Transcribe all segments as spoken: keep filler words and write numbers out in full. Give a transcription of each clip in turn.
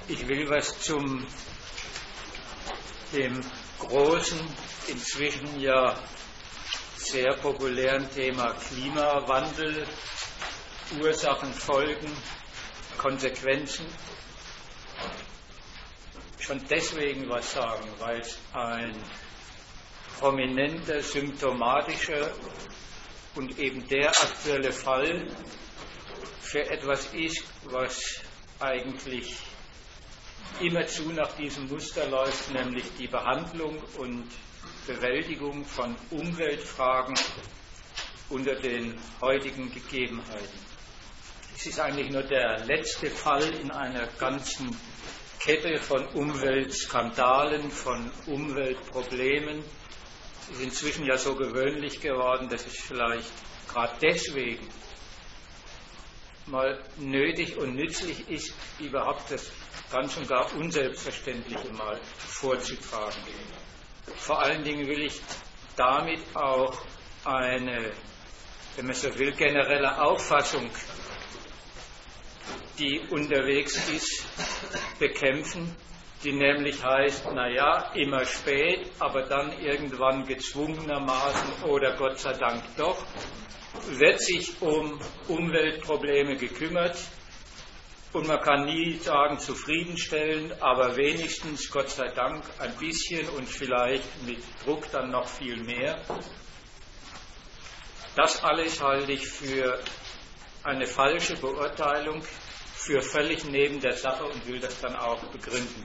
Ich will was zum dem großen, inzwischen ja sehr populären Thema Klimawandel, Ursachen, Folgen, Konsequenzen schon deswegen was sagen, weil es ein prominenter, symptomatischer und eben der aktuelle Fall für etwas ist, was eigentlich immerzu nach diesem Muster läuft, nämlich die Behandlung und Bewältigung von Umweltfragen unter den heutigen Gegebenheiten. Es ist eigentlich nur der letzte Fall in einer ganzen Kette von Umweltskandalen, von Umweltproblemen. Es ist inzwischen ja so gewöhnlich geworden, dass es vielleicht gerade deswegen mal nötig und nützlich ist, überhaupt das ganz und gar Unselbstverständliche mal vorzutragen. Vor allen Dingen will ich damit auch eine, wenn man so will, generelle Auffassung, die unterwegs ist, bekämpfen, die nämlich heißt, naja, immer spät, aber dann irgendwann gezwungenermaßen oder Gott sei Dank doch, wird sich um Umweltprobleme gekümmert und man kann nie sagen zufriedenstellend, aber wenigstens Gott sei Dank ein bisschen und vielleicht mit Druck dann noch viel mehr. Das alles halte ich für eine falsche Beurteilung, für völlig neben der Sache und will das dann auch begründen.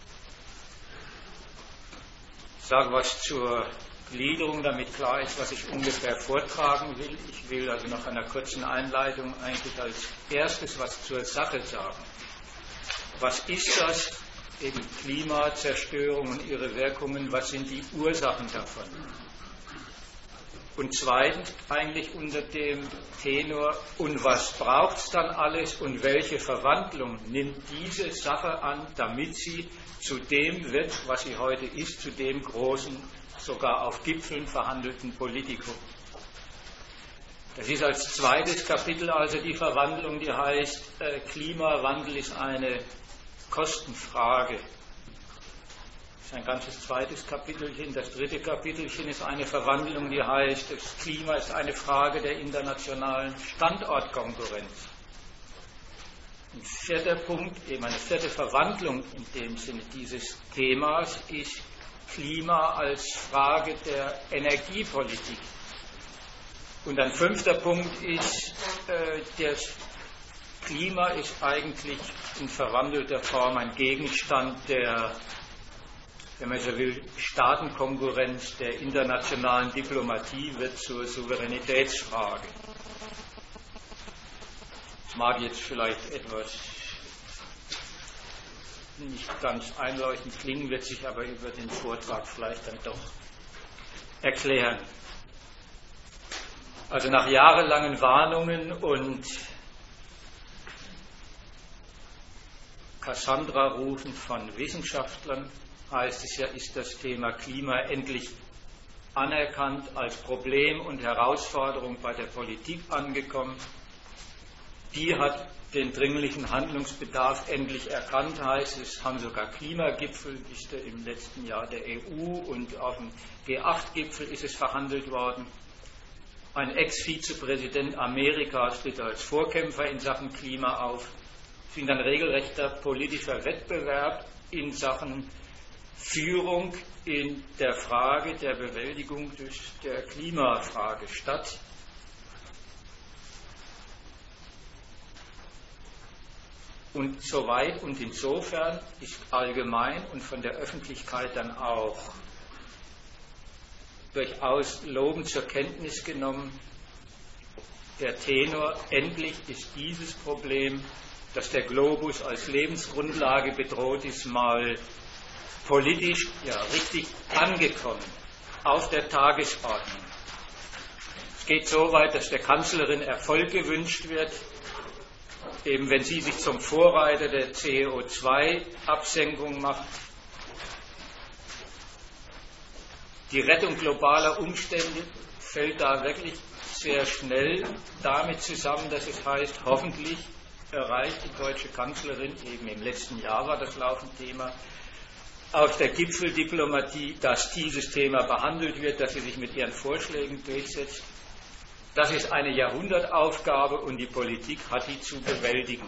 Ich sage was zur Gliederung, damit klar ist, was ich ungefähr vortragen will. Ich will also nach einer kurzen Einleitung eigentlich als erstes was zur Sache sagen. Was ist das? Eben Klimazerstörung und ihre Wirkungen, was sind die Ursachen davon? Und zweitens eigentlich unter dem Tenor, und was braucht es dann alles und welche Verwandlung nimmt diese Sache an, damit sie zu dem wird, was sie heute ist, zu dem großen, sogar auf Gipfeln verhandelten Politikum. Das ist als zweites Kapitel also die Verwandlung, die heißt, äh, Klimawandel ist eine Kostenfrage. Das ist ein ganzes zweites Kapitelchen. Das dritte Kapitelchen ist eine Verwandlung, die heißt, das Klima ist eine Frage der internationalen Standortkonkurrenz. Ein vierter Punkt, eben eine vierte Verwandlung in dem Sinne dieses Themas ist Klima als Frage der Energiepolitik. Und ein fünfter Punkt ist, äh, das Klima ist eigentlich in verwandelter Form ein Gegenstand der, wenn man so will, Staatenkonkurrenz der internationalen Diplomatie, wird zur Souveränitätsfrage. Das mag jetzt vielleicht etwas nicht ganz einleuchtend klingen, wird sich aber über den Vortrag vielleicht dann doch erklären. Also nach jahrelangen Warnungen und Cassandra-Rufen von Wissenschaftlern heißt es ja, ist das Thema Klima endlich anerkannt, als Problem und Herausforderung bei der Politik angekommen. Die hat den dringlichen Handlungsbedarf endlich erkannt, heißt es, haben sogar Klimagipfel, ist er im letzten Jahr der E U und auf dem G acht Gipfel ist es verhandelt worden. Ein Ex-Vizepräsident Amerikas tritt als Vorkämpfer in Sachen Klima auf. Es findet ein regelrechter politischer Wettbewerb in Sachen Führung in der Frage der Bewältigung der Klimafrage statt. Und soweit und insofern ist allgemein und von der Öffentlichkeit dann auch durchaus lobend zur Kenntnis genommen, der Tenor, endlich ist dieses Problem, dass der Globus als Lebensgrundlage bedroht ist, mal politisch ja richtig angekommen, auf der Tagesordnung. Es geht so weit, dass der Kanzlerin Erfolg gewünscht wird, eben wenn sie sich zum Vorreiter der C O zwei Absenkung macht. Die Rettung globaler Umstände fällt da wirklich sehr schnell damit zusammen, dass es heißt, hoffentlich erreicht, die deutsche Kanzlerin, eben im letzten Jahr war das laufend Thema, auf der Gipfeldiplomatie, dass dieses Thema behandelt wird, dass sie sich mit ihren Vorschlägen durchsetzt. Das ist eine Jahrhundertaufgabe und die Politik hat die zu bewältigen.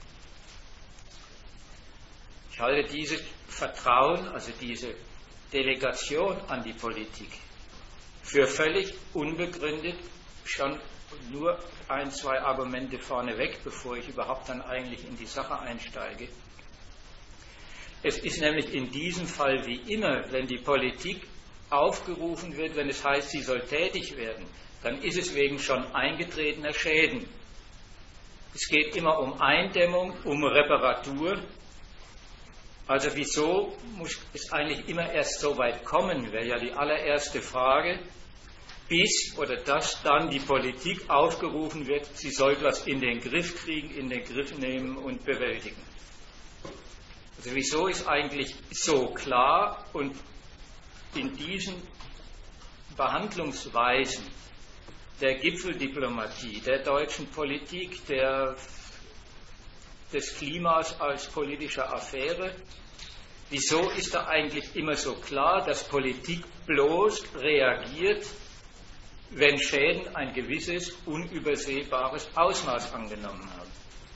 Ich halte dieses Vertrauen, also diese Delegation an die Politik, für völlig unbegründet. Schon nur ein, zwei Argumente vorneweg, bevor ich überhaupt dann eigentlich in die Sache einsteige. Es ist nämlich in diesem Fall wie immer, wenn die Politik aufgerufen wird, wenn es heißt, sie soll tätig werden, dann ist es wegen schon eingetretener Schäden. Es geht immer um Eindämmung, um Reparatur. Also wieso muss es eigentlich immer erst so weit kommen, wäre ja die allererste Frage, bis oder dass dann die Politik aufgerufen wird, sie soll das in den Griff kriegen, in den Griff nehmen und bewältigen. Also wieso ist eigentlich so klar und in diesen Behandlungsweisen der Gipfeldiplomatie, der deutschen Politik, der, des Klimas als politische Affäre, wieso ist da eigentlich immer so klar, dass Politik bloß reagiert, wenn Schäden ein gewisses, unübersehbares Ausmaß angenommen haben?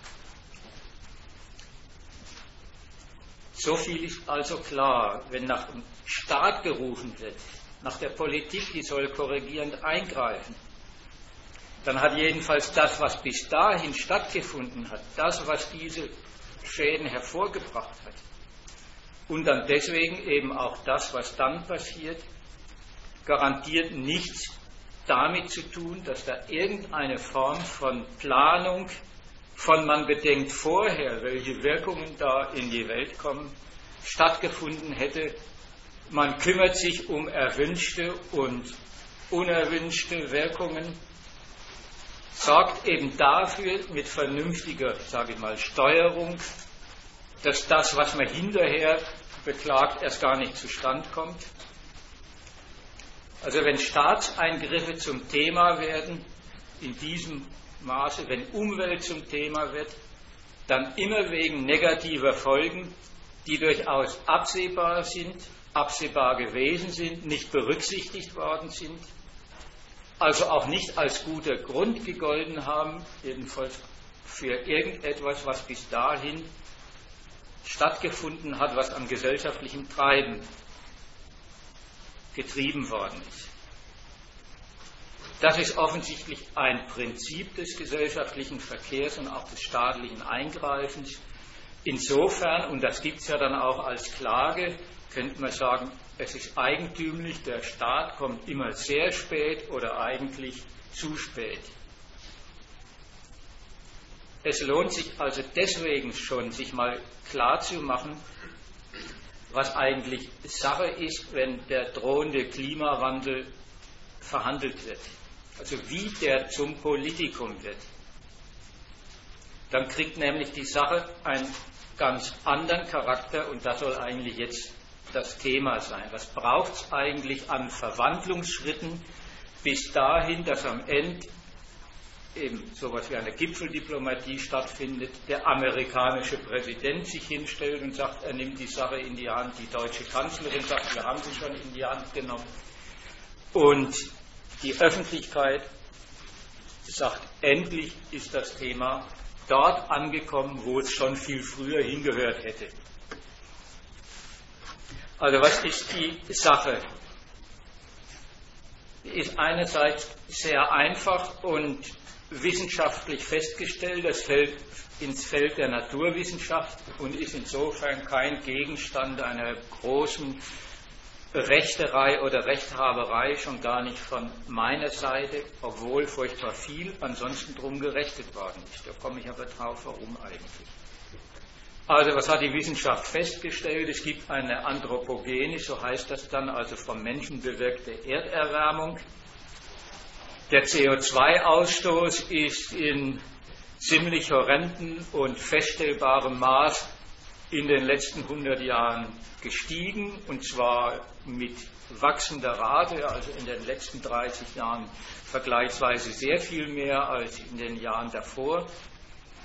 So viel ist also klar, wenn nach dem Staat gerufen wird, nach der Politik, die soll korrigierend eingreifen, dann hat jedenfalls das, was bis dahin stattgefunden hat, das, was diese Schäden hervorgebracht hat, und dann deswegen eben auch das, was dann passiert, garantiert nichts damit zu tun, dass da irgendeine Form von Planung, von man bedenkt vorher, welche Wirkungen da in die Welt kommen, stattgefunden hätte. Man kümmert sich um erwünschte und unerwünschte Wirkungen, sorgt eben dafür mit vernünftiger, sage ich mal, Steuerung, dass das, was man hinterher beklagt, erst gar nicht zustande kommt. Also wenn Staatseingriffe zum Thema werden, in diesem Maße, wenn Umwelt zum Thema wird, dann immer wegen negativer Folgen, die durchaus absehbar sind, absehbar gewesen sind, nicht berücksichtigt worden sind, also auch nicht als guter Grund gegolten haben, jedenfalls für irgendetwas, was bis dahin stattgefunden hat, was an gesellschaftlichem Treiben getrieben worden ist. Das ist offensichtlich ein Prinzip des gesellschaftlichen Verkehrs und auch des staatlichen Eingreifens. Insofern, und das gibt es ja dann auch als Klage, könnte man sagen, es ist eigentümlich, der Staat kommt immer sehr spät oder eigentlich zu spät. Es lohnt sich also deswegen schon, sich mal klarzumachen, was eigentlich Sache ist, wenn der drohende Klimawandel verhandelt wird. Also wie der zum Politikum wird. Dann kriegt nämlich die Sache einen ganz anderen Charakter und das soll eigentlich jetzt das Thema sein. Was braucht es eigentlich an Verwandlungsschritten bis dahin, dass am Ende eben sowas wie eine Gipfeldiplomatie stattfindet, der amerikanische Präsident sich hinstellt und sagt, er nimmt die Sache in die Hand, die deutsche Kanzlerin sagt, wir haben sie schon in die Hand genommen, und die Öffentlichkeit sagt, endlich ist das Thema dort angekommen, wo es schon viel früher hingehört hätte. Also was ist die Sache? Die ist einerseits sehr einfach und wissenschaftlich festgestellt, das fällt ins Feld der Naturwissenschaft und ist insofern kein Gegenstand einer großen Rechterei oder Rechthaberei, schon gar nicht von meiner Seite, obwohl furchtbar viel ansonsten drum gerechnet worden ist. Da komme ich aber drauf, warum eigentlich. Also was hat die Wissenschaft festgestellt? Es gibt eine anthropogene, so heißt das dann, also vom Menschen bewirkte Erderwärmung. Der C O zwei Ausstoß ist in ziemlich horrendem und feststellbarem Maß in den letzten hundert Jahren gestiegen, und zwar mit wachsender Rate, also in den letzten dreißig Jahren vergleichsweise sehr viel mehr als in den Jahren davor.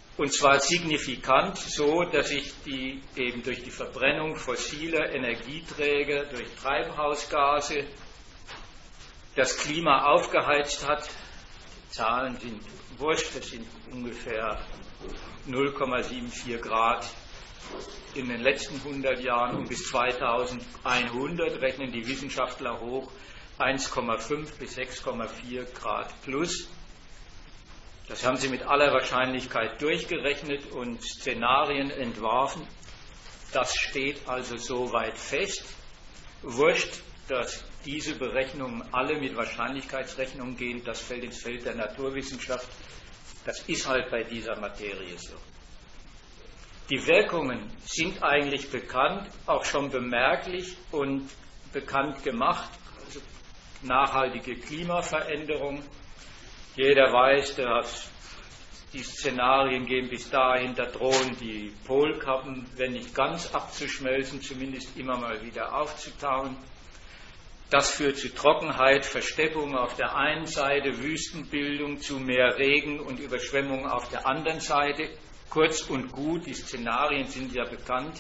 Und zwar signifikant so, dass sich die eben durch die Verbrennung fossiler Energieträger, durch Treibhausgase, das Klima aufgeheizt hat. Die Zahlen sind wurscht, das sind ungefähr null Komma vierundsiebzig Grad in den letzten hundert Jahren, und bis zweitausendeinhundert rechnen die Wissenschaftler hoch eins Komma fünf bis sechs Komma vier Grad plus. Das haben sie mit aller Wahrscheinlichkeit durchgerechnet und Szenarien entworfen. Das steht also soweit fest. Wurscht, dass diese Berechnungen alle mit Wahrscheinlichkeitsrechnungen gehen, das fällt ins Feld der Naturwissenschaft. Das ist halt bei dieser Materie so. Die Wirkungen sind eigentlich bekannt, auch schon bemerklich und bekannt gemacht. Also nachhaltige Klimaveränderung. Jeder weiß, dass die Szenarien gehen bis dahin, da drohen die Polkappen, wenn nicht ganz abzuschmelzen, zumindest immer mal wieder aufzutauen. Das führt zu Trockenheit, Versteppung auf der einen Seite, Wüstenbildung, zu mehr Regen und Überschwemmung auf der anderen Seite. Kurz und gut, die Szenarien sind ja bekannt.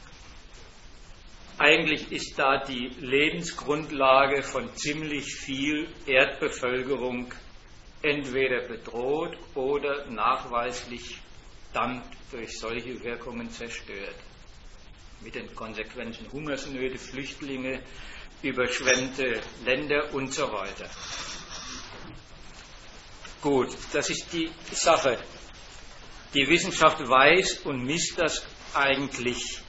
Eigentlich ist da die Lebensgrundlage von ziemlich viel Erdbevölkerung entweder bedroht oder nachweislich dann durch solche Wirkungen zerstört. Mit den Konsequenzen Hungersnöte, Flüchtlinge, überschwemmte Länder und so weiter. Gut, das ist die Sache. Die Wissenschaft weiß und misst das eigentlich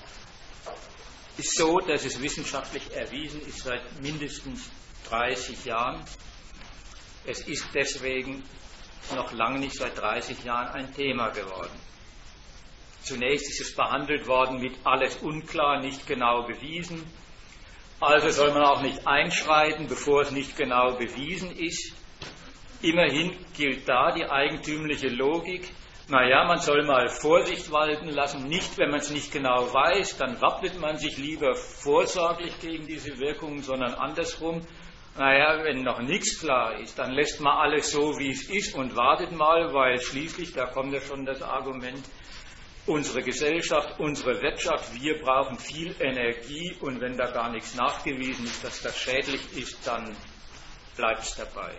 so, dass es wissenschaftlich erwiesen ist seit mindestens dreißig Jahren. Es ist deswegen noch lange nicht seit dreißig Jahren ein Thema geworden. Zunächst ist es behandelt worden mit alles unklar, nicht genau bewiesen. Also soll man auch nicht einschreiten, bevor es nicht genau bewiesen ist. Immerhin gilt da die eigentümliche Logik. Naja, man soll mal Vorsicht walten lassen, nicht wenn man es nicht genau weiß, dann wappnet man sich lieber vorsorglich gegen diese Wirkungen, sondern andersrum. Naja, wenn noch nichts klar ist, dann lässt man alles so, wie es ist und wartet mal, weil schließlich, da kommt ja schon das Argument, unsere Gesellschaft, unsere Wirtschaft, wir brauchen viel Energie, und wenn da gar nichts nachgewiesen ist, dass das schädlich ist, dann bleibt es dabei.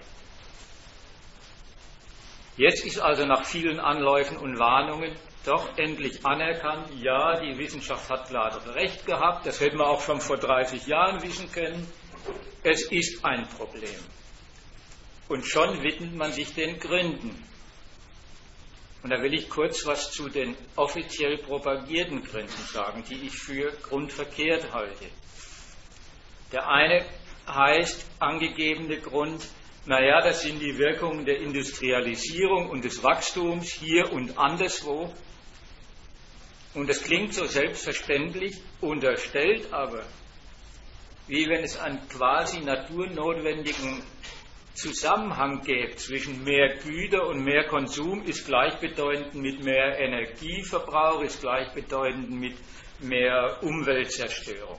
Jetzt ist also nach vielen Anläufen und Warnungen doch endlich anerkannt, ja, die Wissenschaft hat klar recht gehabt, das hätten wir auch schon vor dreißig Jahren wissen können. Es ist ein Problem. Und schon widmet man sich den Gründen. Und da will ich kurz was zu den offiziell propagierten Gründen sagen, die ich für grundverkehrt halte. Der eine heißt, angegebene Grund, naja, das sind die Wirkungen der Industrialisierung und des Wachstums hier und anderswo. Und das klingt so selbstverständlich, unterstellt aber, wie wenn es einen quasi naturnotwendigen Zusammenhang gäbe zwischen mehr Güter und mehr Konsum, ist gleichbedeutend mit mehr Energieverbrauch, ist gleichbedeutend mit mehr Umweltzerstörung.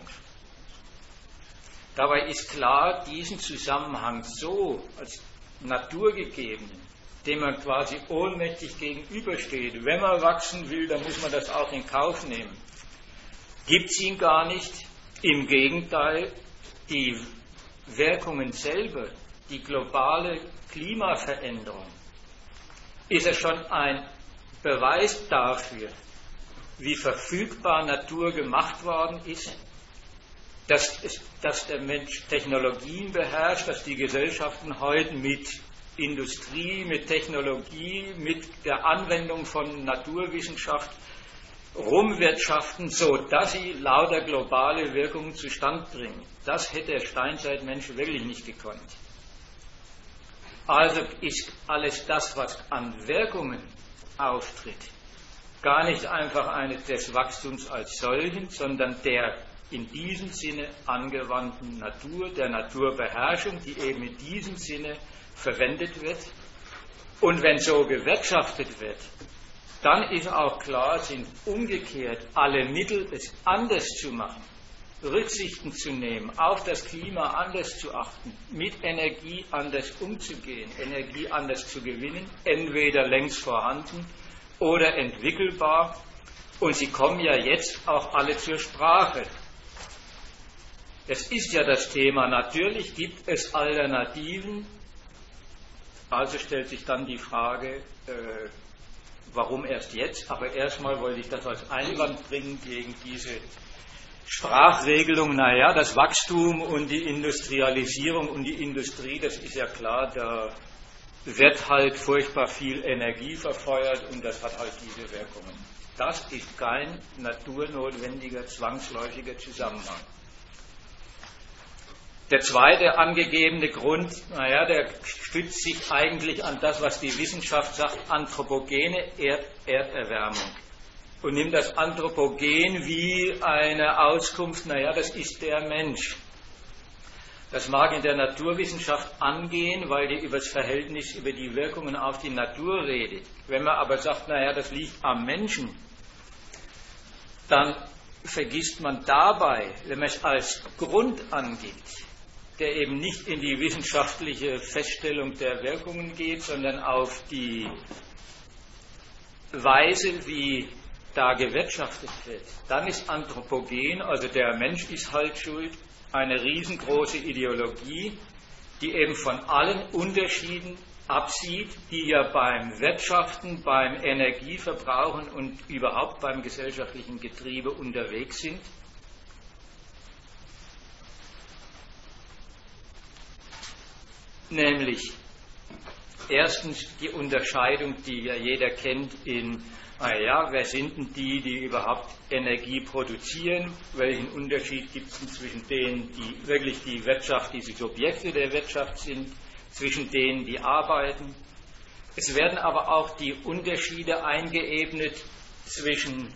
Dabei ist klar, diesen Zusammenhang so als naturgegebenen, dem man quasi ohnmächtig gegenübersteht, wenn man wachsen will, dann muss man das auch in Kauf nehmen, gibt es ihn gar nicht. Im Gegenteil, die Wirkungen selber, die globale Klimaveränderung, ist ja schon ein Beweis dafür, wie verfügbar Natur gemacht worden ist, dass, dass der Mensch Technologien beherrscht, dass die Gesellschaften heute mit Industrie, mit Technologie, mit der Anwendung von Naturwissenschaft rumwirtschaften, so dass sie lauter globale Wirkungen zustande bringen. Das hätte der Steinzeitmensch wirklich nicht gekonnt. Also ist alles das, was an Wirkungen auftritt, gar nicht einfach eine des Wachstums als solchen, sondern der in diesem Sinne angewandten Natur, der Naturbeherrschung, die eben in diesem Sinne verwendet wird. Und wenn so gewirtschaftet wird, dann ist auch klar, sind umgekehrt alle Mittel, es anders zu machen, Rücksichten zu nehmen, auf das Klima anders zu achten, mit Energie anders umzugehen, Energie anders zu gewinnen, entweder längst vorhanden oder entwickelbar, und sie kommen ja jetzt auch alle zur Sprache. Es ist ja das Thema, natürlich gibt es Alternativen, also stellt sich dann die Frage, äh, warum erst jetzt? Aber erstmal wollte ich das als Einwand bringen gegen diese Sprachregelung, naja, das Wachstum und die Industrialisierung und die Industrie, das ist ja klar, da wird halt furchtbar viel Energie verfeuert und das hat halt diese Wirkungen. Das ist kein naturnotwendiger, zwangsläufiger Zusammenhang. Der zweite angegebene Grund, naja, der stützt sich eigentlich an das, was die Wissenschaft sagt, anthropogene Erd- Erderwärmung. Und nimmt das Anthropogen wie eine Auskunft, naja, das ist der Mensch. Das mag in der Naturwissenschaft angehen, weil die über das Verhältnis, über die Wirkungen auf die Natur redet. Wenn man aber sagt, naja, das liegt am Menschen, dann vergisst man dabei, wenn man es als Grund angeht, der eben nicht in die wissenschaftliche Feststellung der Wirkungen geht, sondern auf die Weise, wie da gewirtschaftet wird, dann ist Anthropogen, also der Mensch ist halt schuld, eine riesengroße Ideologie, die eben von allen Unterschieden absieht, die ja beim Wirtschaften, beim Energieverbrauchen und überhaupt beim gesellschaftlichen Getriebe unterwegs sind. Nämlich erstens die Unterscheidung, die ja jeder kennt in, naja, wer sind denn die, die überhaupt Energie produzieren? Welchen Unterschied gibt es denn zwischen denen, die wirklich die Wirtschaft, diese Subjekte der Wirtschaft sind, zwischen denen, die arbeiten? Es werden aber auch die Unterschiede eingeebnet zwischen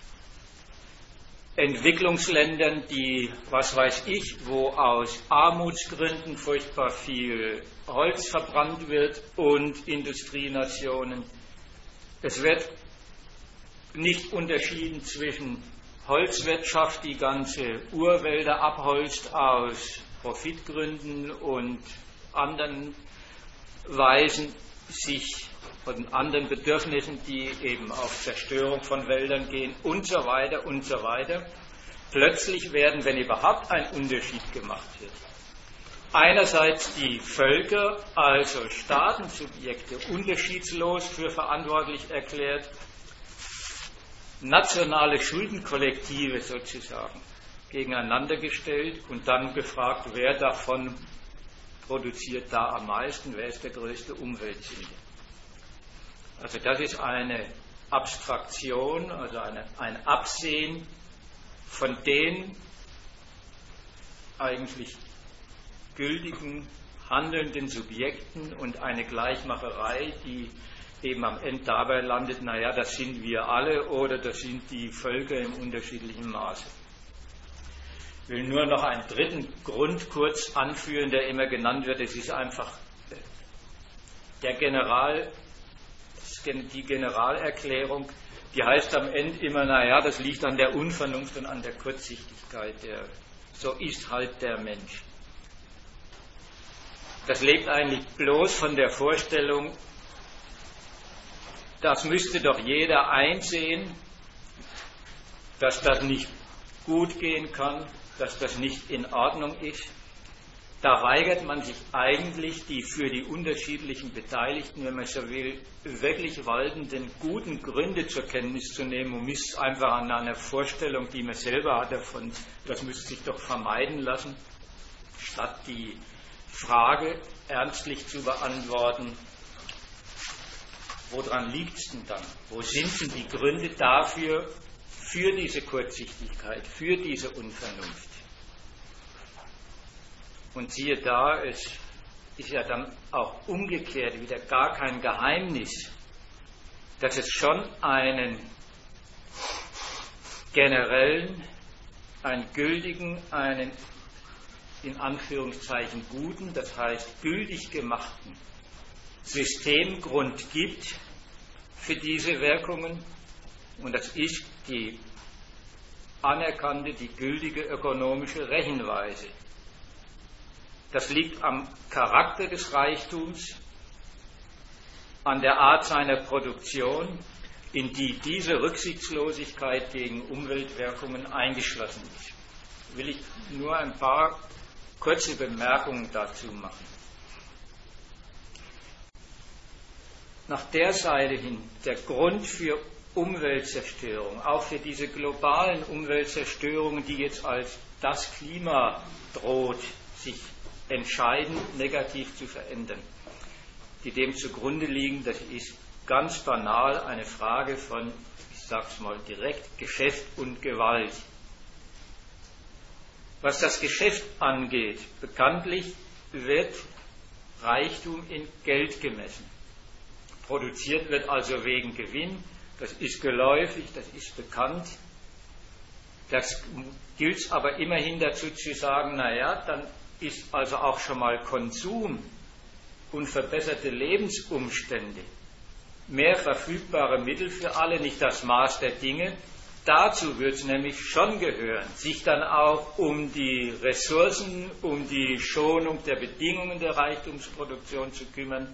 Entwicklungsländern, die, was weiß ich, wo aus Armutsgründen furchtbar viel Holz verbrannt wird, und Industrienationen. Es wird nicht unterschieden zwischen Holzwirtschaft, die ganze Urwälder abholzt aus Profitgründen und anderen Weisen, sich von anderen Bedürfnissen, die eben auf Zerstörung von Wäldern gehen und so weiter und so weiter. Plötzlich werden, wenn überhaupt ein Unterschied gemacht wird, einerseits die Völker, also Staatensubjekte, unterschiedslos für verantwortlich erklärt, nationale Schuldenkollektive sozusagen gegeneinander gestellt und dann gefragt, wer davon produziert da am meisten, wer ist der größte Umweltsünder. Also das ist eine Abstraktion, also eine, ein Absehen von den eigentlich gültigen, handelnden Subjekten und eine Gleichmacherei, die eben am Ende dabei landet, naja, das sind wir alle oder das sind die Völker im unterschiedlichen Maße. Ich will nur noch einen dritten Grund kurz anführen, der immer genannt wird. Es ist einfach der General, die Generalerklärung, die heißt am Ende immer, naja, das liegt an der Unvernunft und an der Kurzsichtigkeit. Der, so ist halt der Mensch. Das lebt eigentlich bloß von der Vorstellung, das müsste doch jeder einsehen, dass das nicht gut gehen kann, dass das nicht in Ordnung ist. Da weigert man sich eigentlich, die für die unterschiedlichen Beteiligten, wenn man so will, wirklich waltenden guten Gründe zur Kenntnis zu nehmen und misst einfach an einer Vorstellung, die man selber hat davon, das müsste sich doch vermeiden lassen, statt die Frage ernstlich zu beantworten, woran liegt es denn dann? Wo sind denn die Gründe dafür, für diese Kurzsichtigkeit, für diese Unvernunft? Und siehe da, es ist ja dann auch umgekehrt wieder gar kein Geheimnis, dass es schon einen generellen, einen gültigen, einen in Anführungszeichen guten, das heißt gültig gemachten Systemgrund gibt für diese Wirkungen, und das ist die anerkannte, die gültige ökonomische Rechenweise. Das liegt am Charakter des Reichtums, an der Art seiner Produktion, in die diese Rücksichtslosigkeit gegen Umweltwirkungen eingeschlossen ist. Will ich nur ein paar kurze Bemerkungen dazu machen. Nach der Seite hin, der Grund für Umweltzerstörung, auch für diese globalen Umweltzerstörungen, die jetzt als das Klima droht, sich entscheidend negativ zu verändern, die dem zugrunde liegen, das ist ganz banal eine Frage von, ich sage es mal direkt, Geschäft und Gewalt. Was das Geschäft angeht, bekanntlich wird Reichtum in Geld gemessen. Produziert wird also wegen Gewinn, das ist geläufig, das ist bekannt. Das gilt es aber immerhin dazu zu sagen, naja, dann ist also auch schon mal Konsum und verbesserte Lebensumstände, mehr verfügbare Mittel für alle, nicht das Maß der Dinge. Dazu wird es nämlich schon gehören, sich dann auch um die Ressourcen, um die Schonung der Bedingungen der Reichtumsproduktion zu kümmern.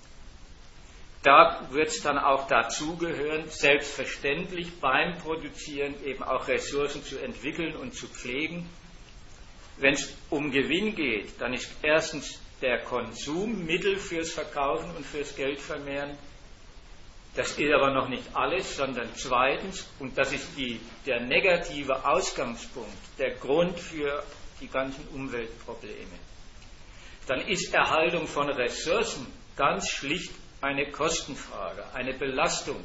Da wird es dann auch dazu gehören, selbstverständlich beim Produzieren eben auch Ressourcen zu entwickeln und zu pflegen. Wenn es um Gewinn geht, dann ist erstens der Konsum Mittel fürs Verkaufen und fürs Geldvermehren. Das ist aber noch nicht alles, sondern zweitens, und das ist die, der negative Ausgangspunkt, der Grund für die ganzen Umweltprobleme, dann ist Erhaltung von Ressourcen ganz schlicht eine Kostenfrage, eine Belastung.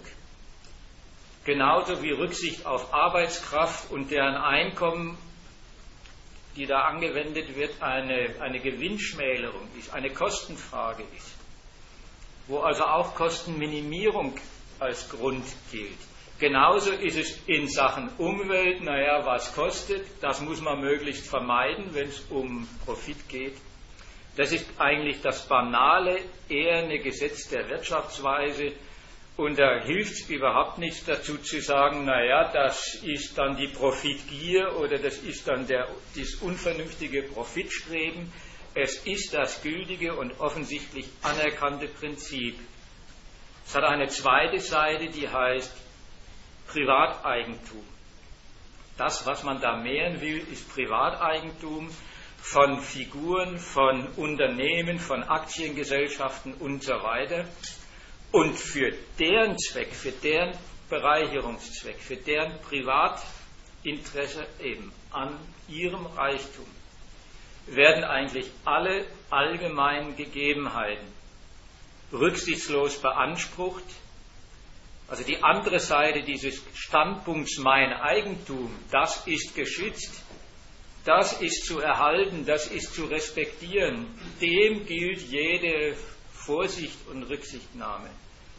Genauso wie Rücksicht auf Arbeitskraft und deren Einkommen, die da angewendet wird, eine, eine Gewinnschmälerung ist, eine Kostenfrage ist, wo also auch Kostenminimierung als Grund gilt. Genauso ist es in Sachen Umwelt, naja, was kostet, das muss man möglichst vermeiden, wenn es um Profit geht. Das ist eigentlich das banale, eherne Gesetz der Wirtschaftsweise. Und da hilft es überhaupt nichts dazu zu sagen, naja, das ist dann die Profitgier oder das ist dann der, das unvernünftige Profitstreben. Es ist das gültige und offensichtlich anerkannte Prinzip. Es hat eine zweite Seite, die heißt Privateigentum. Das, was man da mehren will, ist Privateigentum von Figuren, von Unternehmen, von Aktiengesellschaften und so weiter. Und für deren Zweck, für deren Bereicherungszweck, für deren Privatinteresse eben an ihrem Reichtum werden eigentlich alle allgemeinen Gegebenheiten rücksichtslos beansprucht. Also die andere Seite dieses Standpunkts mein Eigentum, das ist geschützt, das ist zu erhalten, das ist zu respektieren, dem gilt jede Vorsicht und Rücksichtnahme.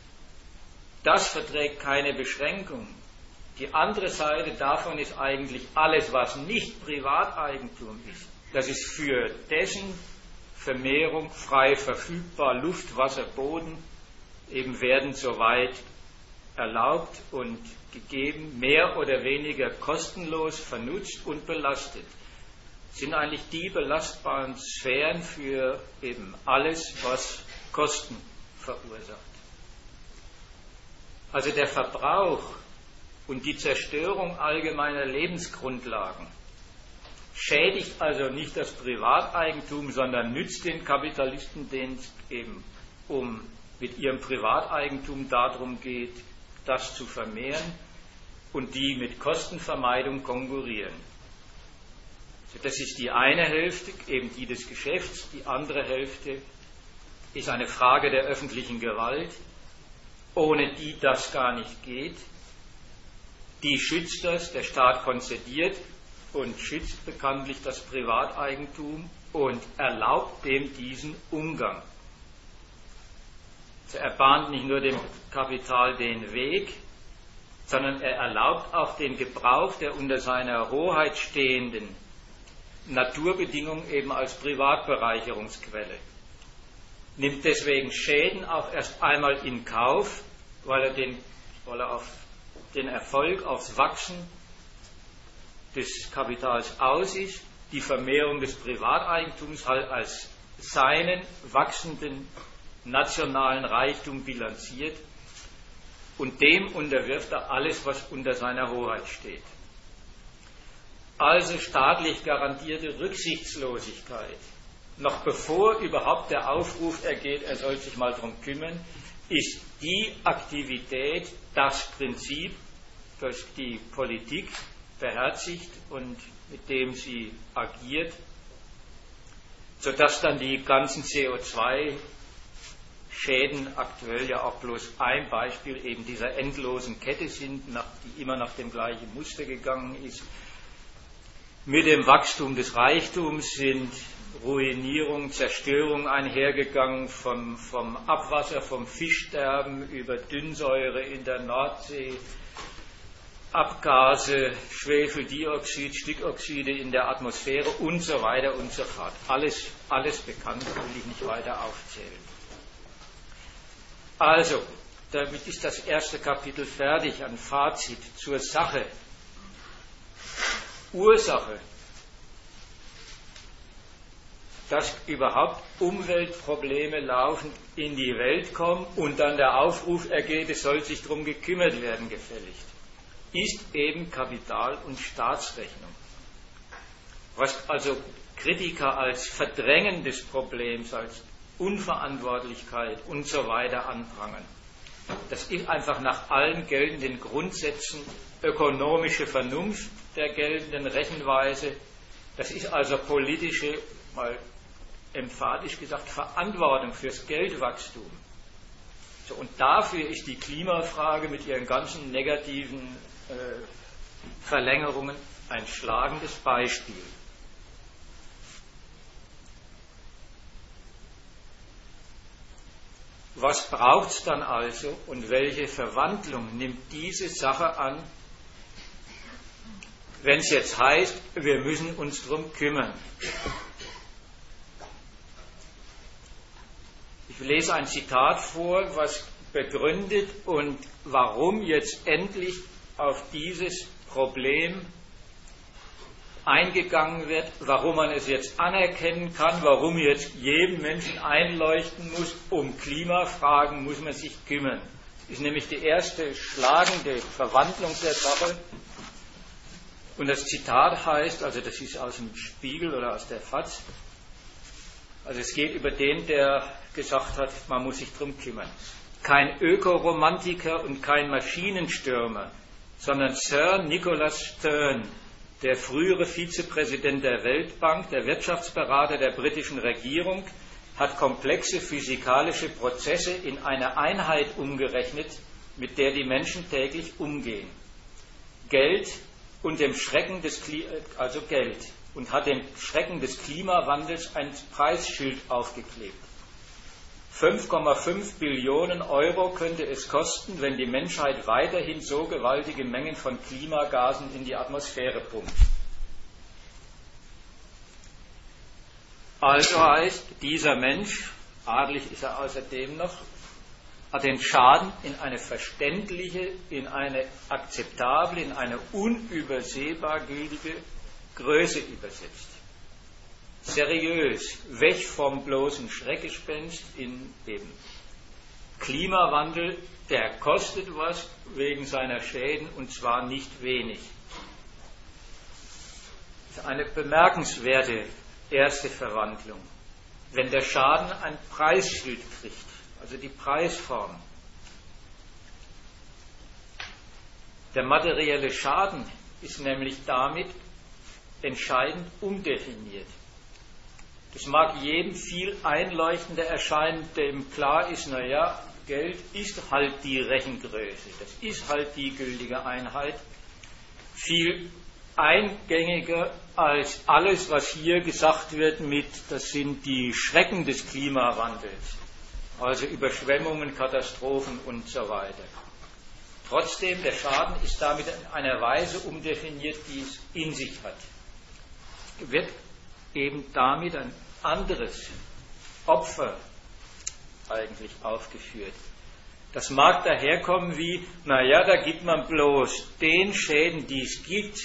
Das verträgt keine Beschränkung. Die andere Seite davon ist eigentlich alles, was nicht Privateigentum ist. Das ist für dessen Vermehrung frei verfügbar, Luft, Wasser, Boden, eben werden soweit erlaubt und gegeben, mehr oder weniger kostenlos vernutzt und belastet. Das sind eigentlich die belastbaren Sphären für eben alles, was Kosten verursacht. Also der Verbrauch und die Zerstörung allgemeiner Lebensgrundlagen schädigt also nicht das Privateigentum, sondern nützt den Kapitalisten, denen es eben um mit ihrem Privateigentum darum geht, das zu vermehren und die mit Kostenvermeidung konkurrieren. Das ist die eine Hälfte, eben die des Geschäfts. Die andere Hälfte ist eine Frage der öffentlichen Gewalt, ohne die das gar nicht geht. Die schützt das, der Staat konzediert und schützt bekanntlich das Privateigentum und erlaubt dem diesen Umgang. Also er bahnt nicht nur dem Kapital den Weg, sondern er erlaubt auch den Gebrauch der unter seiner Hoheit stehenden Naturbedingungen eben als Privatbereicherungsquelle. Nimmt deswegen Schäden auch erst einmal in Kauf, weil er, den, weil er auf den Erfolg, aufs Wachsen des Kapitals aus ist, die Vermehrung des Privateigentums halt als seinen wachsenden nationalen Reichtum bilanziert. und dem unterwirft er alles, was unter seiner Hoheit steht. Also staatlich garantierte Rücksichtslosigkeit, noch bevor überhaupt der Aufruf ergeht, er soll sich mal darum kümmern, ist die Aktivität, das Prinzip, das die Politik beherzigt und mit dem sie agiert, sodass dann die ganzen C O zwei Schäden aktuell ja auch bloß ein Beispiel eben dieser endlosen Kette sind, nach, die immer nach dem gleichen Muster gegangen ist. Mit dem Wachstum des Reichtums sind Ruinierung, Zerstörung einhergegangen, vom, vom Abwasser, vom Fischsterben über Dünnsäure in der Nordsee, Abgase, Schwefeldioxid, Stickoxide in der Atmosphäre und so weiter und so fort. Alles, alles bekannt, will ich nicht weiter aufzählen. Also, damit ist das erste Kapitel fertig, ein Fazit zur Sache. Ursache, dass überhaupt Umweltprobleme laufend in die Welt kommen und dann der Aufruf ergeht, es soll sich darum gekümmert werden, gefälligst, ist eben Kapital- und Staatsrechnung. Was also Kritiker als Verdrängen des Problems, als Unverantwortlichkeit und so weiter anprangern. Das ist einfach nach allen geltenden Grundsätzen ökonomische Vernunft der geltenden Rechenweise. Das ist also politische, mal emphatisch gesagt, Verantwortung fürs Geldwachstum. So, und dafür ist die Klimafrage mit ihren ganzen negativen äh, Verlängerungen ein schlagendes Beispiel. Was braucht es dann also und welche Verwandlung nimmt diese Sache an, wenn es jetzt heißt, wir müssen uns darum kümmern? Ich lese ein Zitat vor, was begründet und warum jetzt endlich auf dieses Problem eingegangen wird, warum man es jetzt anerkennen kann, warum jetzt jedem Menschen einleuchten muss, um Klimafragen muss man sich kümmern. Das ist nämlich die erste schlagende Verwandlung der Sache. Und das Zitat heißt, also das ist aus dem Spiegel oder aus der FAZ, also es geht über den, der gesagt hat, man muss sich drum kümmern. Kein Ökoromantiker und kein Maschinenstürmer, sondern Sir Nicholas Stern, der frühere Vizepräsident der Weltbank, der Wirtschaftsberater der britischen Regierung, hat komplexe physikalische Prozesse in eine Einheit umgerechnet, mit der die Menschen täglich umgehen. Geld und dem Schrecken des Kli- also Geld und hat dem Schrecken des Klimawandels ein Preisschild aufgeklebt. fünf Komma fünf Billionen Euro könnte es kosten, wenn die Menschheit weiterhin so gewaltige Mengen von Klimagasen in die Atmosphäre pumpt. Also heißt, dieser Mensch, adelig ist er außerdem noch, hat den Schaden in eine verständliche, in eine akzeptable, in eine unübersehbar gültige Größe übersetzt. Seriös, weg vom bloßen Schreckgespenst in eben Klimawandel, der kostet was wegen seiner Schäden und zwar nicht wenig. Das ist eine bemerkenswerte erste Verwandlung. Wenn der Schaden ein Preisschild kriegt, also die Preisform. Der materielle Schaden ist nämlich damit entscheidend umdefiniert. Das mag jedem viel einleuchtender erscheinen, dem klar ist, naja, Geld ist halt die Rechengröße, das ist halt die gültige Einheit, viel eingängiger als alles, was hier gesagt wird mit, das sind die Schrecken des Klimawandels, also Überschwemmungen, Katastrophen und so weiter. Trotzdem, der Schaden ist damit in einer Weise umdefiniert, die es in sich hat. Wird eben damit ein anderes Opfer eigentlich aufgeführt. Das mag daherkommen wie, naja, da gibt man bloß den Schäden, die es gibt,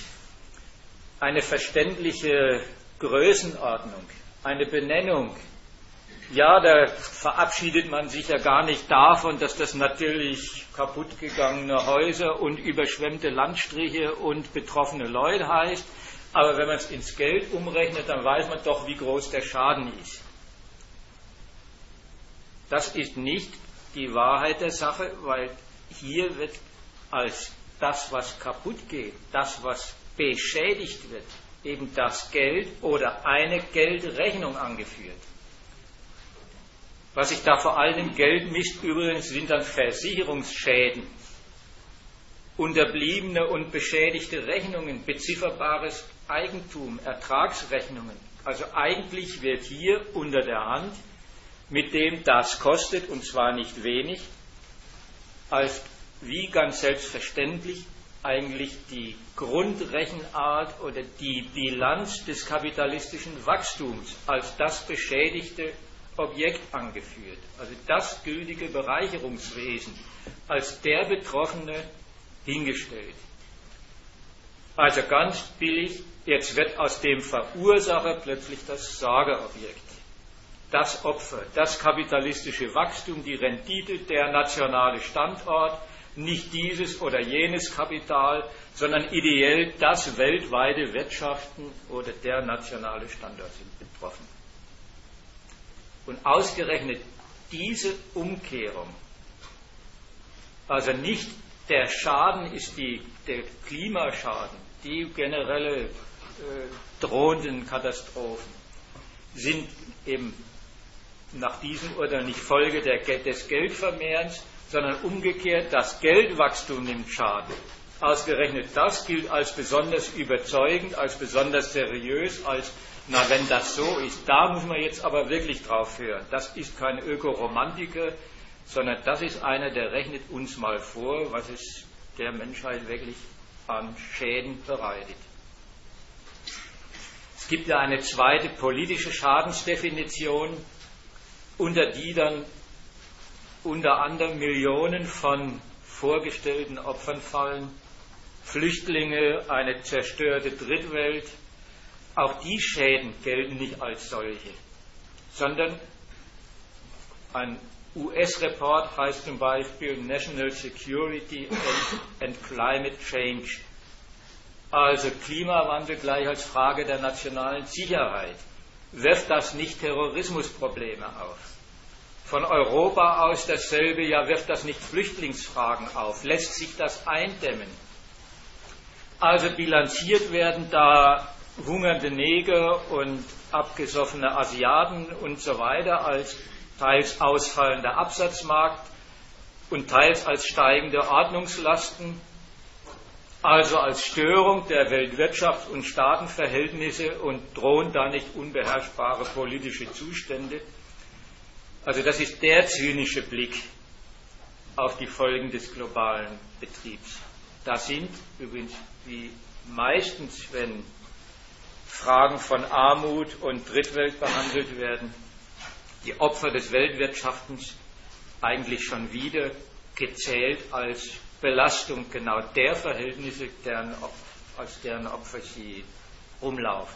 eine verständliche Größenordnung, eine Benennung. Ja, da verabschiedet man sich ja gar nicht davon, dass das natürlich kaputtgegangene Häuser und überschwemmte Landstriche und betroffene Leute heißt. Aber wenn man es ins Geld umrechnet, dann weiß man doch, wie groß der Schaden ist. Das ist nicht die Wahrheit der Sache, weil hier wird als das, was kaputt geht, das, was beschädigt wird, eben das Geld oder eine Geldrechnung angeführt. Was sich da vor allem Geld misst, übrigens sind dann Versicherungsschäden, unterbliebene und beschädigte Rechnungen, bezifferbares Eigentum, Ertragsrechnungen. Also eigentlich wird hier unter der Hand, mit dem das kostet, und zwar nicht wenig, als wie ganz selbstverständlich eigentlich die Grundrechenart oder die Bilanz des kapitalistischen Wachstums als das beschädigte Objekt angeführt. Also das gültige Bereicherungswesen als der Betroffene hingestellt. Also ganz billig, jetzt wird aus dem Verursacher plötzlich das Sorgeobjekt. Das Opfer, das kapitalistische Wachstum, die Rendite, der nationale Standort, nicht dieses oder jenes Kapital, sondern ideell das weltweite Wirtschaften oder der nationale Standort sind betroffen. Und ausgerechnet diese Umkehrung, also nicht der Schaden ist die, der Klimaschaden, die generelle äh, drohenden Katastrophen, sind eben nach diesem Urteil nicht Folge der, des Geldvermehrens, sondern umgekehrt, das Geldwachstum nimmt Schaden. Ausgerechnet das gilt als besonders überzeugend, als besonders seriös, als, na, wenn das so ist, da muss man jetzt aber wirklich drauf hören. Das ist kein Ökoromantiker, sondern das ist einer, der rechnet uns mal vor, was es der Menschheit wirklich an Schäden bereitet. Es gibt ja eine zweite politische Schadensdefinition, unter die dann unter anderem Millionen von vorgestellten Opfern fallen, Flüchtlinge, eine zerstörte Drittwelt. Auch die Schäden gelten nicht als solche, sondern ein U S-Report heißt zum Beispiel National Security and Climate Change, also Klimawandel gleich als Frage der nationalen Sicherheit. Wirft das nicht Terrorismusprobleme auf? Von Europa aus dasselbe, ja, wirft das nicht Flüchtlingsfragen auf? Lässt sich das eindämmen? Also bilanziert werden da hungernde Neger und abgesoffene Asiaten und so weiter als teils ausfallender Absatzmarkt und teils als steigende Ordnungslasten, also als Störung der Weltwirtschafts- und Staatenverhältnisse und drohen da nicht unbeherrschbare politische Zustände. Also das ist der zynische Blick auf die Folgen des globalen Betriebs. Da sind übrigens, wie meistens, wenn Fragen von Armut und Drittwelt behandelt werden, die Opfer des Weltwirtschaftens eigentlich schon wieder gezählt als Belastung genau der Verhältnisse, deren, als deren Opfer sie rumlaufen.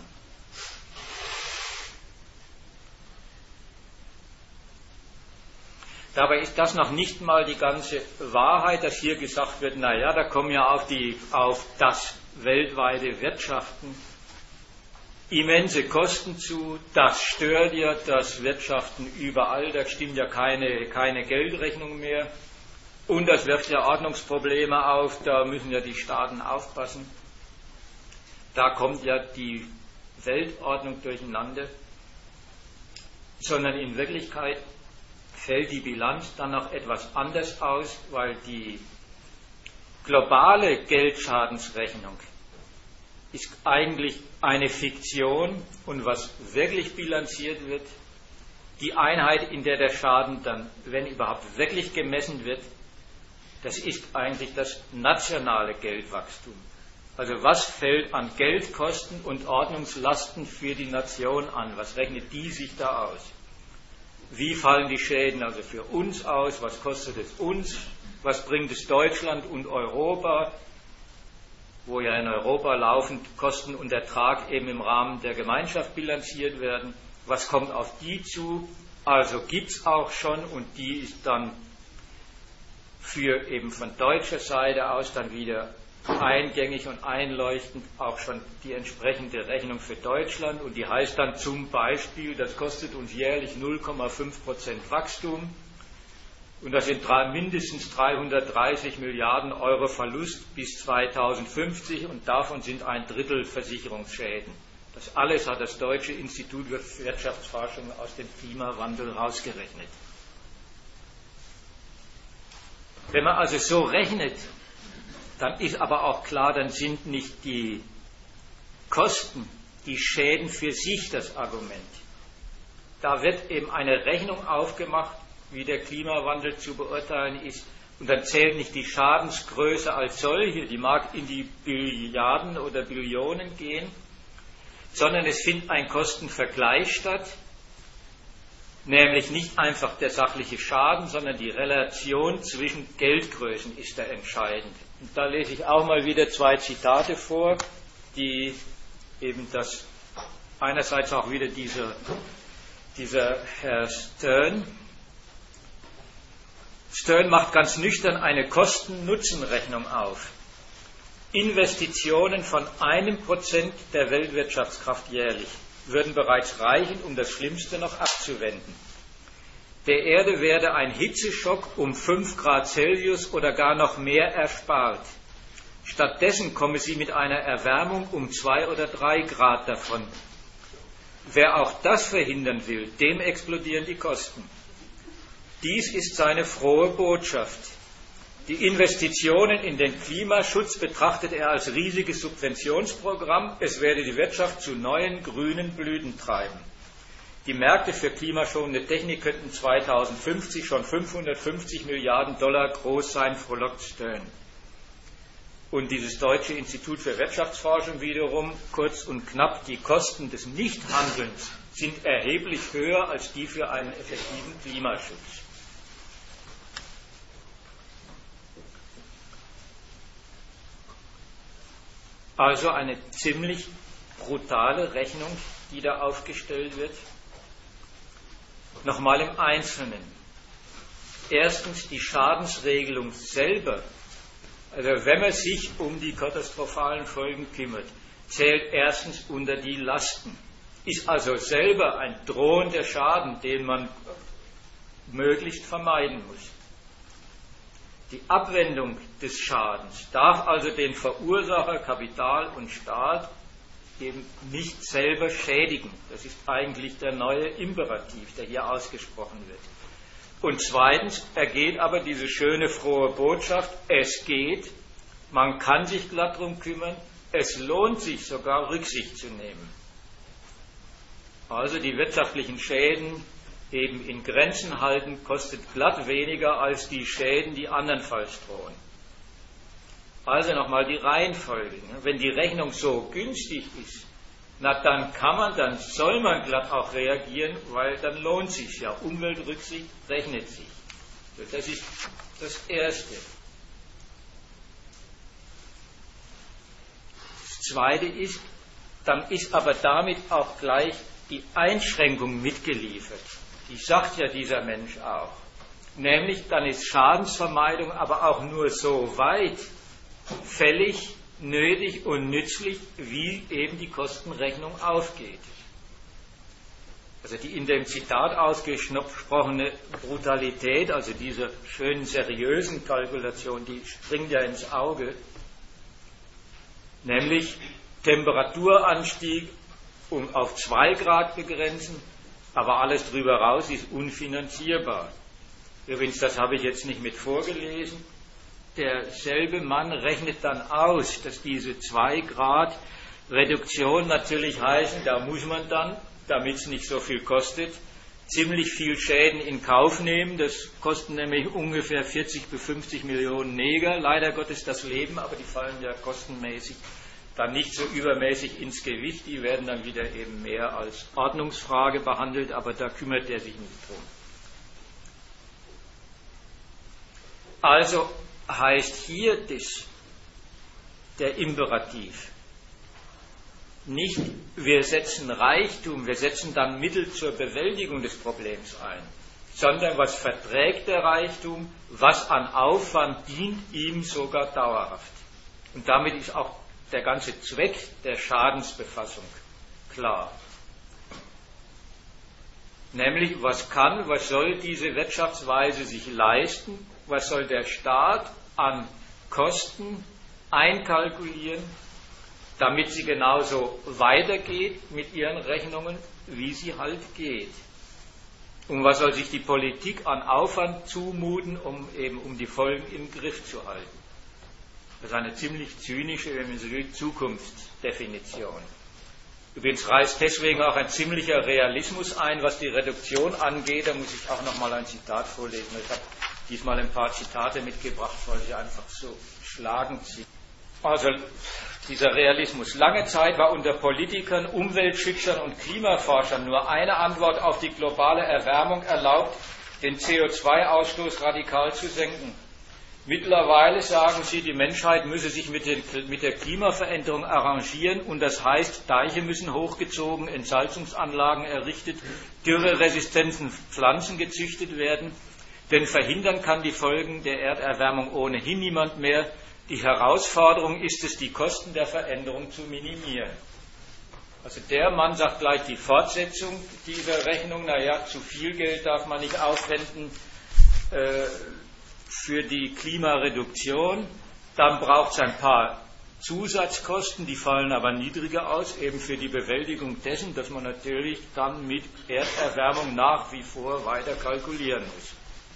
Dabei ist das noch nicht mal die ganze Wahrheit, dass hier gesagt wird, naja, da kommen ja auf, die, auf das weltweite Wirtschaften immense Kosten zu, das stört ja das Wirtschaften überall, da stimmt ja keine, keine Geldrechnung mehr und das wirft ja Ordnungsprobleme auf, da müssen ja die Staaten aufpassen. Da kommt ja die Weltordnung durcheinander, sondern in Wirklichkeit fällt die Bilanz dann noch etwas anders aus, weil die globale Geldschadensrechnung ist eigentlich eine Fiktion und was wirklich bilanziert wird, die Einheit, in der der Schaden dann, wenn überhaupt, wirklich gemessen wird, das ist eigentlich das nationale Geldwachstum. Also was fällt an Geldkosten und Ordnungslasten für die Nation an? Was rechnet die sich da aus? Wie fallen die Schäden also für uns aus? Was kostet es uns? Was bringt es Deutschland und Europa? Wo ja in Europa laufend Kosten und Ertrag eben im Rahmen der Gemeinschaft bilanziert werden. Was kommt auf die zu? Also gibt es auch schon, und die ist dann für eben von deutscher Seite aus dann wieder eingängig und einleuchtend auch schon die entsprechende Rechnung für Deutschland, und die heißt dann zum Beispiel, das kostet uns jährlich null Komma fünf Prozent Wachstum und das sind drei, mindestens dreihundertdreißig Milliarden Euro Verlust bis zweitausendfünfzig und davon sind ein Drittel Versicherungsschäden. Das alles hat das Deutsche Institut für Wirtschaftsforschung aus dem Klimawandel rausgerechnet. Wenn man also so rechnet, dann ist aber auch klar, dann sind nicht die Kosten, die Schäden für sich das Argument. Da wird eben eine Rechnung aufgemacht, wie der Klimawandel zu beurteilen ist, und dann zählt nicht die Schadensgröße als solche, die mag in die Billiarden oder Billionen gehen, sondern es findet ein Kostenvergleich statt, nämlich nicht einfach der sachliche Schaden, sondern die Relation zwischen Geldgrößen ist da entscheidend. Und da lese ich auch mal wieder zwei Zitate vor, die eben das, einerseits auch wieder dieser, dieser Herr Stern. Stern macht ganz nüchtern eine Kosten-Nutzen-Rechnung auf. Investitionen von einem Prozent der Weltwirtschaftskraft jährlich würden bereits reichen, um das Schlimmste noch abzuwenden. Der Erde werde ein Hitzeschock um fünf Grad Celsius oder gar noch mehr erspart. Stattdessen komme sie mit einer Erwärmung um zwei oder drei Grad davon. Wer auch das verhindern will, dem explodieren die Kosten. Dies ist seine frohe Botschaft. Die Investitionen in den Klimaschutz betrachtet er als riesiges Subventionsprogramm. Es werde die Wirtschaft zu neuen grünen Blüten treiben. Die Märkte für klimaschonende Technik könnten zweitausendfünfzig schon fünfhundertfünfzig Milliarden Dollar groß sein, frohlockt Stern. Und dieses Deutsche Institut für Wirtschaftsforschung wiederum, kurz und knapp, die Kosten des Nichthandelns sind erheblich höher als die für einen effektiven Klimaschutz. Also eine ziemlich brutale Rechnung, die da aufgestellt wird. Nochmal im Einzelnen. Erstens die Schadensregelung selber. Also wenn man sich um die katastrophalen Folgen kümmert, zählt erstens unter die Lasten. Ist also selber ein drohender Schaden, den man möglichst vermeiden muss. Die Abwendung des Schadens darf also den Verursacher, Kapital und Staat, eben nicht selber schädigen. Das ist eigentlich der neue Imperativ, der hier ausgesprochen wird. Und zweitens ergeht aber diese schöne, frohe Botschaft, es geht, man kann sich glatt drum kümmern, es lohnt sich sogar Rücksicht zu nehmen. Also die wirtschaftlichen Schäden eben in Grenzen halten, kostet glatt weniger als die Schäden, die andernfalls drohen. Also nochmal die Reihenfolge. Wenn die Rechnung so günstig ist, na dann kann man, dann soll man glatt auch reagieren, weil dann lohnt sich ja. Umweltrücksicht rechnet sich. Das ist das Erste. Das Zweite ist, dann ist aber damit auch gleich die Einschränkung mitgeliefert. Die sagt ja dieser Mensch auch. Nämlich, dann ist Schadensvermeidung aber auch nur so weit fällig, nötig und nützlich, wie eben die Kostenrechnung aufgeht. Also die in dem Zitat ausgesprochene Brutalität, also diese schönen seriösen Kalkulation, die springt ja ins Auge, nämlich Temperaturanstieg um auf zwei Grad begrenzen, aber alles drüber raus ist unfinanzierbar. Übrigens, das habe ich jetzt nicht mit vorgelesen. Derselbe Mann rechnet dann aus, dass diese zwei Grad Reduktion natürlich heißen, da muss man dann, damit es nicht so viel kostet, ziemlich viel Schäden in Kauf nehmen. Das kosten nämlich ungefähr vierzig bis fünfzig Millionen Neger. Leider Gottes das Leben, aber die fallen ja kostenmäßig dann nicht so übermäßig ins Gewicht. Die werden dann wieder eben mehr als Ordnungsfrage behandelt, aber da kümmert er sich nicht drum. Also heißt hier das, der Imperativ, nicht, wir setzen Reichtum, wir setzen dann Mittel zur Bewältigung des Problems ein, sondern was verträgt der Reichtum, was an Aufwand dient ihm sogar dauerhaft. Und damit ist auch der ganze Zweck der Schadensbefassung klar. Nämlich, was kann, was soll diese Wirtschaftsweise sich leisten, was soll der Staat an Kosten einkalkulieren, damit sie genauso weitergeht mit ihren Rechnungen, wie sie halt geht. Und was soll sich die Politik an Aufwand zumuten, um eben um die Folgen im Griff zu halten. Das ist eine ziemlich zynische, wenn man so will, Zukunftsdefinition. Übrigens reißt deswegen auch ein ziemlicher Realismus ein, was die Reduktion angeht. Da muss ich auch noch mal ein Zitat vorlesen. Ich habe diesmal ein paar Zitate mitgebracht, weil sie einfach so schlagend sind. Also dieser Realismus. Lange Zeit war unter Politikern, Umweltschützern und Klimaforschern nur eine Antwort auf die globale Erwärmung erlaubt, den C O zwei Ausstoß radikal zu senken. Mittlerweile sagen sie, die Menschheit müsse sich mit, den, mit der Klimaveränderung arrangieren und das heißt, Deiche müssen hochgezogen, Entsalzungsanlagen errichtet, dürreresistenten Pflanzen gezüchtet werden, denn verhindern kann die Folgen der Erderwärmung ohnehin niemand mehr. Die Herausforderung ist es, die Kosten der Veränderung zu minimieren. Also der Mann sagt gleich die Fortsetzung dieser Rechnung, naja, zu viel Geld darf man nicht aufwenden, äh, für die Klimareduktion, dann braucht es ein paar Zusatzkosten, die fallen aber niedriger aus, eben für die Bewältigung dessen, dass man natürlich dann mit Erderwärmung nach wie vor weiter kalkulieren muss.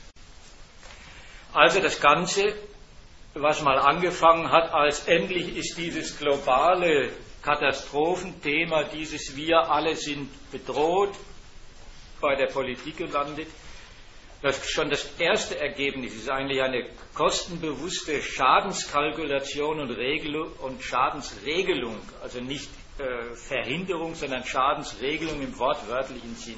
Also das Ganze, was mal angefangen hat, als endlich ist dieses globale Katastrophenthema, dieses Wir alle sind bedroht, bei der Politik gelandet. Das schon das erste Ergebnis ist eigentlich eine kostenbewusste Schadenskalkulation und, Regelung, und Schadensregelung, also nicht äh, Verhinderung, sondern Schadensregelung im wortwörtlichen Sinn.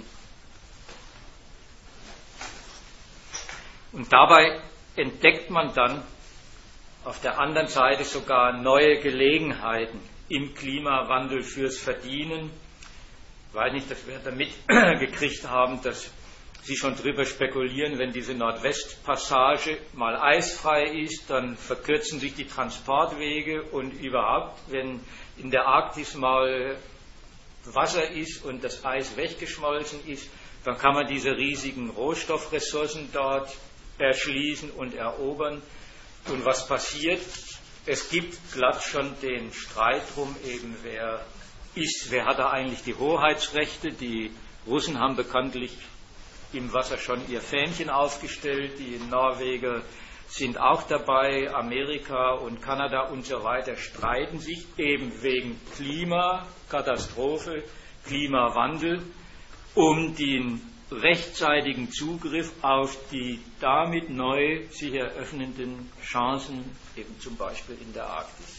Und dabei entdeckt man dann auf der anderen Seite sogar neue Gelegenheiten im Klimawandel fürs Verdienen. Ich weiß nicht, dass wir damit gekriegt haben, dass Sie schon drüber spekulieren, wenn diese Nordwestpassage mal eisfrei ist, dann verkürzen sich die Transportwege und überhaupt, wenn in der Arktis mal Wasser ist und das Eis weggeschmolzen ist, dann kann man diese riesigen Rohstoffressourcen dort erschließen und erobern. Und was passiert? Es gibt glatt schon den Streit drum, eben wer ist, wer hat da eigentlich die Hoheitsrechte. Die Russen haben bekanntlich im Wasser schon ihr Fähnchen aufgestellt, die Norweger sind auch dabei, Amerika und Kanada und so weiter streiten sich eben wegen Klimakatastrophe, Klimawandel, um den rechtzeitigen Zugriff auf die damit neu sich eröffnenden Chancen, eben zum Beispiel in der Arktis.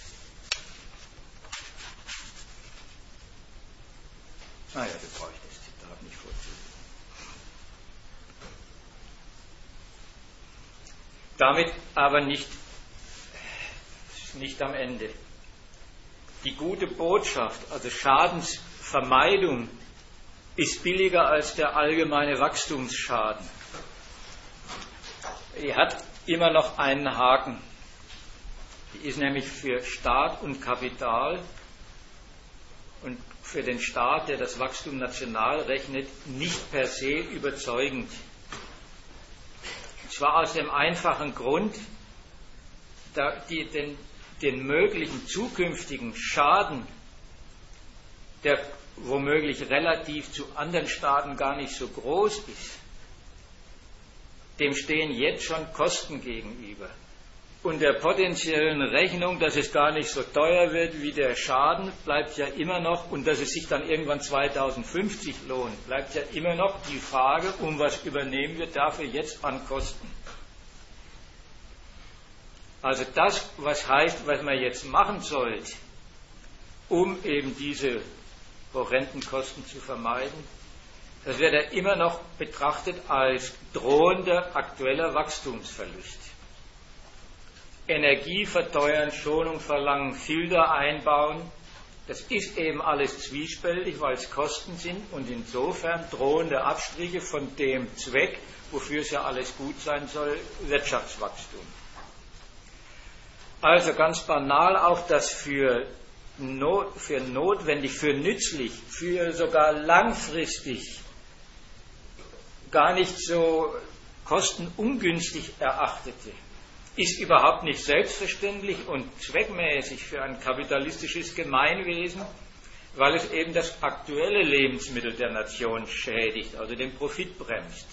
Naja, das brauche ich das Zitat nicht vorzulesen. Damit aber nicht, nicht am Ende. Die gute Botschaft, also Schadensvermeidung, ist billiger als der allgemeine Wachstumsschaden. Die hat immer noch einen Haken. Die ist nämlich für Staat und Kapital und für den Staat, der das Wachstum national rechnet, nicht per se überzeugend. Und zwar aus dem einfachen Grund, da die, den, den möglichen zukünftigen Schaden, der womöglich relativ zu anderen Staaten gar nicht so groß ist, dem stehen jetzt schon Kosten gegenüber. Und der potenziellen Rechnung, dass es gar nicht so teuer wird wie der Schaden, bleibt ja immer noch, und dass es sich dann irgendwann zweitausendfünfzig lohnt, bleibt ja immer noch die Frage, um was übernehmen wir dafür jetzt an Kosten. Also das, was heißt, was man jetzt machen sollte, um eben diese horrenden Kosten zu vermeiden, das wird ja immer noch betrachtet als drohender aktueller Wachstumsverlust. Energie verteuern, Schonung verlangen, Filter einbauen, Das ist eben alles zwiespältig, weil es Kosten sind und insofern drohende Abstriche von dem Zweck, wofür es ja alles gut sein soll, Wirtschaftswachstum. Also ganz banal auch das für, not, für notwendig, für nützlich, für sogar langfristig gar nicht so kostenungünstig erachtete, ist überhaupt nicht selbstverständlich und zweckmäßig für ein kapitalistisches Gemeinwesen, weil es eben das aktuelle Lebensmittel der Nation schädigt, also den Profit bremst.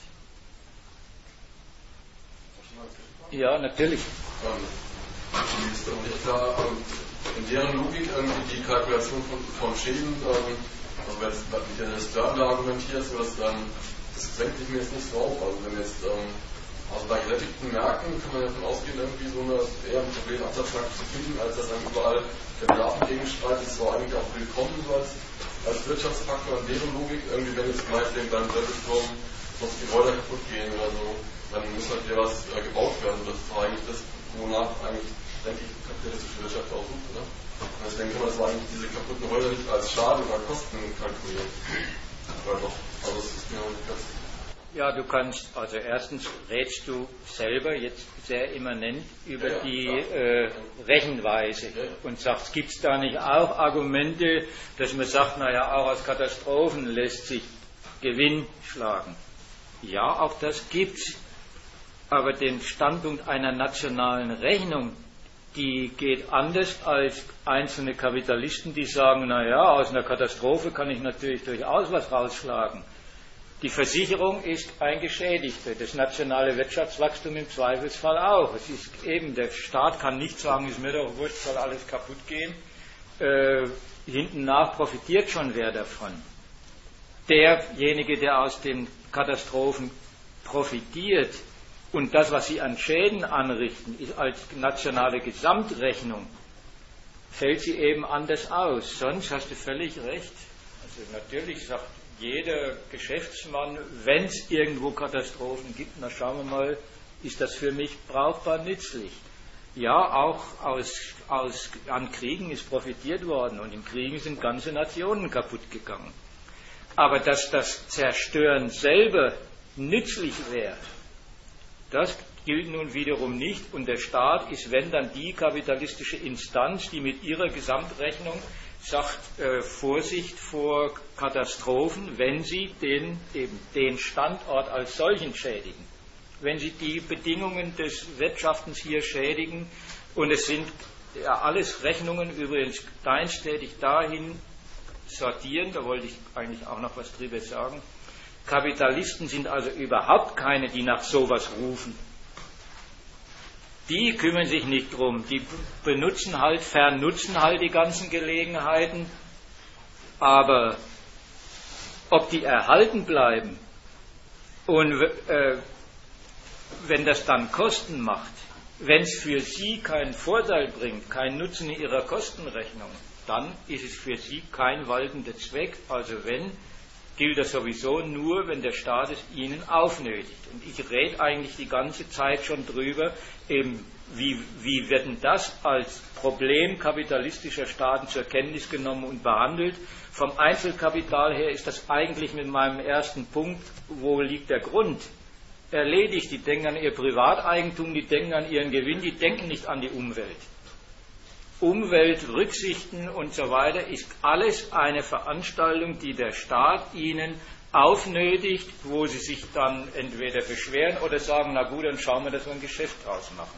Ja, natürlich. Ähm, die ist doch nicht klar, ähm, in deren Logik irgendwie die Kalkulation von, von Schäden, ähm, also wenn es mit der Störende argumentiert, so dass dann, das senkt sich mir jetzt nicht so auf. Also wenn jetzt ähm, also bei gesättigten Märkten kann man ja davon ausgehen, irgendwie so eine eher ein Problem Absatzmarkt zu finden, als dass dann überall der Bedarf entgegenschreitet. Das war eigentlich auch willkommen so als, als Wirtschaftsfaktor in deren Logik. Irgendwie, wenn jetzt meinetwegen beim Serviceturm sonst die Räder kaputt gehen oder so, dann muss halt wieder was äh, gebaut werden. Das war eigentlich das, wonach eigentlich, denke ich, kapitalistische Wirtschaft auch sucht, oder? Und deswegen kann man das eigentlich diese kaputten Häuser nicht als Schaden oder Kosten kalkulieren. Aber doch, also es ist mir nicht ganz. Ja, du kannst, also erstens rätst du selber jetzt sehr immanent über ja, ja, die äh, Rechenweise ja, ja. und sagst, gibt es da nicht auch Argumente, dass man sagt, naja, auch aus Katastrophen lässt sich Gewinn schlagen. Ja, auch das gibt's. Aber den Standpunkt einer nationalen Rechnung, die geht anders als einzelne Kapitalisten, die sagen, naja, aus einer Katastrophe kann ich natürlich durchaus was rausschlagen. Die Versicherung ist ein Geschädigter, das nationale Wirtschaftswachstum im Zweifelsfall auch. Es ist eben, der Staat kann nicht sagen, ist mir doch wurscht, soll alles kaputt gehen. Äh, hinten nach profitiert schon wer davon. Derjenige, der aus den Katastrophen profitiert und das, was sie an Schäden anrichten, ist als nationale Gesamtrechnung, fällt sie eben anders aus. Sonst hast du völlig recht. Also natürlich sagt jeder Geschäftsmann, wenn es irgendwo Katastrophen gibt, na schauen wir mal, ist das für mich brauchbar nützlich. Ja, auch aus, aus, an Kriegen ist profitiert worden und in Kriegen sind ganze Nationen kaputt gegangen. Aber dass das Zerstören selber nützlich wäre, das gilt nun wiederum nicht und der Staat ist, wenn dann, die kapitalistische Instanz, die mit ihrer Gesamtrechnung sagt, äh, Vorsicht vor Katastrophen, wenn sie den, eben den Standort als solchen schädigen. Wenn sie die Bedingungen des Wirtschaftens hier schädigen, und es sind ja alles Rechnungen übrigens kleinstädtig dahin sortieren, da wollte ich eigentlich auch noch was drüber sagen. Kapitalisten sind also überhaupt keine, die nach sowas rufen. Die kümmern sich nicht drum, die benutzen halt, vernutzen halt die ganzen Gelegenheiten, aber ob die erhalten bleiben und äh, wenn das dann Kosten macht, wenn es für sie keinen Vorteil bringt, keinen Nutzen in ihrer Kostenrechnung, dann ist es für sie kein waltender Zweck, also wenn, gilt das sowieso nur, wenn der Staat es ihnen aufnötigt. Und ich rede eigentlich die ganze Zeit schon drüber, eben, wie, wie wird denn das als Problem kapitalistischer Staaten zur Kenntnis genommen und behandelt? Vom Einzelkapital her ist das eigentlich mit meinem ersten Punkt, wo liegt der Grund, erledigt. Die denken an ihr Privateigentum, die denken an ihren Gewinn, die denken nicht an die Umwelt. Umwelt, Rücksichten und so weiter ist alles eine Veranstaltung, die der Staat ihnen aufnötigt, wo sie sich dann entweder beschweren oder sagen, na gut, dann schauen wir, dass wir ein Geschäft draus machen.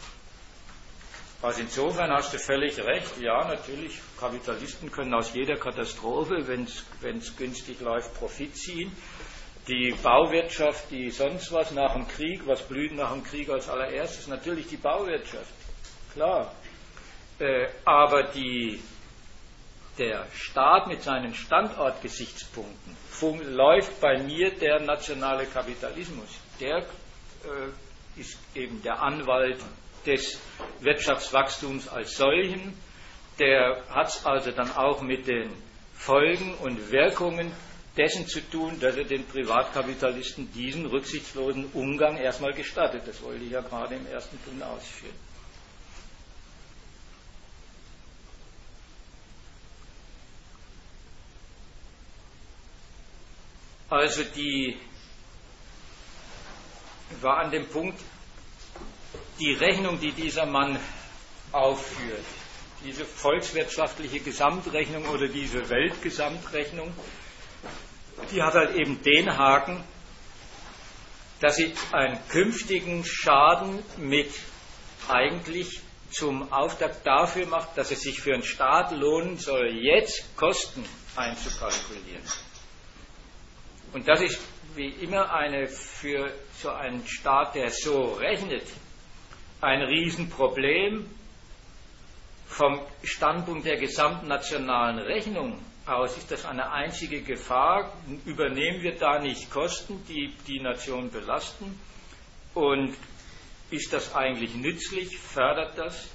Also insofern hast du völlig recht, ja, natürlich, Kapitalisten können aus jeder Katastrophe, wenn es günstig läuft, Profit ziehen. Die Bauwirtschaft, die sonst was nach dem Krieg, was blüht nach dem Krieg als allererstes, natürlich die Bauwirtschaft, klar. Äh, aber die, der Staat mit seinen Standortgesichtspunkten fun- läuft bei mir der nationale Kapitalismus. Der äh, ist eben der Anwalt des Wirtschaftswachstums als solchen. Der hat es also dann auch mit den Folgen und Wirkungen dessen zu tun, dass er den Privatkapitalisten diesen rücksichtslosen Umgang erstmal gestattet. Das wollte ich ja gerade im ersten Punkt ausführen. Also die war an dem Punkt, die Rechnung, die dieser Mann aufführt, diese volkswirtschaftliche Gesamtrechnung oder diese Weltgesamtrechnung, die hat halt eben den Haken, dass sie einen künftigen Schaden mit eigentlich zum Auftakt dafür macht, dass es sich für einen Staat lohnen soll, jetzt Kosten einzukalkulieren. Und das ist wie immer eine für so einen Staat, der so rechnet, ein Riesenproblem. Vom Standpunkt der gesamten nationalen Rechnung aus ist das eine einzige Gefahr. Übernehmen wir da nicht Kosten, die die Nation belasten? Und ist das eigentlich nützlich? Fördert das?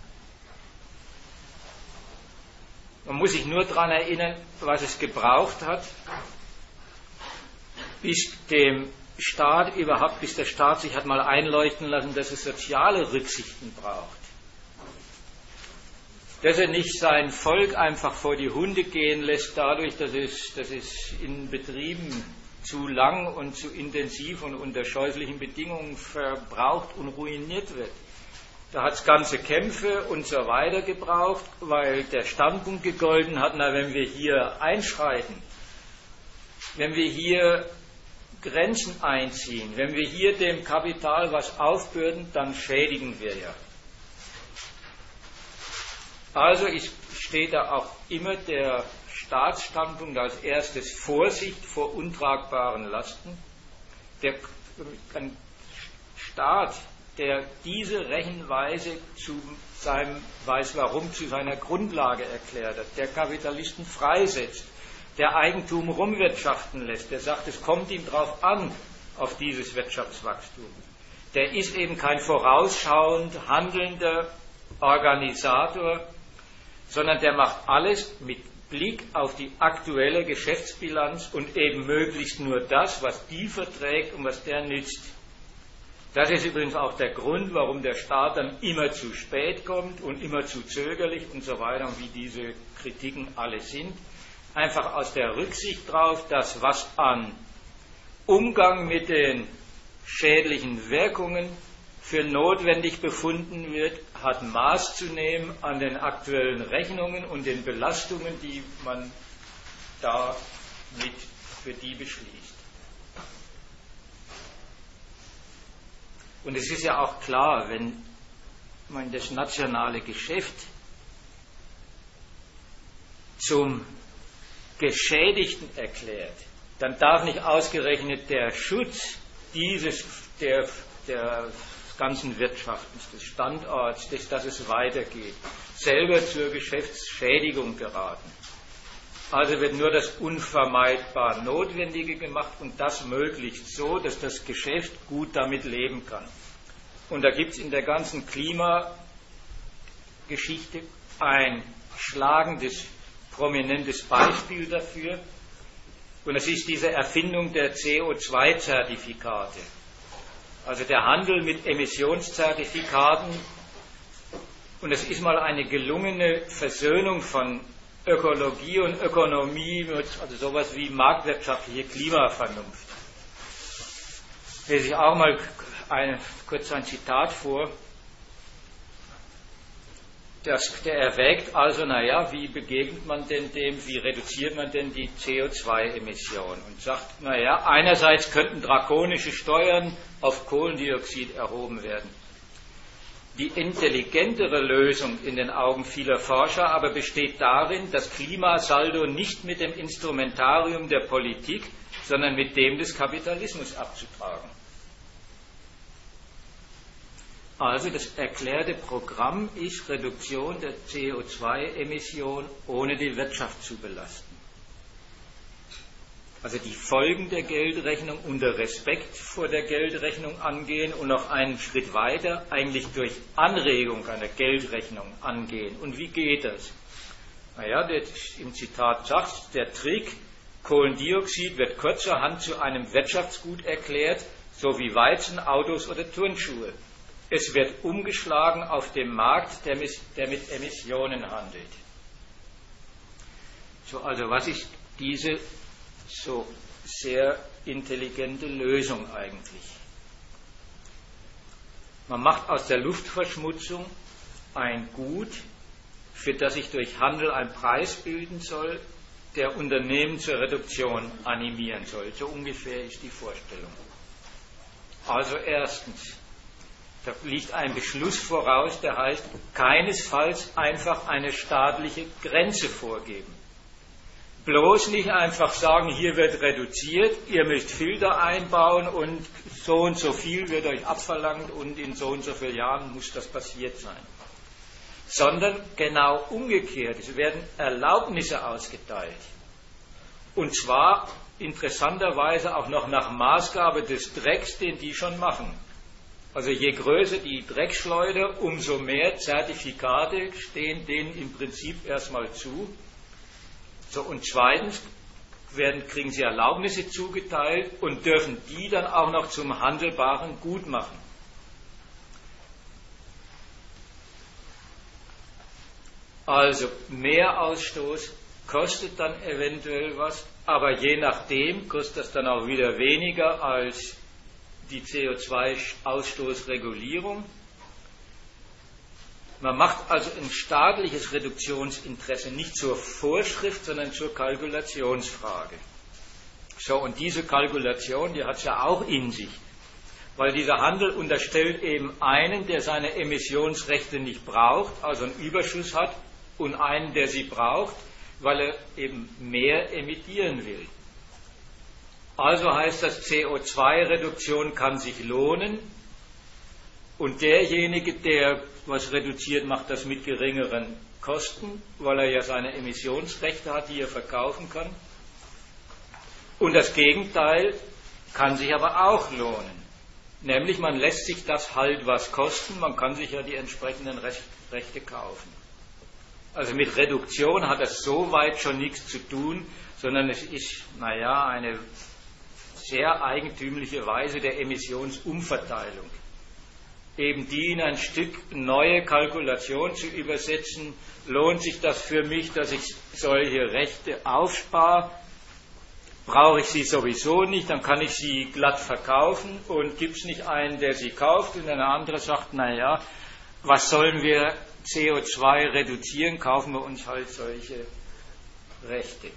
Man muss sich nur daran erinnern, was es gebraucht hat, bis dem Staat überhaupt, bis der Staat sich hat mal einleuchten lassen, dass es soziale Rücksichten braucht. Dass er nicht sein Volk einfach vor die Hunde gehen lässt, dadurch, dass es, dass es in Betrieben zu lang und zu intensiv und unter scheußlichen Bedingungen verbraucht und ruiniert wird. Da hat es ganze Kämpfe und so weiter gebraucht, weil der Standpunkt gegolten hat, na, wenn wir hier einschreiten, wenn wir hier Grenzen einziehen, wenn wir hier dem Kapital was aufbürden, dann schädigen wir ja. Also steht da auch immer der Staatsstandpunkt als erstes Vorsicht vor untragbaren Lasten. Der ein Staat, der diese Rechenweise zu seinem Weiß-Warum, zu seiner Grundlage erklärt hat, der Kapitalisten freisetzt, der Eigentum rumwirtschaften lässt, der sagt, es kommt ihm drauf an, auf dieses Wirtschaftswachstum, der ist eben kein vorausschauend handelnder Organisator, sondern der macht alles mit Blick auf die aktuelle Geschäftsbilanz und eben möglichst nur das, was die verträgt und was der nützt. Das ist übrigens auch der Grund, warum der Staat dann immer zu spät kommt und immer zu zögerlich und so weiter, und wie diese Kritiken alle sind. Einfach aus der Rücksicht darauf, dass was an Umgang mit den schädlichen Wirkungen für notwendig befunden wird, hat Maß zu nehmen an den aktuellen Rechnungen und den Belastungen, die man da mit für die beschließt. Und es ist ja auch klar, wenn man das nationale Geschäft zum Geschädigten erklärt, dann darf nicht ausgerechnet der Schutz dieses, der, der ganzen Wirtschaftens, des Standorts, des, dass es weitergeht, selber zur Geschäftsschädigung geraten. Also wird nur das unvermeidbar Notwendige gemacht und das möglichst so, dass das Geschäft gut damit leben kann. Und da gibt es in der ganzen Klimageschichte ein schlagendes, prominentes Beispiel dafür. Und das ist diese Erfindung der C O zwei Zertifikate. Also der Handel mit Emissionszertifikaten. Und es ist mal eine gelungene Versöhnung von Ökologie und Ökonomie, also sowas wie marktwirtschaftliche Klimavernunft. Ich lese ich auch mal eine, kurz ein Zitat vor. Das, der erwägt also, naja, wie begegnet man denn dem, wie reduziert man denn die C O zwei Emissionen? Und sagt, naja, einerseits könnten drakonische Steuern auf Kohlendioxid erhoben werden. Die intelligentere Lösung in den Augen vieler Forscher aber besteht darin, das Klimasaldo nicht mit dem Instrumentarium der Politik, sondern mit dem des Kapitalismus abzutragen. Also das erklärte Programm ist Reduktion der C O zwei Emission, ohne die Wirtschaft zu belasten. Also die Folgen der Geldrechnung unter Respekt vor der Geldrechnung angehen und noch einen Schritt weiter eigentlich durch Anregung einer Geldrechnung angehen. Und wie geht das? Naja, der, im Zitat sagt, der Trick, Kohlendioxid wird kurzerhand zu einem Wirtschaftsgut erklärt, so wie Weizen, Autos oder Turnschuhe. Es wird umgeschlagen auf dem Markt, der mit, der mit Emissionen handelt. So, also was ist diese so sehr intelligente Lösung eigentlich. Man macht aus der Luftverschmutzung ein Gut, für das sich durch Handel ein Preis bilden soll, der Unternehmen zur Reduktion animieren soll. So ungefähr ist die Vorstellung. Also erstens, da liegt ein Beschluss voraus, der heißt, keinesfalls einfach eine staatliche Grenze vorgeben. Bloß nicht einfach sagen, hier wird reduziert, ihr müsst Filter einbauen und so und so viel wird euch abverlangt und in so und so vielen Jahren muss das passiert sein. Sondern genau umgekehrt, es werden Erlaubnisse ausgeteilt. Und zwar interessanterweise auch noch nach Maßgabe des Drecks, den die schon machen. Also je größer die Dreckschleuder, umso mehr Zertifikate stehen denen im Prinzip erstmal zu. So, und zweitens werden, kriegen sie Erlaubnisse zugeteilt und dürfen die dann auch noch zum handelbaren Gut machen. Also mehr Ausstoß kostet dann eventuell was, aber je nachdem kostet das dann auch wieder weniger als die C O zwei Ausstoßregulierung. Man macht also ein staatliches Reduktionsinteresse nicht zur Vorschrift, sondern zur Kalkulationsfrage. So, und diese Kalkulation, die hat es ja auch in sich, weil dieser Handel unterstellt eben einen, der seine Emissionsrechte nicht braucht, also einen Überschuss hat, und einen, der sie braucht, weil er eben mehr emittieren will. Also heißt das, C O zwei Reduktion kann sich lohnen, und derjenige, der was reduziert, macht das mit geringeren Kosten, weil er ja seine Emissionsrechte hat, die er verkaufen kann. Und das Gegenteil kann sich aber auch lohnen. Nämlich man lässt sich das halt was kosten, man kann sich ja die entsprechenden Rechte kaufen. Also mit Reduktion hat das soweit schon nichts zu tun, sondern es ist, naja, eine sehr eigentümliche Weise der Emissionsumverteilung. Eben die in ein Stück neue Kalkulation zu übersetzen, lohnt sich das für mich, dass ich solche Rechte aufspare, brauche ich sie sowieso nicht, dann kann ich sie glatt verkaufen und gibt es nicht einen, der sie kauft und ein anderer sagt, naja, was sollen wir C O zwei reduzieren, kaufen wir uns halt solche Rechte.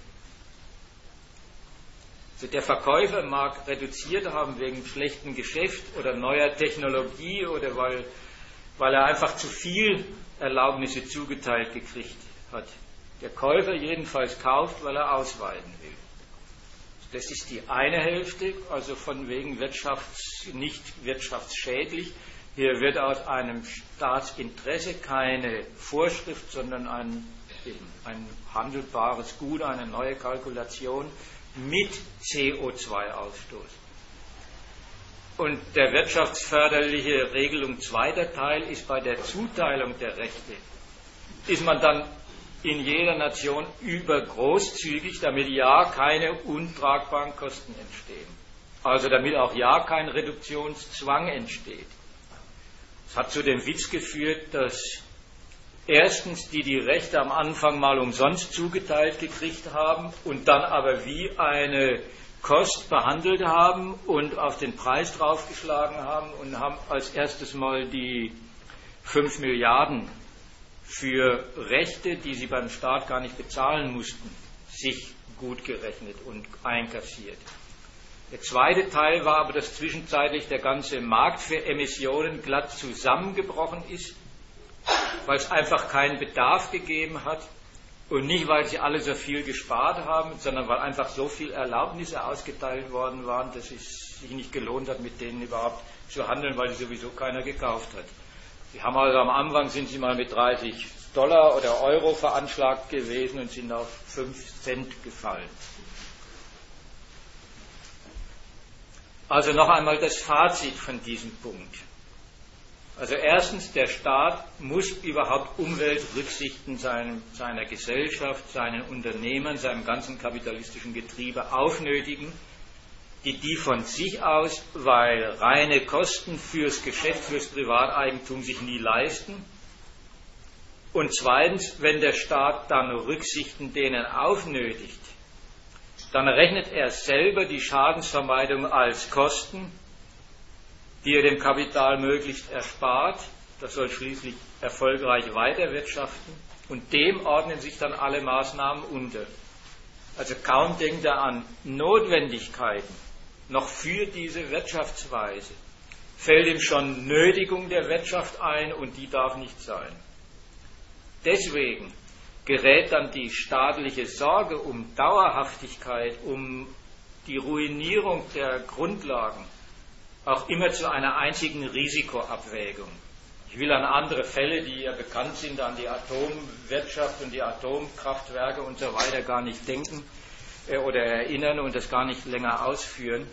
Also der Verkäufer mag reduziert haben wegen schlechtem Geschäft oder neuer Technologie oder weil, weil er einfach zu viel Erlaubnisse zugeteilt gekriegt hat. Der Käufer jedenfalls kauft, weil er ausweiten will. Das ist die eine Hälfte, also von wegen Wirtschafts-, nicht wirtschaftsschädlich. Hier wird aus einem Staatsinteresse keine Vorschrift, sondern ein, eben ein handelbares Gut, eine neue Kalkulation mit C O zwei Ausstoß. Und der wirtschaftsförderliche Regelung zweiter Teil ist bei der Zuteilung der Rechte, ist man dann in jeder Nation übergroßzügig, damit ja keine untragbaren Kosten entstehen. Also damit auch ja kein Reduktionszwang entsteht. Es hat zu dem Witz geführt, dass erstens die die Rechte am Anfang mal umsonst zugeteilt gekriegt haben und dann aber wie eine Kost behandelt haben und auf den Preis draufgeschlagen haben und haben als erstes mal die fünf Milliarden für Rechte, die sie beim Staat gar nicht bezahlen mussten, sich gut gerechnet und einkassiert. Der zweite Teil war aber, dass zwischenzeitlich der ganze Markt für Emissionen glatt zusammengebrochen ist, weil es einfach keinen Bedarf gegeben hat und nicht, weil sie alle so viel gespart haben, sondern weil einfach so viele Erlaubnisse ausgeteilt worden waren, dass es sich nicht gelohnt hat, mit denen überhaupt zu handeln, weil sie sowieso keiner gekauft hat. Sie haben also am Anfang sind sie mal mit dreißig Dollar oder Euro veranschlagt gewesen und sind auf fünf Cent gefallen. Also noch einmal das Fazit von diesem Punkt. Also erstens, der Staat muss überhaupt Umweltrücksichten seinem, seiner Gesellschaft, seinen Unternehmern, seinem ganzen kapitalistischen Getriebe aufnötigen, die die von sich aus, weil reine Kosten fürs Geschäft, fürs Privateigentum sich nie leisten. Und zweitens, wenn der Staat dann Rücksichten denen aufnötigt, dann rechnet er selber die Schadensvermeidung als Kosten, die er dem Kapital möglichst erspart. Das soll schließlich erfolgreich weiterwirtschaften. Und dem ordnen sich dann alle Maßnahmen unter. Also kaum denkt er an Notwendigkeiten, noch für diese Wirtschaftsweise, fällt ihm schon Nötigung der Wirtschaft ein und die darf nicht sein. Deswegen gerät dann die staatliche Sorge um Dauerhaftigkeit, um die Ruinierung der Grundlagen auch immer zu einer einzigen Risikoabwägung. Ich will an andere Fälle, die ja bekannt sind, an die Atomwirtschaft und die Atomkraftwerke und so weiter gar nicht denken äh, oder erinnern und das gar nicht länger ausführen.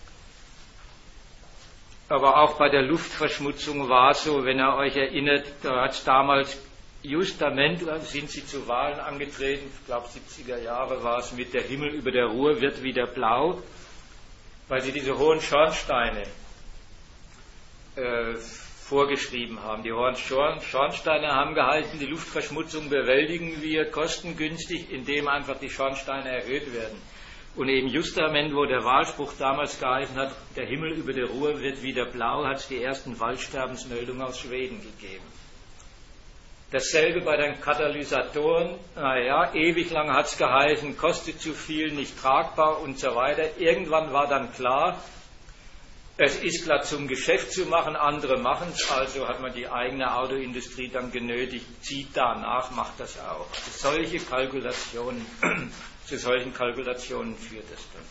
Aber auch bei der Luftverschmutzung war es so, wenn ihr euch erinnert, da hat es damals Justament, sind sie zu Wahlen angetreten, ich glaube siebziger Jahre war es, mit der Himmel über der Ruhr wird wieder blau, weil sie diese hohen Schornsteine äh, vorgeschrieben haben. Die hohen Schornsteine haben gehalten, die Luftverschmutzung bewältigen wir kostengünstig, indem einfach die Schornsteine erhöht werden. Und eben justament, wo der Wahlspruch damals geheißen hat, der Himmel über der Ruhr wird wieder blau, hat es die ersten Waldsterbensmeldungen aus Schweden gegeben. Dasselbe bei den Katalysatoren, naja, ewig lang hat es geheißen, kostet zu viel, nicht tragbar und so weiter. Irgendwann war dann klar, es ist klar zum Geschäft zu machen, andere machen es, also hat man die eigene Autoindustrie dann genötigt, zieht danach, macht das auch. Also solche Kalkulationen, zu solchen Kalkulationen führt es dann.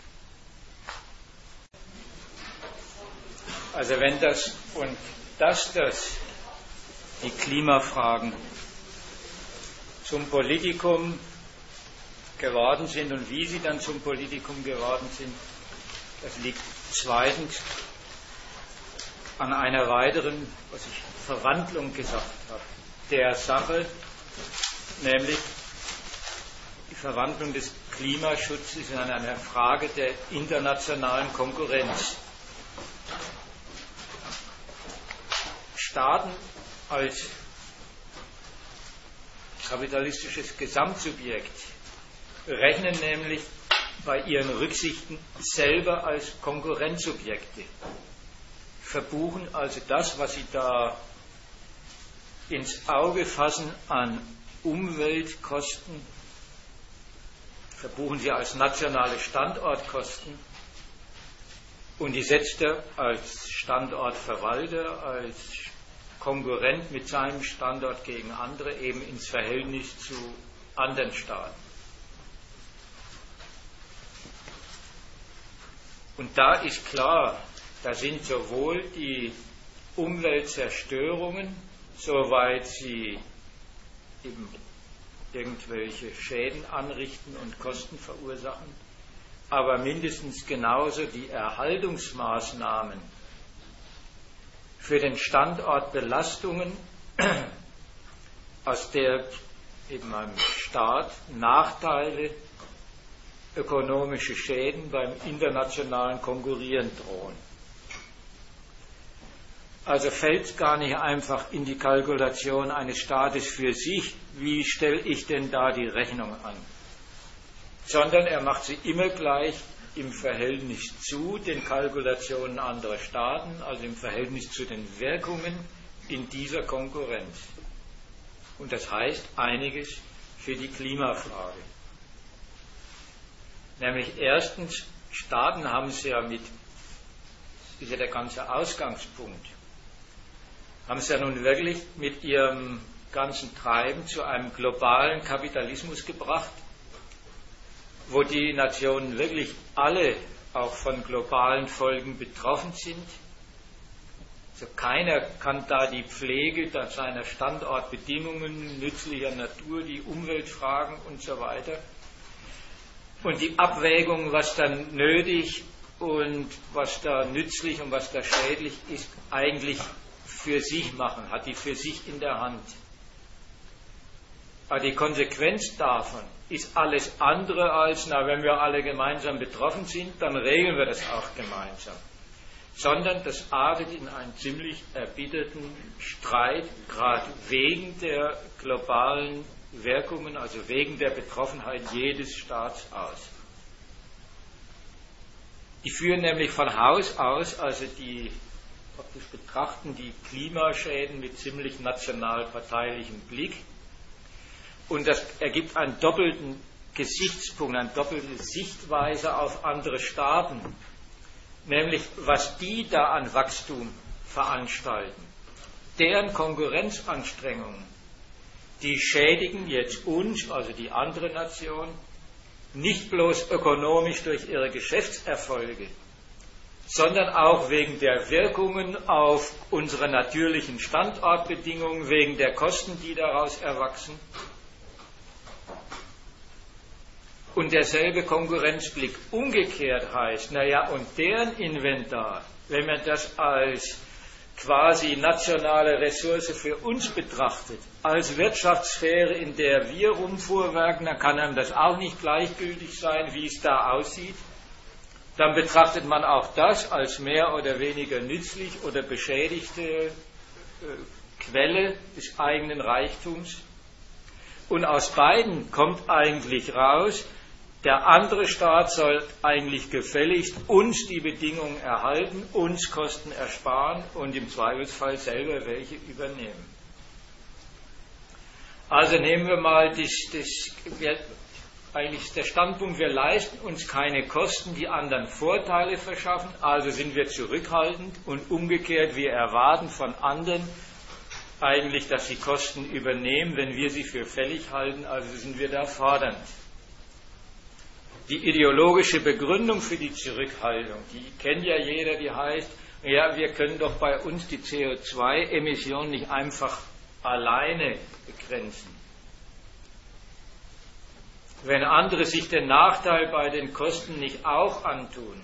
Also wenn das und dass das die Klimafragen zum Politikum geworden sind und wie sie dann zum Politikum geworden sind, das liegt zweitens an einer weiteren, was ich Verwandlung gesagt habe, der Sache, nämlich die Verwandlung des Klimaschutzes in einer Frage der internationalen Konkurrenz. Staaten als kapitalistisches Gesamtsubjekt rechnen nämlich bei ihren Rücksichten selber als Konkurrenzsubjekte, verbuchen also das, was sie da ins Auge fassen an Umweltkosten, verbuchen sie als nationale Standortkosten und die setzt er als Standortverwalter, als Konkurrent mit seinem Standort gegen andere eben ins Verhältnis zu anderen Staaten. Und da ist klar, da sind sowohl die Umweltzerstörungen, soweit sie eben irgendwelche Schäden anrichten und Kosten verursachen, aber mindestens genauso die Erhaltungsmaßnahmen für den Standort Belastungen, aus der eben einem Staat Nachteile, ökonomische Schäden beim internationalen Konkurrieren drohen. Also fällt es gar nicht einfach in die Kalkulation eines Staates für sich, wie stelle ich denn da die Rechnung an, sondern er macht sie immer gleich im Verhältnis zu den Kalkulationen anderer Staaten, also im Verhältnis zu den Wirkungen in dieser Konkurrenz. Und das heißt einiges für die Klimafrage. Nämlich erstens, Staaten haben es ja mit, das ist ja der ganze Ausgangspunkt, haben es ja nun wirklich mit ihrem ganzen Treiben zu einem globalen Kapitalismus gebracht, wo die Nationen wirklich alle auch von globalen Folgen betroffen sind. Also keiner kann da die Pflege seiner Standortbedingungen, nützlicher Natur, die Umweltfragen und so weiter und die Abwägung, was dann nötig und was da nützlich und was da schädlich ist, eigentlich für sich machen, hat die für sich in der Hand. Aber die Konsequenz davon ist alles andere als, na, wenn wir alle gemeinsam betroffen sind, dann regeln wir das auch gemeinsam. Sondern das artet in einen ziemlich erbitterten Streit, gerade wegen der globalen Wirkungen, also wegen der Betroffenheit jedes Staats aus. Die führen nämlich von Haus aus, also die praktisch betrachten die Klimaschäden mit ziemlich nationalparteilichem Blick. Und das ergibt einen doppelten Gesichtspunkt, eine doppelte Sichtweise auf andere Staaten. Nämlich, was die da an Wachstum veranstalten. Deren Konkurrenzanstrengungen, die schädigen jetzt uns, also die andere Nation, nicht bloß ökonomisch durch ihre Geschäftserfolge, sondern auch wegen der Wirkungen auf unsere natürlichen Standortbedingungen, wegen der Kosten, die daraus erwachsen. Und derselbe Konkurrenzblick umgekehrt heißt, naja, und deren Inventar, wenn man das als quasi nationale Ressource für uns betrachtet, als Wirtschaftssphäre, in der wir rumfuhrwerken, dann kann einem das auch nicht gleichgültig sein, wie es da aussieht. Dann betrachtet man auch das als mehr oder weniger nützlich oder beschädigte äh, Quelle des eigenen Reichtums. Und aus beiden kommt eigentlich raus, der andere Staat soll eigentlich gefälligst uns die Bedingungen erhalten, uns Kosten ersparen und im Zweifelsfall selber welche übernehmen. Also nehmen wir mal das, das, wir, eigentlich der Standpunkt, wir leisten uns keine Kosten, die anderen Vorteile verschaffen, also sind wir zurückhaltend, und umgekehrt, wir erwarten von anderen eigentlich, dass sie Kosten übernehmen, wenn wir sie für fällig halten, also sind wir da fordernd. Die ideologische Begründung für die Zurückhaltung, die kennt ja jeder, die heißt, ja, wir können doch bei uns die C O zwei Emissionen nicht einfach alleine begrenzen. Wenn andere sich den Nachteil bei den Kosten nicht auch antun.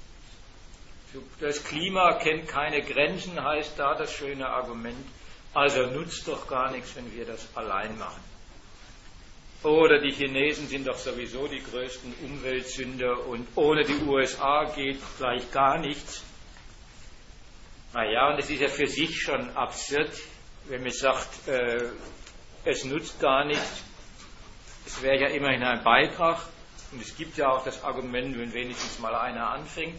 Das Klima kennt keine Grenzen, heißt da das schöne Argument, also nutzt doch gar nichts, wenn wir das allein machen. Oder die Chinesen sind doch sowieso die größten Umweltsünder und ohne die U S A geht gleich gar nichts. Naja, und es ist ja für sich schon absurd, wenn man sagt, äh, es nutzt gar nichts. Es wäre ja immerhin ein Beitrag. Und es gibt ja auch das Argument, wenn wenigstens mal einer anfängt.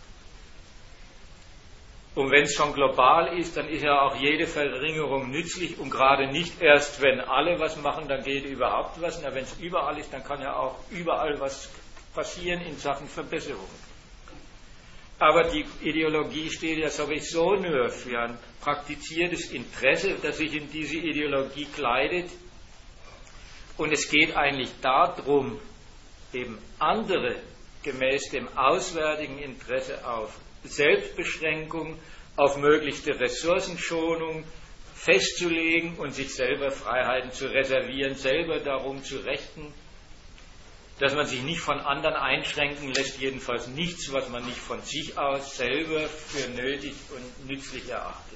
Und wenn es schon global ist, dann ist ja auch jede Verringerung nützlich, und gerade nicht erst, wenn alle was machen, dann geht überhaupt was. Na, wenn es überall ist, dann kann ja auch überall was passieren in Sachen Verbesserung. Aber die Ideologie steht ja sowieso nur für ein praktiziertes Interesse, das sich in diese Ideologie kleidet. Und es geht eigentlich darum, eben andere gemäß dem auswärtigen Interesse auf Selbstbeschränkung, auf möglichste Ressourcenschonung festzulegen und sich selber Freiheiten zu reservieren, selber darum zu rechten, dass man sich nicht von anderen einschränken lässt, jedenfalls nichts, was man nicht von sich aus selber für nötig und nützlich erachtet.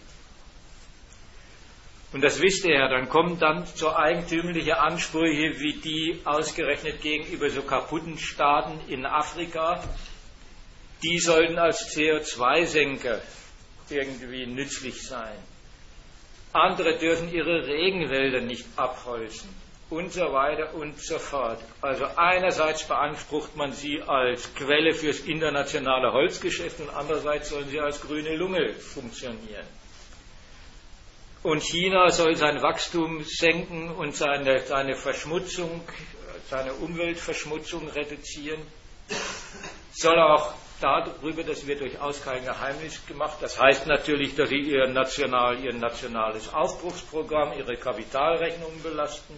Und das wisst ihr ja, dann kommen dann so eigentümliche Ansprüche wie die ausgerechnet gegenüber so kaputten Staaten in Afrika. Die sollten als C O zwei Senker irgendwie nützlich sein. Andere dürfen ihre Regenwälder nicht abholzen und so weiter und so fort. Also einerseits beansprucht man sie als Quelle fürs internationale Holzgeschäft und andererseits sollen sie als grüne Lunge funktionieren. Und China soll sein Wachstum senken und seine, seine Verschmutzung, seine Umweltverschmutzung reduzieren. Soll auch darüber, das wird durchaus kein Geheimnis gemacht. Das heißt natürlich, dass sie ihr, national, ihr nationales Aufbruchsprogramm, ihre Kapitalrechnungen belasten.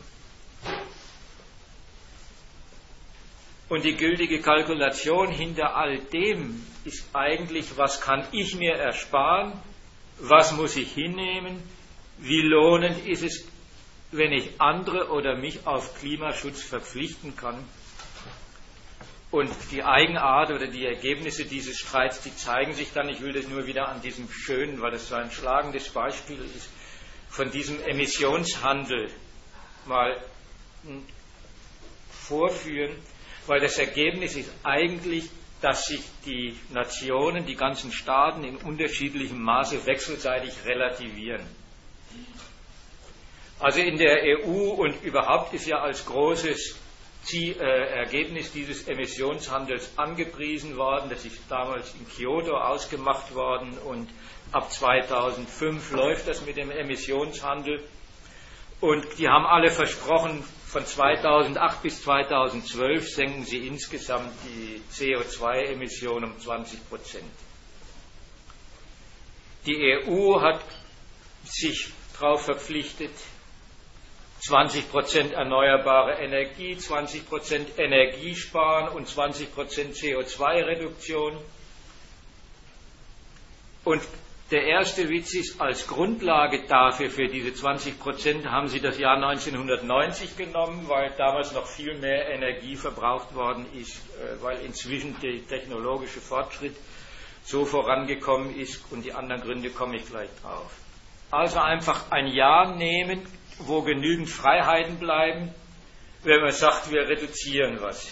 Und die gültige Kalkulation hinter all dem ist eigentlich, was kann ich mir ersparen, was muss ich hinnehmen, wie lohnend ist es, wenn ich andere oder mich auf Klimaschutz verpflichten kann. Und die Eigenart oder die Ergebnisse dieses Streits, die zeigen sich dann, ich will das nur wieder an diesem schönen, weil das so ein schlagendes Beispiel ist, von diesem Emissionshandel mal vorführen, weil das Ergebnis ist eigentlich, dass sich die Nationen, die ganzen Staaten in unterschiedlichem Maße wechselseitig relativieren. Also in der E U und überhaupt ist ja als großes Ziel, äh, Ergebnis dieses Emissionshandels angepriesen worden. Das ist damals in Kyoto ausgemacht worden und ab zweitausendfünf läuft das mit dem Emissionshandel. Und die haben alle versprochen, von zweitausendacht bis zweitausendzwölf senken sie insgesamt die C O zwei Emissionen um zwanzig Prozent. Die E U hat sich darauf verpflichtet, zwanzig Prozent erneuerbare Energie, zwanzig Prozent Energiesparen und zwanzig Prozent C O zwei Reduktion. Und der erste Witz ist, als Grundlage dafür, für diese zwanzig Prozent, haben sie das Jahr neunzehnhundertneunzig genommen, weil damals noch viel mehr Energie verbraucht worden ist, weil inzwischen der technologische Fortschritt so vorangekommen ist, und die anderen Gründe komme ich gleich drauf. Also einfach ein Jahr nehmen, wo genügend Freiheiten bleiben, wenn man sagt, wir reduzieren was.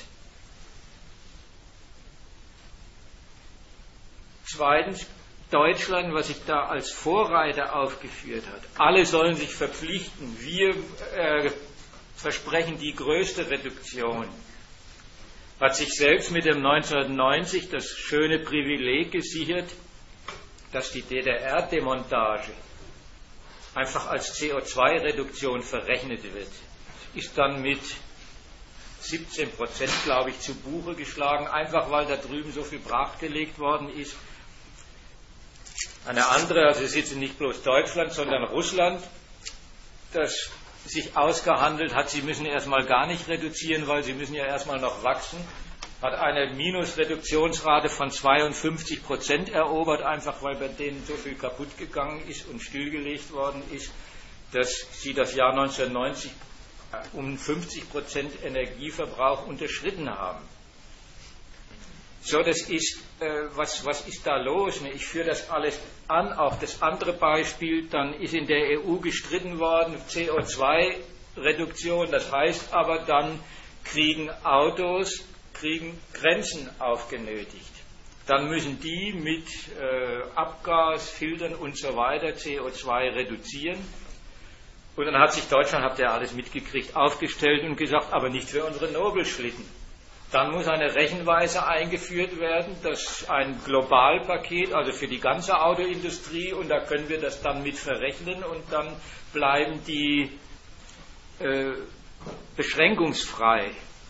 Zweitens, Deutschland, was sich da als Vorreiter aufgeführt hat. Alle sollen sich verpflichten. Wir äh, versprechen die größte Reduktion. Hat sich selbst mit dem neunzehnhundertneunzig das schöne Privileg gesichert, dass die D D R-Demontage einfach als C O zwei Reduktion verrechnet wird. Ist dann mit siebzehn Prozent, glaube ich, zu Buche geschlagen, einfach weil da drüben so viel brachgelegt worden ist. Eine andere, also es ist jetzt nicht bloß Deutschland, sondern Russland, das sich ausgehandelt hat, sie müssen erstmal gar nicht reduzieren, weil sie müssen ja erstmal noch wachsen, hat eine Minusreduktionsrate von zweiundfünfzig Prozent erobert, einfach weil bei denen so viel kaputt gegangen ist und stillgelegt worden ist, dass sie das Jahr neunzehnhundertneunzig um fünfzig Prozent Energieverbrauch unterschritten haben. So, das ist, äh, was, was ist da los? Ne? Ich führe das alles an. Auch das andere Beispiel, dann ist in der E U gestritten worden, C O zwei Reduktion, das heißt aber, dann kriegen Autos, kriegen Grenzen aufgenötigt. Dann müssen die mit äh, Abgas, Filtern und so weiter C O zwei reduzieren. Und dann hat sich Deutschland, habt ihr alles mitgekriegt, aufgestellt und gesagt, aber nicht für unsere Nobelschlitten. Dann muss eine Rechenweise eingeführt werden, das ein Globalpaket, also für die ganze Autoindustrie, und da können wir das dann mit verrechnen und dann bleiben die äh, beschränkungsfrei.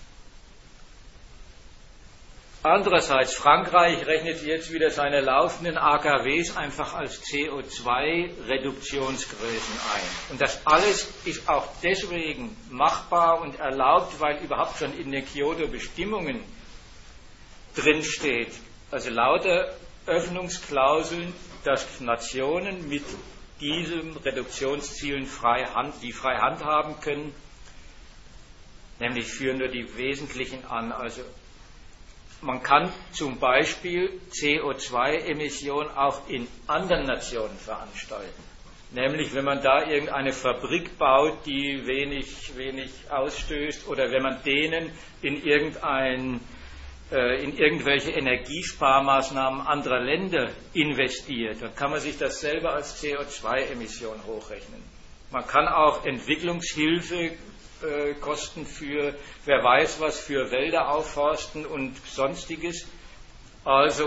Andererseits, Frankreich rechnet jetzt wieder seine laufenden A K Ws einfach als C O zwei Reduktionsgrößen ein. Und das alles ist auch deswegen machbar und erlaubt, weil überhaupt schon in den Kyoto-Bestimmungen drinsteht, also lauter Öffnungsklauseln, dass Nationen mit diesen Reduktionszielen frei Hand, die frei handhaben können, nämlich führen nur die wesentlichen an, also man kann zum Beispiel C O zwei Emissionen auch in anderen Nationen veranstalten. Nämlich, wenn man da irgendeine Fabrik baut, die wenig, wenig ausstößt, oder wenn man denen in, irgendein, äh, in irgendwelche Energiesparmaßnahmen anderer Länder investiert, dann kann man sich das selber als C O zwei Emission hochrechnen. Man kann auch Entwicklungshilfe Kosten für, wer weiß was, für Wälder aufforsten und Sonstiges. Also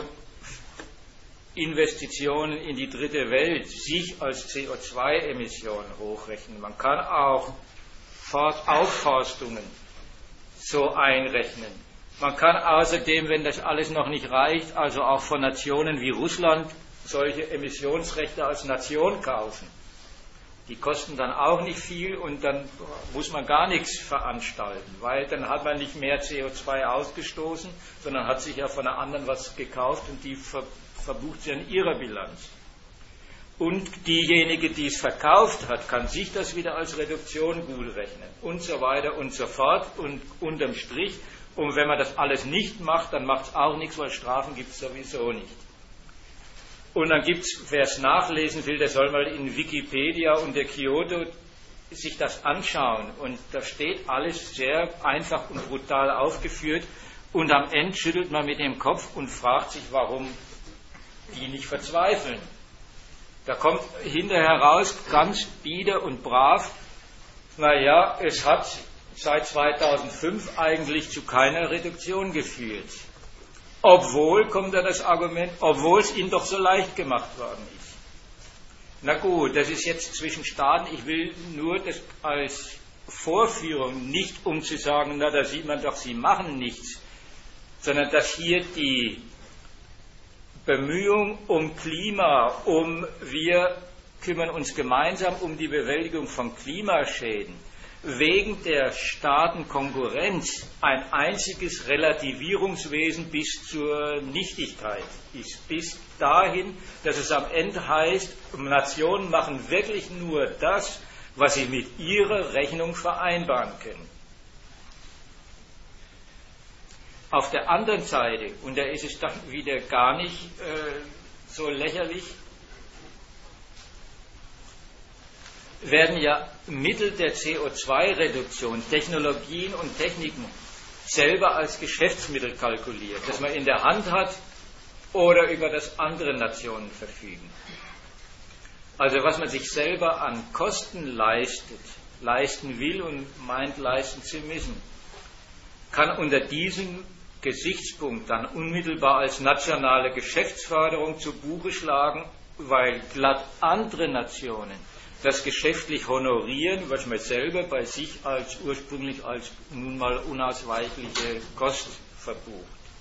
Investitionen in die dritte Welt sich als C O zwei Emissionen hochrechnen. Man kann auch Aufforstungen so einrechnen. Man kann außerdem, wenn das alles noch nicht reicht, also auch von Nationen wie Russland solche Emissionsrechte als Nation kaufen. Die kosten dann auch nicht viel und dann muss man gar nichts veranstalten, weil dann hat man nicht mehr C O zwei ausgestoßen, sondern hat sich ja von einer anderen was gekauft und die ver verbucht sie in ihrer Bilanz. Und diejenige, die es verkauft hat, kann sich das wieder als Reduktion gut rechnen und so weiter und so fort und unterm Strich. Und wenn man das alles nicht macht, dann macht es auch nichts, weil Strafen gibt es sowieso nicht. Und dann gibt es, wer es nachlesen will, der soll mal in Wikipedia unter Kyoto sich das anschauen. Und da steht alles sehr einfach und brutal aufgeführt. Und am Ende schüttelt man mit dem Kopf und fragt sich, warum die nicht verzweifeln. Da kommt hinterher raus, ganz bieder und brav, naja, es hat seit zweitausendfünf eigentlich zu keiner Reduktion geführt. Obwohl, kommt dann das Argument, obwohl es ihnen doch so leicht gemacht worden ist. Na gut, das ist jetzt zwischen Staaten. Ich will nur das als Vorführung, nicht um zu sagen, na, da sieht man doch, sie machen nichts, sondern dass hier die Bemühung um Klima, um wir kümmern uns gemeinsam um die Bewältigung von Klimaschäden, wegen der Staatenkonkurrenz ein einziges Relativierungswesen bis zur Nichtigkeit ist. Bis dahin, dass es am Ende heißt, Nationen machen wirklich nur das, was sie mit ihrer Rechnung vereinbaren können. Auf der anderen Seite, und da ist es dann wieder gar nicht äh, so lächerlich, werden ja Mittel der C O zwei Reduktion, Technologien und Techniken selber als Geschäftsmittel kalkuliert, das man in der Hand hat oder über das andere Nationen verfügen. Also was man sich selber an Kosten leistet, leisten will und meint leisten zu müssen, kann unter diesem Gesichtspunkt dann unmittelbar als nationale Geschäftsförderung zu Buche schlagen, weil glatt andere Nationen das geschäftlich honorieren, was man selber bei sich als ursprünglich als nun mal unausweichliche Kost verbucht.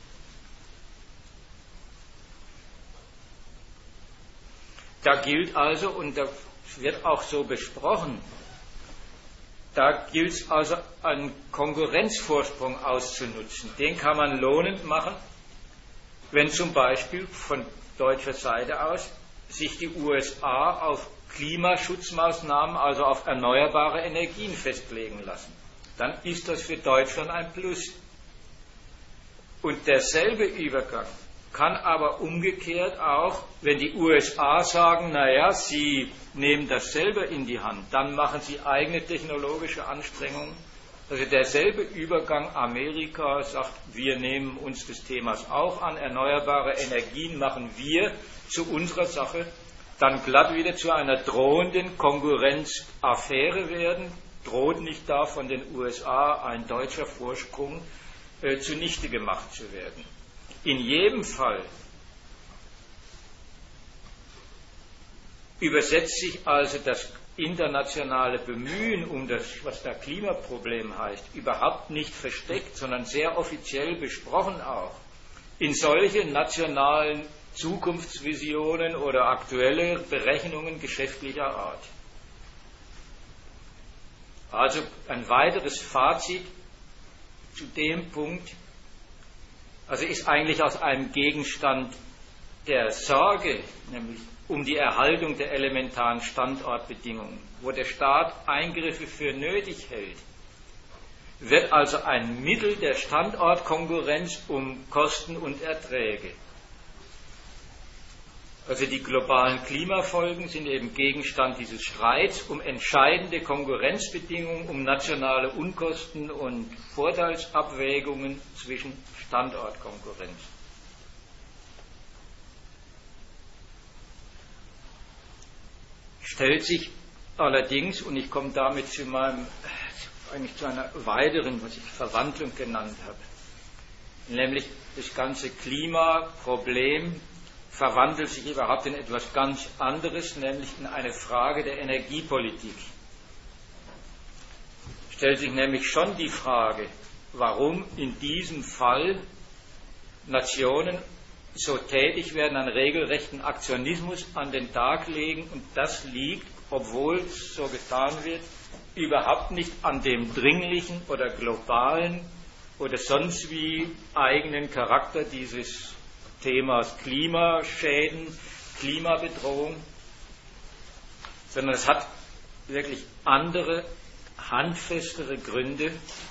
Da gilt also, und das wird auch so besprochen, da gilt es also, einen Konkurrenzvorsprung auszunutzen. Den kann man lohnend machen, wenn zum Beispiel von deutscher Seite aus sich die U S A auf Klimaschutzmaßnahmen, also auf erneuerbare Energien festlegen lassen. Dann ist das für Deutschland ein Plus. Und derselbe Übergang kann aber umgekehrt auch, wenn die U S A sagen, naja, sie nehmen das selber in die Hand, dann machen sie eigene technologische Anstrengungen. Also derselbe Übergang, Amerika sagt, wir nehmen uns des Themas auch an, erneuerbare Energien machen wir zu unserer Sache, dann glatt wieder zu einer drohenden Konkurrenzaffäre werden, droht nicht da von den U S A ein deutscher Vorsprung äh, zunichte gemacht zu werden. In jedem Fall übersetzt sich also das internationale Bemühen um das, was da Klimaproblem heißt, überhaupt nicht versteckt, sondern sehr offiziell besprochen auch, in solche nationalen Zukunftsvisionen oder aktuelle Berechnungen geschäftlicher Art. Also ein weiteres Fazit zu dem Punkt, also ist eigentlich aus einem Gegenstand der Sorge, nämlich um die Erhaltung der elementaren Standortbedingungen, wo der Staat Eingriffe für nötig hält, wird also ein Mittel der Standortkonkurrenz um Kosten und Erträge. Also die globalen Klimafolgen sind eben Gegenstand dieses Streits um entscheidende Konkurrenzbedingungen, um nationale Unkosten und Vorteilsabwägungen zwischen Standortkonkurrenz. Stellt sich allerdings, und ich komme damit zu meinem, eigentlich zu einer weiteren, was ich Verwandlung genannt habe, nämlich das ganze Klimaproblem verwandelt sich überhaupt in etwas ganz anderes, nämlich in eine Frage der Energiepolitik. Stellt sich nämlich schon die Frage, warum in diesem Fall Nationen so tätig werden, einen regelrechten Aktionismus an den Tag legen, und das liegt, obwohl es so getan wird, überhaupt nicht an dem dringlichen oder globalen oder sonst wie eigenen Charakter dieses Themas Klimaschäden, Klimabedrohung, sondern es hat wirklich andere, handfestere Gründe.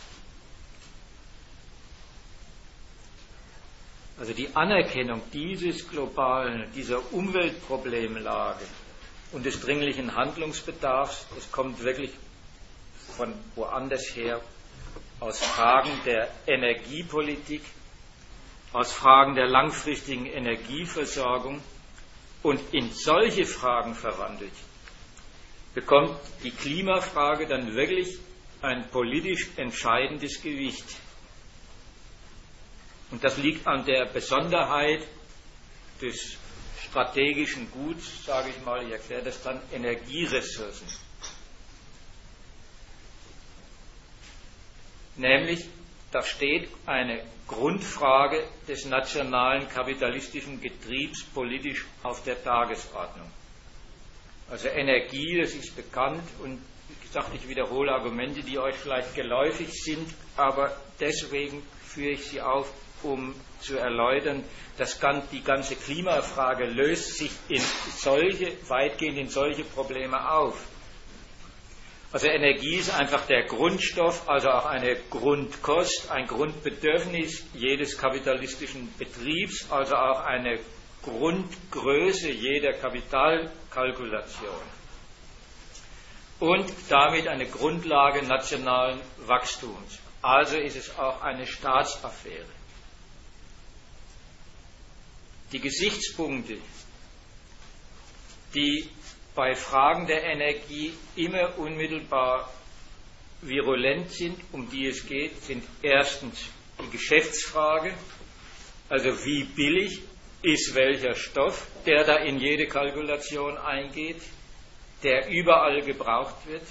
Also die Anerkennung dieses globalen, dieser Umweltproblemlage und des dringlichen Handlungsbedarfs, das kommt wirklich von woanders her, aus Fragen der Energiepolitik, aus Fragen der langfristigen Energieversorgung, und in solche Fragen verwandelt, bekommt die Klimafrage dann wirklich ein politisch entscheidendes Gewicht. Und das liegt an der Besonderheit des strategischen Guts, sage ich mal, ich erkläre das dann, Energieressourcen. Nämlich, da steht eine Grundfrage des nationalen kapitalistischen Getriebs politisch auf der Tagesordnung. Also Energie, das ist bekannt und wie gesagt, ich wiederhole Argumente, die euch vielleicht geläufig sind, aber deswegen führe ich sie auf, um zu erläutern, dass die ganze Klimafrage löst sich in solche, weitgehend in solche Probleme auf. Also Energie ist einfach der Grundstoff, also auch eine Grundkost, ein Grundbedürfnis jedes kapitalistischen Betriebs, also auch eine Grundgröße jeder Kapitalkalkulation. Und damit eine Grundlage nationalen Wachstums. Also ist es auch eine Staatsaffäre. Die Gesichtspunkte, die bei Fragen der Energie immer unmittelbar virulent sind, um die es geht, sind erstens die Geschäftsfrage, also wie billig ist welcher Stoff, der da in jede Kalkulation eingeht, der überall gebraucht wird.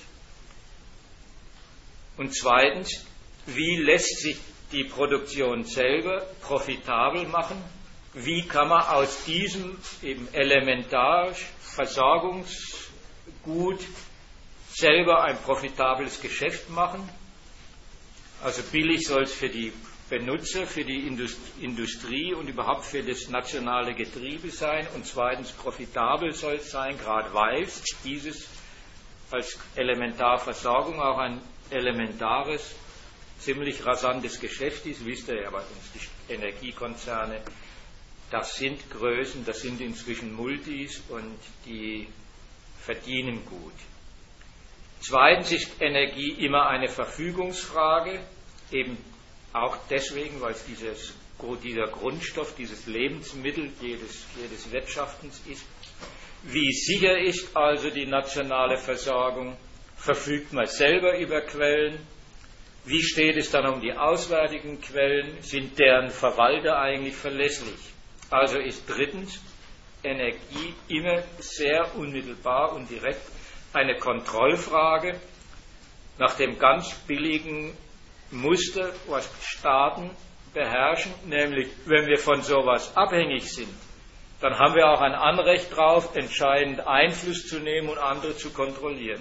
Und zweitens, wie lässt sich die Produktion selber profitabel machen? Wie kann man aus diesem eben elementar Versorgungsgut selber ein profitables Geschäft machen? Also billig soll es für die Benutzer, für die Industrie und überhaupt für das nationale Getriebe sein. Und zweitens profitabel soll es sein, gerade weil dieses als Elementarversorgung auch ein elementares, ziemlich rasantes Geschäft ist. Wisst ihr ja bei uns, die Energiekonzerne, das sind Größen, das sind inzwischen Multis und die verdienen gut. Zweitens ist Energie immer eine Verfügungsfrage, eben auch deswegen, weil es dieses, dieser Grundstoff, dieses Lebensmittel jedes, jedes Wirtschaftens ist. Wie sicher ist also die nationale Versorgung? Verfügt man selber über Quellen? Wie steht es dann um die auswärtigen Quellen? Sind deren Verwalter eigentlich verlässlich? Also ist drittens Energie immer sehr unmittelbar und direkt eine Kontrollfrage nach dem ganz billigen Muster, was Staaten beherrschen, nämlich wenn wir von sowas abhängig sind, dann haben wir auch ein Anrecht darauf, entscheidend Einfluss zu nehmen und andere zu kontrollieren.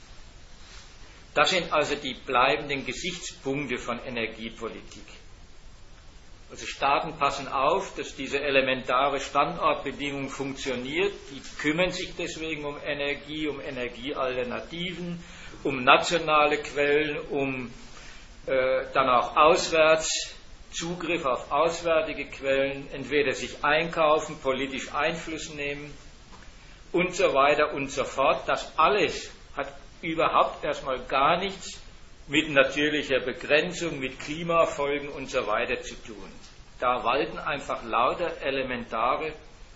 Das sind also die bleibenden Gesichtspunkte von Energiepolitik. Also Staaten passen auf, dass diese elementare Standortbedingung funktioniert. Die kümmern sich deswegen um Energie, um Energiealternativen, um nationale Quellen, um äh, dann auch auswärts, Zugriff auf auswärtige Quellen, entweder sich einkaufen, politisch Einfluss nehmen und so weiter und so fort. Das alles hat überhaupt erstmal gar nichts mit natürlicher Begrenzung, mit Klimafolgen und so weiter zu tun. Da walten einfach lauter elementare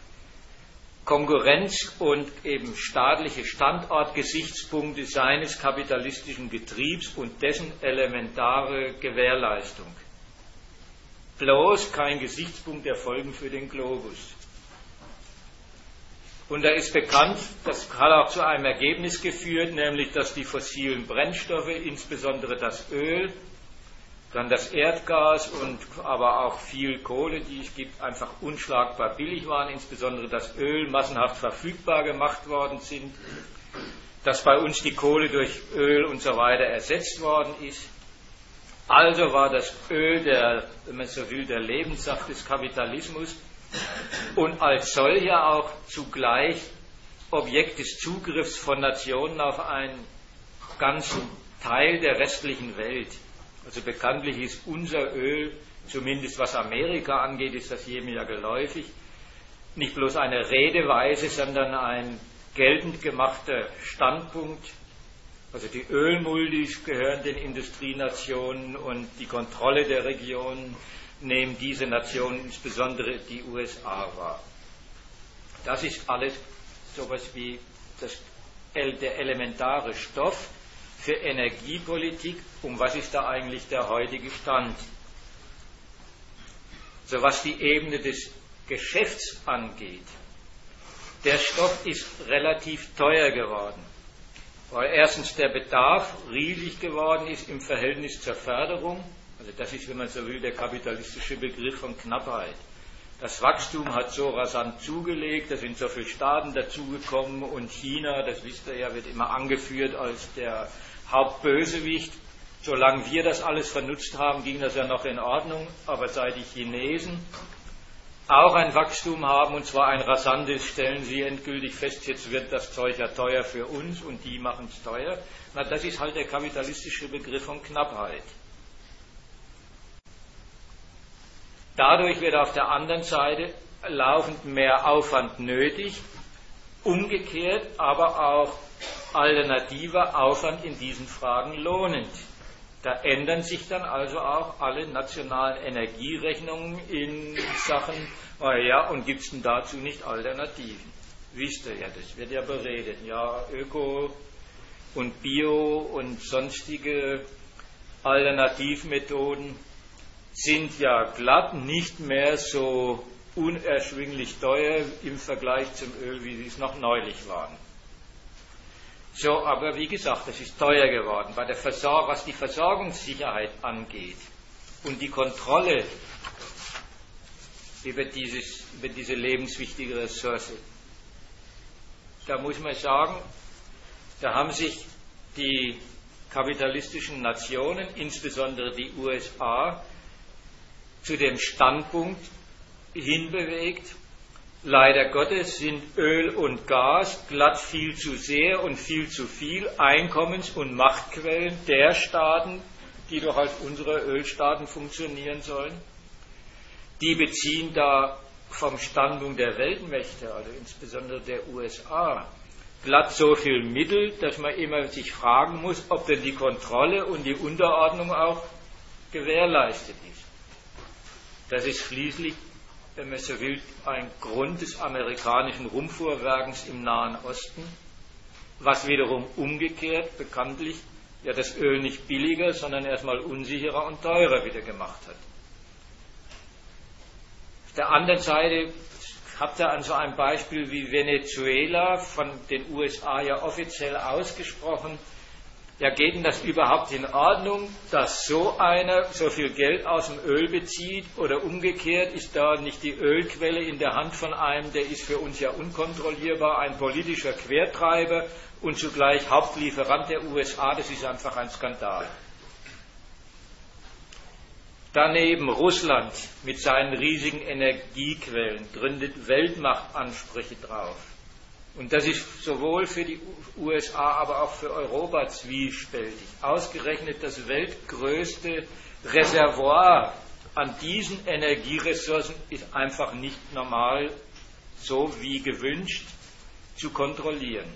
Konkurrenz- und eben staatliche Standortgesichtspunkte seines kapitalistischen Getriebs und dessen elementare Gewährleistung. Bloß kein Gesichtspunkt der Folgen für den Globus. Und da ist bekannt, das hat auch zu einem Ergebnis geführt, nämlich dass die fossilen Brennstoffe, insbesondere das Öl, dann das Erdgas und aber auch viel Kohle, die es gibt, einfach unschlagbar billig waren, insbesondere das Öl massenhaft verfügbar gemacht worden sind, dass bei uns die Kohle durch Öl und so weiter ersetzt worden ist. Also war das Öl, der, wenn man so will, der Lebenssaft des Kapitalismus und als solcher auch zugleich Objekt des Zugriffs von Nationen auf einen ganzen Teil der restlichen Welt. Also bekanntlich ist unser Öl, zumindest was Amerika angeht, ist das jedem ja geläufig, nicht bloß eine Redeweise, sondern ein geltend gemachter Standpunkt. Also die Ölmultis gehören den Industrienationen und die Kontrolle der Regionen nehmen diese Nationen, insbesondere die U S A, wahr. Das ist alles sowas wie das, der elementare Stoff für Energiepolitik, um was ist da eigentlich der heutige Stand? So was die Ebene des Geschäfts angeht, der Stoff ist relativ teuer geworden, weil erstens der Bedarf riesig geworden ist im Verhältnis zur Förderung, also das ist, wenn man so will, der kapitalistische Begriff von Knappheit. Das Wachstum hat so rasant zugelegt, da sind so viele Staaten dazugekommen und China, das wisst ihr ja, wird immer angeführt als der Hauptbösewicht. Solange wir das alles vernutzt haben, ging das ja noch in Ordnung, aber seit die Chinesen auch ein Wachstum haben, und zwar ein rasantes, stellen sie endgültig fest, jetzt wird das Zeug ja teuer für uns und die machen es teuer. Na, das ist halt der kapitalistische Begriff von Knappheit. Dadurch wird auf der anderen Seite laufend mehr Aufwand nötig, umgekehrt aber auch alternativer Aufwand in diesen Fragen lohnend. Da ändern sich dann also auch alle nationalen Energierechnungen in Sachen, oh ja, und gibt es denn dazu nicht Alternativen? Wisst ihr ja, das wird ja beredet. Ja, Öko und Bio und sonstige Alternativmethoden sind ja glatt nicht mehr so unerschwinglich teuer im Vergleich zum Öl, wie sie es noch neulich waren. So, aber wie gesagt, das ist teuer geworden. Bei der Versor- was die Versorgungssicherheit angeht und die Kontrolle über, dieses, über diese lebenswichtige Ressource, da muss man sagen, da haben sich die kapitalistischen Nationen, insbesondere die U S A, zu dem Standpunkt hinbewegt, leider Gottes sind Öl und Gas glatt viel zu sehr und viel zu viel Einkommens- und Machtquellen der Staaten, die doch als unsere Ölstaaten funktionieren sollen. Die beziehen da vom Standpunkt der Weltmächte, also insbesondere der U S A, glatt so viel Mittel, dass man immer sich fragen muss, ob denn die Kontrolle und die Unterordnung auch gewährleistet ist. Das ist schließlich, wenn man so will, ein Grund des amerikanischen Rumfuhrwerkens im Nahen Osten, was wiederum umgekehrt bekanntlich ja das Öl nicht billiger, sondern erstmal unsicherer und teurer wieder gemacht hat. Auf der anderen Seite habt ihr an so einem Beispiel wie Venezuela, von den U S A ja offiziell ausgesprochen, ja, geht denn das überhaupt in Ordnung, dass so einer so viel Geld aus dem Öl bezieht, oder umgekehrt, ist da nicht die Ölquelle in der Hand von einem, der ist für uns ja unkontrollierbar, ein politischer Quertreiber und zugleich Hauptlieferant der U S A, das ist einfach ein Skandal. Daneben Russland mit seinen riesigen Energiequellen gründet Weltmachtansprüche drauf. Und das ist sowohl für die U S A, aber auch für Europa zwiespältig. Ausgerechnet das weltgrößte Reservoir an diesen Energieressourcen ist einfach nicht normal, so wie gewünscht, zu kontrollieren.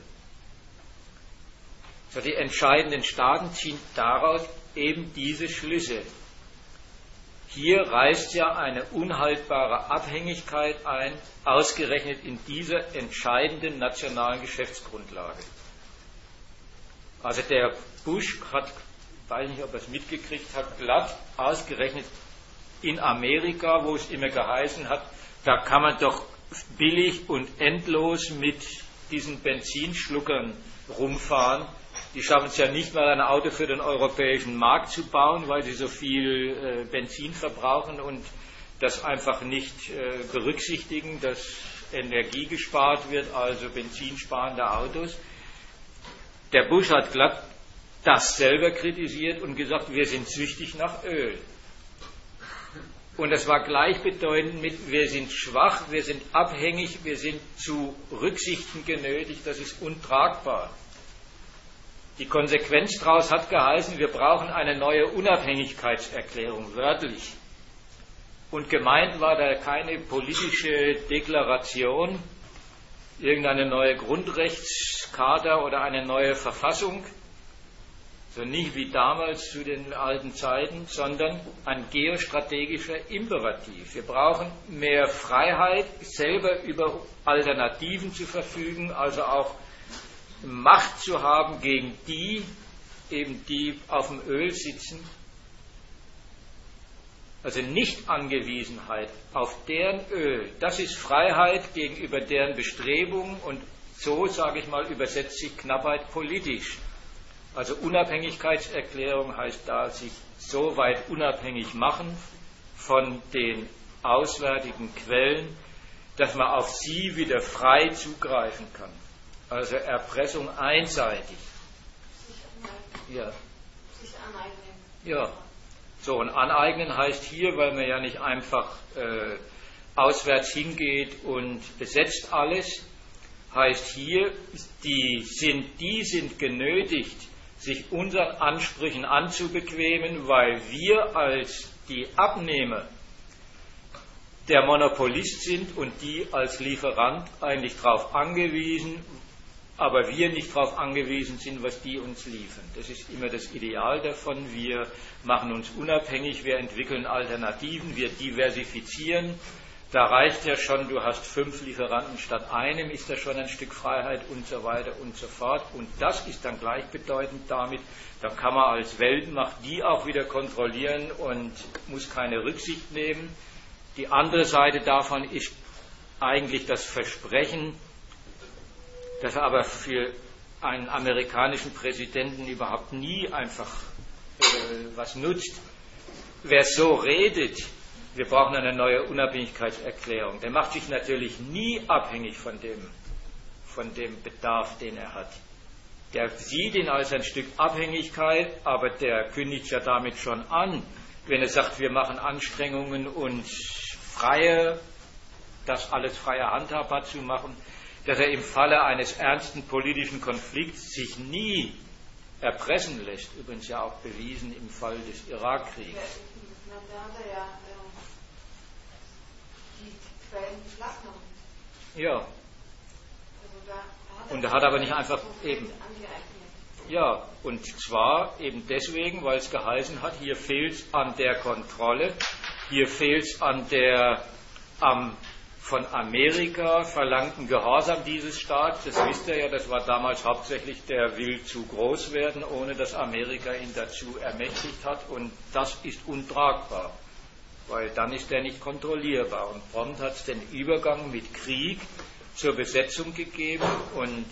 So, die entscheidenden Staaten ziehen daraus eben diese Schlüsse. Hier reißt ja eine unhaltbare Abhängigkeit ein, ausgerechnet in dieser entscheidenden nationalen Geschäftsgrundlage. Also der Bush hat, ich weiß nicht, ob er es mitgekriegt hat, glatt ausgerechnet in Amerika, wo es immer geheißen hat, da kann man doch billig und endlos mit diesen Benzinschluckern rumfahren. Die schaffen es ja nicht mal, ein Auto für den europäischen Markt zu bauen, weil sie so viel äh, Benzin verbrauchen und das einfach nicht äh, berücksichtigen, dass Energie gespart wird, also benzinsparende Autos. Der Bush hat glatt das selber kritisiert und gesagt, wir sind süchtig nach Öl. Und das war gleichbedeutend mit, wir sind schwach, wir sind abhängig, wir sind zu Rücksichten genötigt, das ist untragbar. Die Konsequenz daraus hat geheißen, wir brauchen eine neue Unabhängigkeitserklärung, wörtlich. Und gemeint war da keine politische Deklaration, irgendeine neue Grundrechtscharta oder eine neue Verfassung, so nicht wie damals zu den alten Zeiten, sondern ein geostrategischer Imperativ. Wir brauchen mehr Freiheit, selber über Alternativen zu verfügen, also auch Macht zu haben gegen die, eben die auf dem Öl sitzen, also Nicht-Angewiesenheit auf deren Öl, das ist Freiheit gegenüber deren Bestrebungen und so, sage ich mal, übersetzt sich Knappheit politisch. Also Unabhängigkeitserklärung heißt da, sich so weit unabhängig machen von den auswärtigen Quellen, dass man auf sie wieder frei zugreifen kann. Also Erpressung einseitig. Sich aneignen. Ja. Sich aneignen. Ja. So, und aneignen heißt hier, weil man ja nicht einfach äh, auswärts hingeht und besetzt alles, heißt hier, die sind, die sind genötigt, sich unseren Ansprüchen anzubequemen, weil wir als die Abnehmer der Monopolist sind und die als Lieferant eigentlich darauf angewiesen, aber wir nicht darauf angewiesen sind, was die uns liefern. Das ist immer das Ideal davon. Wir machen uns unabhängig, wir entwickeln Alternativen, wir diversifizieren. Da reicht ja schon, du hast fünf Lieferanten statt einem, ist da schon ein Stück Freiheit und so weiter und so fort. Und das ist dann gleichbedeutend damit, da kann man als Weltmacht die auch wieder kontrollieren und muss keine Rücksicht nehmen. Die andere Seite davon ist eigentlich das Versprechen, das aber für einen amerikanischen Präsidenten überhaupt nie einfach äh, was nutzt. Wer so redet, wir brauchen eine neue Unabhängigkeitserklärung, der macht sich natürlich nie abhängig von dem, von dem Bedarf, den er hat. Der sieht ihn als ein Stück Abhängigkeit, aber der kündigt ja damit schon an, wenn er sagt, wir machen Anstrengungen und freie, das alles freie handhabbar zu machen, dass er im Falle eines ernsten politischen Konflikts sich nie erpressen lässt. Übrigens ja auch bewiesen im Fall des Irakkriegs. Da hat er ja die Quellen beschlagnahmt. Ja. Also da hat er und er hat aber nicht einfach eben. Angeeignet. Ja, und zwar eben deswegen, weil es geheißen hat, hier fehlt es an der Kontrolle, hier fehlt es an der am von Amerika verlangten Gehorsam dieses Staats. Das wisst ihr ja, das war damals hauptsächlich der will zu groß werden, ohne dass Amerika ihn dazu ermächtigt hat. Und das ist untragbar, weil dann ist er nicht kontrollierbar. Und prompt hat es den Übergang mit Krieg zur Besetzung gegeben. Und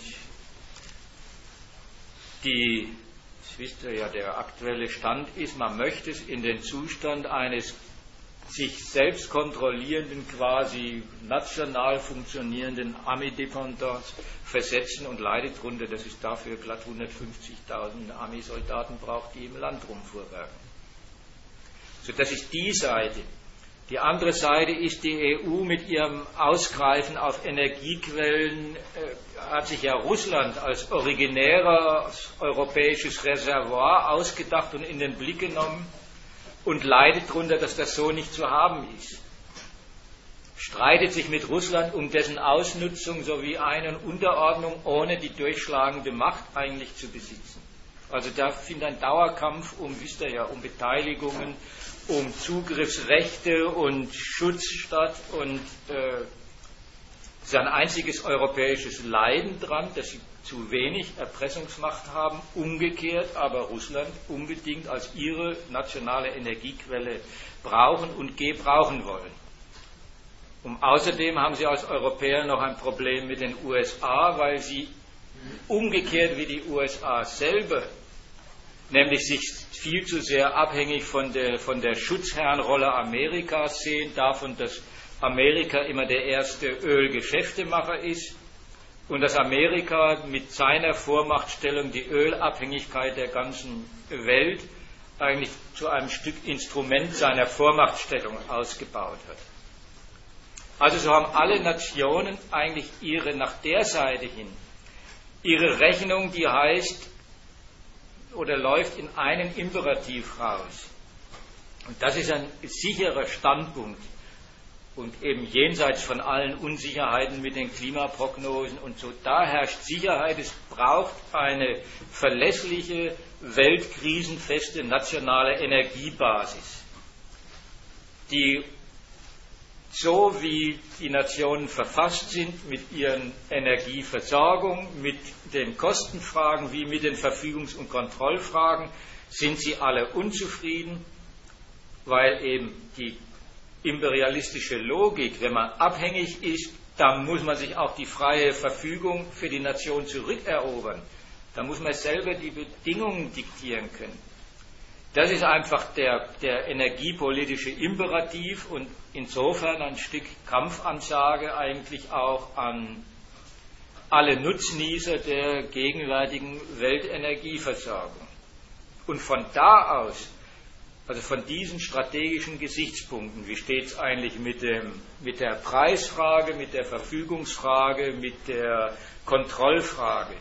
die, das wisst ihr ja, der aktuelle Stand ist, man möchte es in den Zustand eines sich selbst kontrollierenden, quasi national funktionierenden Army-Dependance versetzen und leidet darunter, dass es dafür glatt hundertfünfzigtausend Army-Soldaten braucht, die im Land rumfuhrwerken. So, das ist die Seite. Die andere Seite ist die E U mit ihrem Ausgreifen auf Energiequellen, äh, hat sich ja Russland als originäres europäisches Reservoir ausgedacht und in den Blick genommen und leidet darunter, dass das so nicht zu haben ist. Streitet sich mit Russland um dessen Ausnutzung sowie Ein- und Unterordnung, ohne die durchschlagende Macht eigentlich zu besitzen. Also da findet ein Dauerkampf um, wisst ihr ja, um Beteiligungen, um Zugriffsrechte und Schutz statt und äh, es ist ein einziges europäisches Leiden dran, dass sie zu wenig Erpressungsmacht haben, umgekehrt aber Russland unbedingt als ihre nationale Energiequelle brauchen und gebrauchen wollen. Und außerdem haben sie als Europäer noch ein Problem mit den U S A, weil sie umgekehrt wie die U S A selber, nämlich sich viel zu sehr abhängig von der, von der Schutzherrenrolle Amerikas sehen, davon, dass Amerika immer der erste Ölgeschäftemacher ist, und dass Amerika mit seiner Vormachtstellung die Ölabhängigkeit der ganzen Welt eigentlich zu einem Stück Instrument seiner Vormachtstellung ausgebaut hat. Also so haben alle Nationen eigentlich ihre, nach der Seite hin, ihre Rechnung, die heißt oder läuft in einen Imperativ raus. Und das ist ein sicherer Standpunkt. Und eben jenseits von allen Unsicherheiten mit den Klimaprognosen und so, da herrscht Sicherheit. Es braucht eine verlässliche, weltkrisenfeste nationale Energiebasis, die so wie die Nationen verfasst sind mit ihren Energieversorgung, mit den Kostenfragen wie mit den Verfügungs- und Kontrollfragen, sind sie alle unzufrieden, weil eben die imperialistische Logik, wenn man abhängig ist, dann muss man sich auch die freie Verfügung für die Nation zurückerobern. Da muss man selber die Bedingungen diktieren können. Das ist einfach der, der energiepolitische Imperativ und insofern ein Stück Kampfansage eigentlich auch an alle Nutznießer der gegenwärtigen Weltenergieversorgung. Und von da aus, also von diesen strategischen Gesichtspunkten, wie steht es eigentlich mit, dem, mit der Preisfrage, mit der Verfügungsfrage, mit der Kontrollfrage,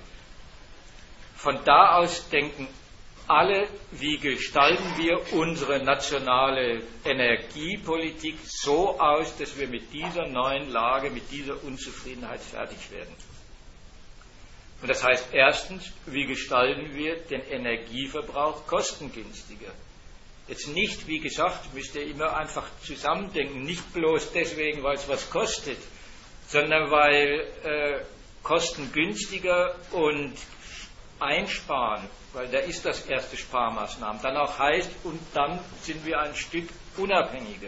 von da aus denken alle, wie gestalten wir unsere nationale Energiepolitik so aus, dass wir mit dieser neuen Lage, mit dieser Unzufriedenheit fertig werden. Und das heißt erstens, wie gestalten wir den Energieverbrauch kostengünstiger? Jetzt nicht, wie gesagt, müsst ihr immer einfach zusammendenken, nicht bloß deswegen, weil es was kostet, sondern weil äh, kostengünstiger und einsparen, weil da ist das erste Sparmaßnahmen, dann auch heißt, und dann sind wir ein Stück unabhängiger.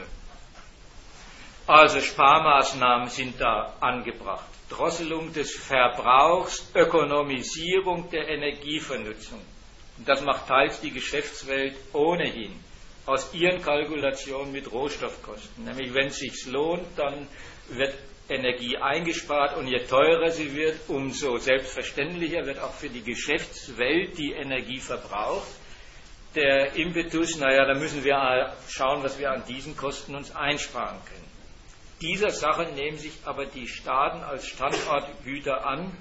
Also Sparmaßnahmen sind da angebracht. Drosselung des Verbrauchs, Ökonomisierung der Energievernutzung. Und das macht teils die Geschäftswelt ohnehin, aus ihren Kalkulationen mit Rohstoffkosten. Nämlich wenn es sich lohnt, dann wird Energie eingespart und je teurer sie wird, umso selbstverständlicher wird auch für die Geschäftswelt die Energie verbraucht. Der Impetus, naja, da müssen wir schauen, was wir an diesen Kosten uns einsparen können. Dieser Sache nehmen sich aber die Staaten als Standorthüter an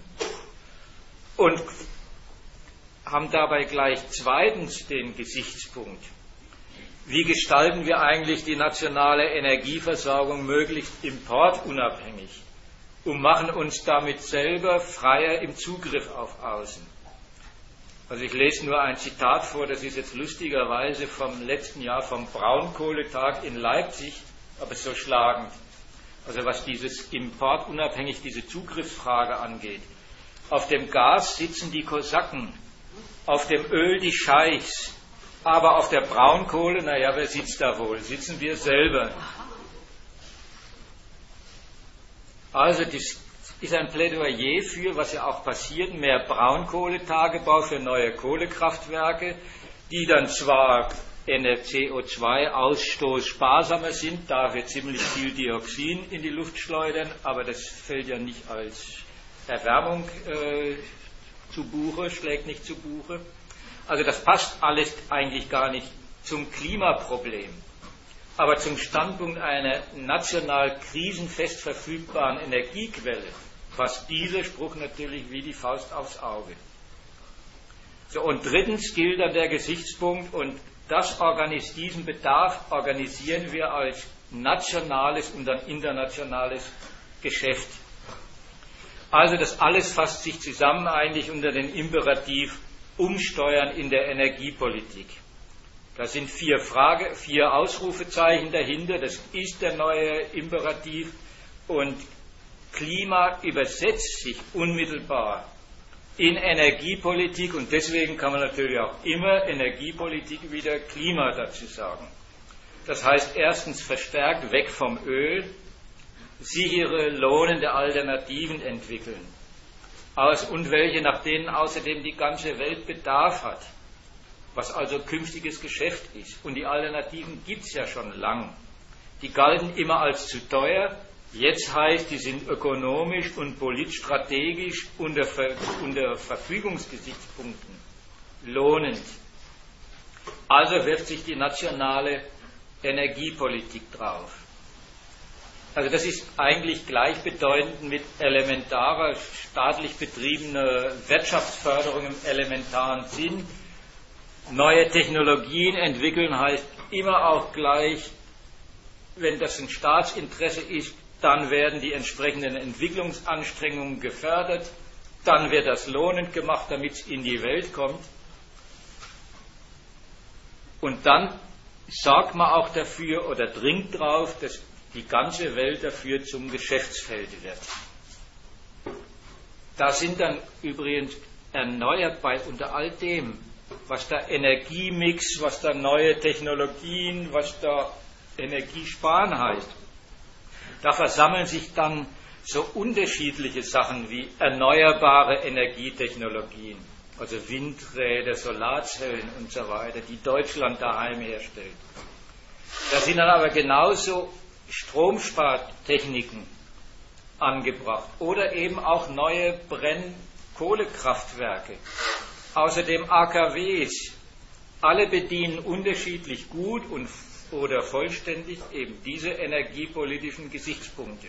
und haben dabei gleich zweitens den Gesichtspunkt, wie gestalten wir eigentlich die nationale Energieversorgung möglichst importunabhängig und machen uns damit selber freier im Zugriff auf Außen. Also ich lese nur ein Zitat vor, das ist jetzt lustigerweise vom letzten Jahr vom Braunkohletag in Leipzig, aber so schlagend. Also was dieses importunabhängig, diese Zugriffsfrage angeht. Auf dem Gas sitzen die Kosaken, auf dem Öl die Scheichs, aber auf der Braunkohle, naja, wer sitzt da wohl? Sitzen wir selber. Also das ist ein Plädoyer für, was ja auch passiert, mehr Braunkohletagebau für neue Kohlekraftwerke, die dann zwar C O zwei Ausstoß sparsamer sind, da wir ziemlich viel Dioxin in die Luft schleudern, aber das fällt ja nicht als Erwärmung äh, zu Buche, schlägt nicht zu Buche. Also das passt alles eigentlich gar nicht zum Klimaproblem. Aber zum Standpunkt einer national krisenfest verfügbaren Energiequelle passt dieser Spruch natürlich wie die Faust aufs Auge. So, und drittens gilt dann der Gesichtspunkt, und das organis- diesen Bedarf organisieren wir als nationales und dann internationales Geschäft. Also das alles fasst sich zusammen eigentlich unter den Imperativ Umsteuern in der Energiepolitik. Da sind vier Frage, vier Ausrufezeichen dahinter. Das ist der neue Imperativ. Und Klima übersetzt sich unmittelbar in Energiepolitik. Und deswegen kann man natürlich auch immer Energiepolitik wieder Klima dazu sagen. Das heißt erstens verstärkt weg vom Öl, sichere, lohnende Alternativen entwickeln. Aus, und welche, nach denen außerdem die ganze Welt Bedarf hat, was also künftiges Geschäft ist. Und die Alternativen gibt es ja schon lang. Die galten immer als zu teuer, jetzt heißt, die sind ökonomisch und politstrategisch unter, Ver, unter Verfügungsgesichtspunkten lohnend. Also wirft sich die nationale Energiepolitik drauf. Also das ist eigentlich gleichbedeutend mit elementarer, staatlich betriebener Wirtschaftsförderung im elementaren Sinn. Neue Technologien entwickeln heißt immer auch gleich, wenn das ein Staatsinteresse ist, dann werden die entsprechenden Entwicklungsanstrengungen gefördert, dann wird das lohnend gemacht, damit es in die Welt kommt. Und dann sorgt man auch dafür oder dringt drauf, dass die ganze Welt dafür zum Geschäftsfeld wird. Da sind dann übrigens erneuert bei unter all dem, was da Energiemix, was da neue Technologien, was da Energiesparen heißt. Da versammeln sich dann so unterschiedliche Sachen wie erneuerbare Energietechnologien, also Windräder, Solarzellen und so weiter, die Deutschland daheim herstellt. Da sind dann aber genauso Stromspartechniken angebracht oder eben auch neue Brennkohlekraftwerke. Außerdem A K Ws. Alle bedienen unterschiedlich gut und, oder vollständig eben diese energiepolitischen Gesichtspunkte.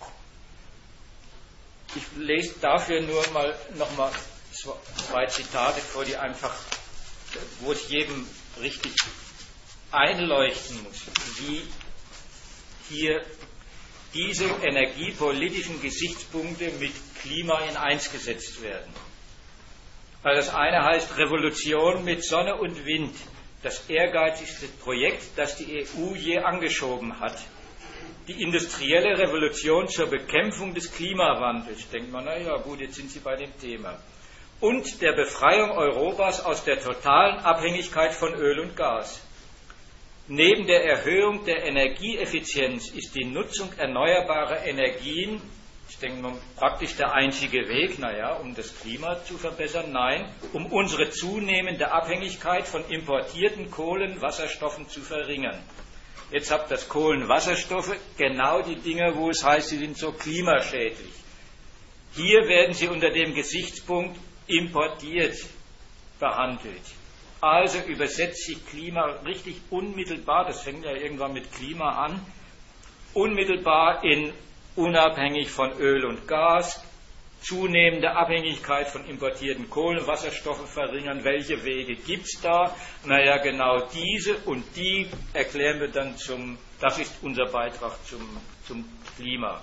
Ich lese dafür nur mal nochmal zwei Zitate vor, die einfach, wo es jedem richtig einleuchten muss, wie hier diese energiepolitischen Gesichtspunkte mit Klima in eins gesetzt werden. Also das eine heißt Revolution mit Sonne und Wind, das ehrgeizigste Projekt, das die E U je angeschoben hat. Die industrielle Revolution zur Bekämpfung des Klimawandels. Denkt man, naja gut, jetzt sind Sie bei dem Thema. Und der Befreiung Europas aus der totalen Abhängigkeit von Öl und Gas. Neben der Erhöhung der Energieeffizienz ist die Nutzung erneuerbarer Energien, ich denke mal, praktisch der einzige Weg, naja, um das Klima zu verbessern. Nein, um unsere zunehmende Abhängigkeit von importierten Kohlenwasserstoffen zu verringern. Jetzt habt das Kohlenwasserstoffe, genau die Dinge, wo es heißt, sie sind so klimaschädlich. Hier werden sie unter dem Gesichtspunkt importiert behandelt. Also übersetzt sich Klima richtig unmittelbar, das fängt ja irgendwann mit Klima an, unmittelbar in unabhängig von Öl und Gas, zunehmende Abhängigkeit von importierten Kohlenwasserstoffen verringern. Welche Wege gibt es da? Naja, genau diese und die erklären wir dann zum, das ist unser Beitrag zum, zum Klima.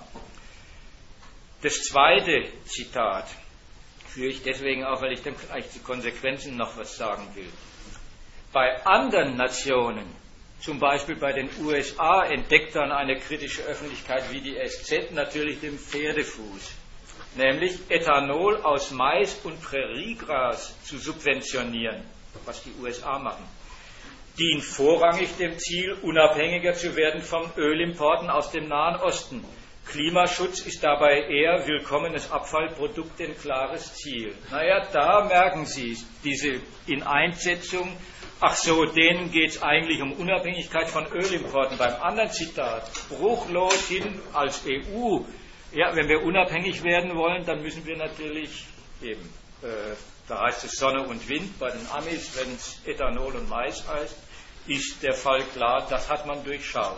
Das zweite Zitat führe ich deswegen auch, weil ich dann vielleicht die Konsequenzen noch was sagen will. Bei anderen Nationen, zum Beispiel bei den U S A, entdeckt dann eine kritische Öffentlichkeit wie die S Z natürlich den Pferdefuß, nämlich Ethanol aus Mais und Präriegras zu subventionieren, was die U S A machen, dient vorrangig dem Ziel, unabhängiger zu werden von Ölimporten aus dem Nahen Osten. Klimaschutz ist dabei eher willkommenes Abfallprodukt, ein klares Ziel. Naja, da merken Sie diese Ineinsetzung. Ach so, denen geht es eigentlich um Unabhängigkeit von Ölimporten. Beim anderen Zitat, bruchlos hin als E U. Ja, wenn wir unabhängig werden wollen, dann müssen wir natürlich eben, äh, da heißt es Sonne und Wind, bei den Amis, wenn es Ethanol und Mais heißt, ist der Fall klar, das hat man durchschaut.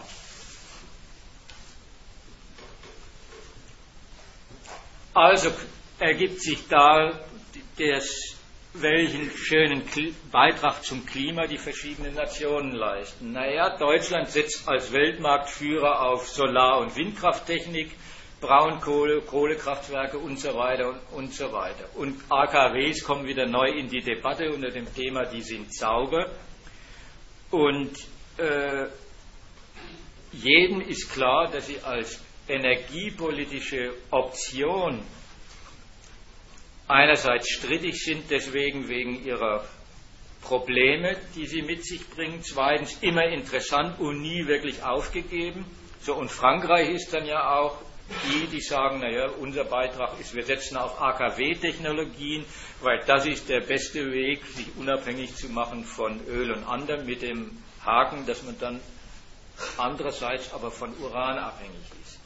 Also ergibt sich da, des, welchen schönen Beitrag zum Klima die verschiedenen Nationen leisten. Naja, Deutschland setzt als Weltmarktführer auf Solar- und Windkrafttechnik, Braunkohle, Kohlekraftwerke und so weiter und, und so weiter. Und A K Ws kommen wieder neu in die Debatte unter dem Thema, die sind sauber. Und äh, jedem ist klar, dass sie als energiepolitische Option einerseits strittig sind, deswegen wegen ihrer Probleme, die sie mit sich bringen, zweitens immer interessant und nie wirklich aufgegeben. So, und Frankreich ist dann ja auch die, die sagen, naja, unser Beitrag ist, wir setzen auf A K W-Technologien, weil das ist der beste Weg, sich unabhängig zu machen von Öl und anderem, mit dem Haken, dass man dann andererseits aber von Uran abhängig ist.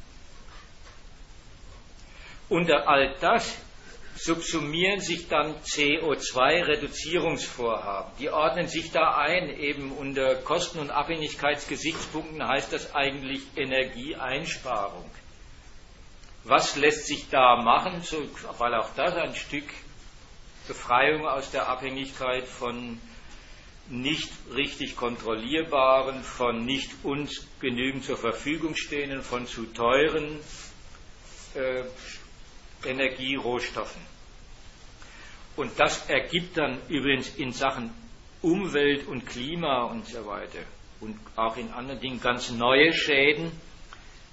Unter all das subsumieren sich dann C O zwei Reduzierungsvorhaben. Die ordnen sich da ein, eben unter Kosten- und Abhängigkeitsgesichtspunkten heißt das eigentlich Energieeinsparung. Was lässt sich da machen, so, weil auch das ein Stück Befreiung aus der Abhängigkeit von nicht richtig kontrollierbaren, von nicht uns genügend zur Verfügung stehenden, von zu teuren äh, Energierohstoffen. Und das ergibt dann übrigens in Sachen Umwelt und Klima und so weiter und auch in anderen Dingen ganz neue Schäden,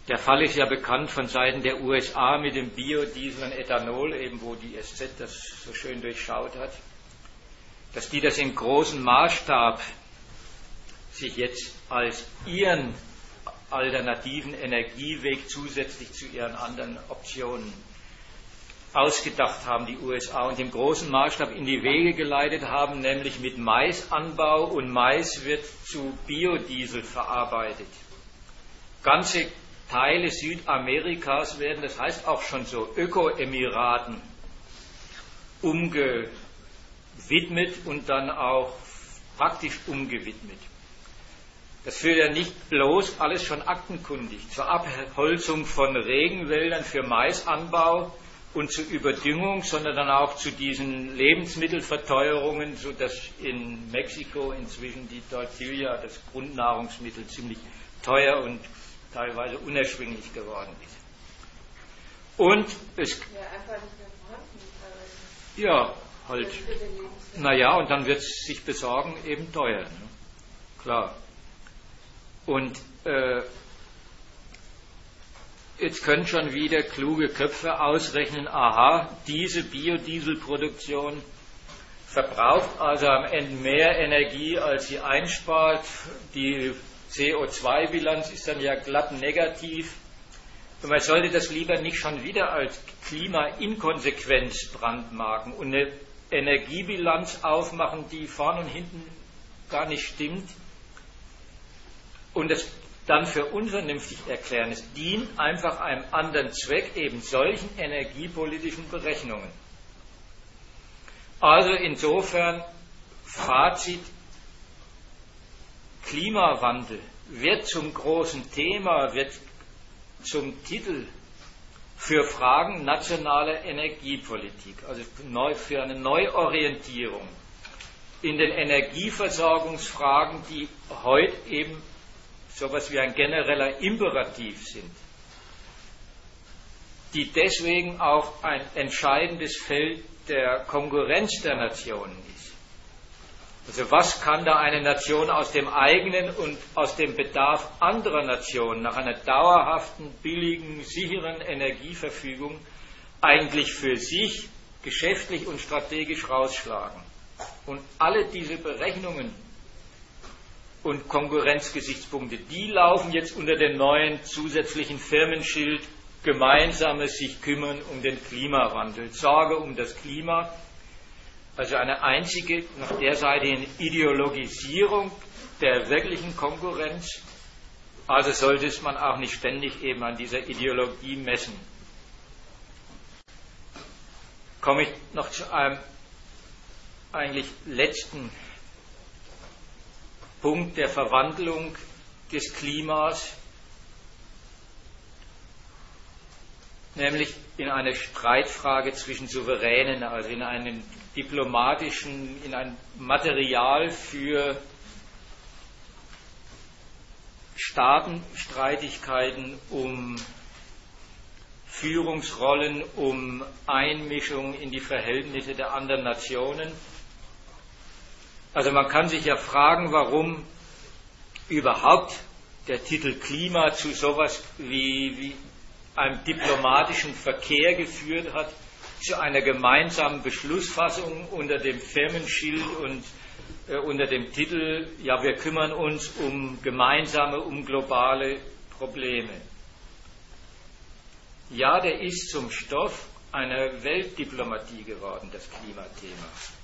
Der Fall ist ja bekannt von Seiten der U S A mit dem Biodiesel und Ethanol, eben wo die S Z das so schön durchschaut hat, dass die das im großen Maßstab sich jetzt als ihren alternativen Energieweg zusätzlich zu ihren anderen Optionen ausgedacht haben, die U S A, und im großen Maßstab in die Wege geleitet haben, nämlich mit Maisanbau, und Mais wird zu Biodiesel verarbeitet. Ganze Teile Südamerikas werden, das heißt auch schon so, Öko-Emiraten umgewidmet und dann auch praktisch umgewidmet. Das führt ja nicht bloß alles schon aktenkundig zur Abholzung von Regenwäldern für Maisanbau und zur Überdüngung, sondern dann auch zu diesen Lebensmittelverteuerungen, sodass in Mexiko inzwischen die Tortilla, das Grundnahrungsmittel, ziemlich teuer und teilweise unerschwinglich geworden ist. Und es... Ja, einfach nicht mehr vorhanden teilweise. Ja, halt. Naja, und dann wird es sich besorgen eben teuer. Ne? Klar. Und äh, jetzt können schon wieder kluge Köpfe ausrechnen, aha, diese Biodieselproduktion verbraucht also am Ende mehr Energie, als sie einspart. Die C O zwei Bilanz ist dann ja glatt negativ. Und man sollte das lieber nicht schon wieder als Klimainkonsequenz brandmarken und eine Energiebilanz aufmachen, die vorne und hinten gar nicht stimmt. Und es dann für unvernünftig erklären. Es dient einfach einem anderen Zweck, eben solchen energiepolitischen Berechnungen. Also insofern, Fazit, Klimawandel wird zum großen Thema, wird zum Titel für Fragen nationaler Energiepolitik, also für eine Neuorientierung in den Energieversorgungsfragen, die heute eben so etwas wie ein genereller Imperativ sind, die deswegen auch ein entscheidendes Feld der Konkurrenz der Nationen ist. Also was kann da eine Nation aus dem eigenen und aus dem Bedarf anderer Nationen nach einer dauerhaften, billigen, sicheren Energieverfügung eigentlich für sich geschäftlich und strategisch rausschlagen? Und alle diese Berechnungen und Konkurrenzgesichtspunkte, die laufen jetzt unter dem neuen zusätzlichen Firmenschild gemeinsames sich kümmern um den Klimawandel, Sorge um das Klima, also eine einzige, nach der Seite hin Ideologisierung der wirklichen Konkurrenz. Also sollte es man auch nicht ständig eben an dieser Ideologie messen. Komme ich noch zu einem eigentlich letzten Punkt der Verwandlung des Klimas, nämlich in eine Streitfrage zwischen Souveränen, also in einen diplomatischen, in ein Material für Staatenstreitigkeiten um Führungsrollen, um Einmischung in die Verhältnisse der anderen Nationen. Also man kann sich ja fragen, warum überhaupt der Titel Klima zu sowas wie, wie einem diplomatischen Verkehr geführt hat, zu einer gemeinsamen Beschlussfassung unter dem Firmenschild und äh, unter dem Titel, ja, wir kümmern uns um gemeinsame, um globale Probleme. Ja, der ist zum Stoff einer Weltdiplomatie geworden, das Klimathema.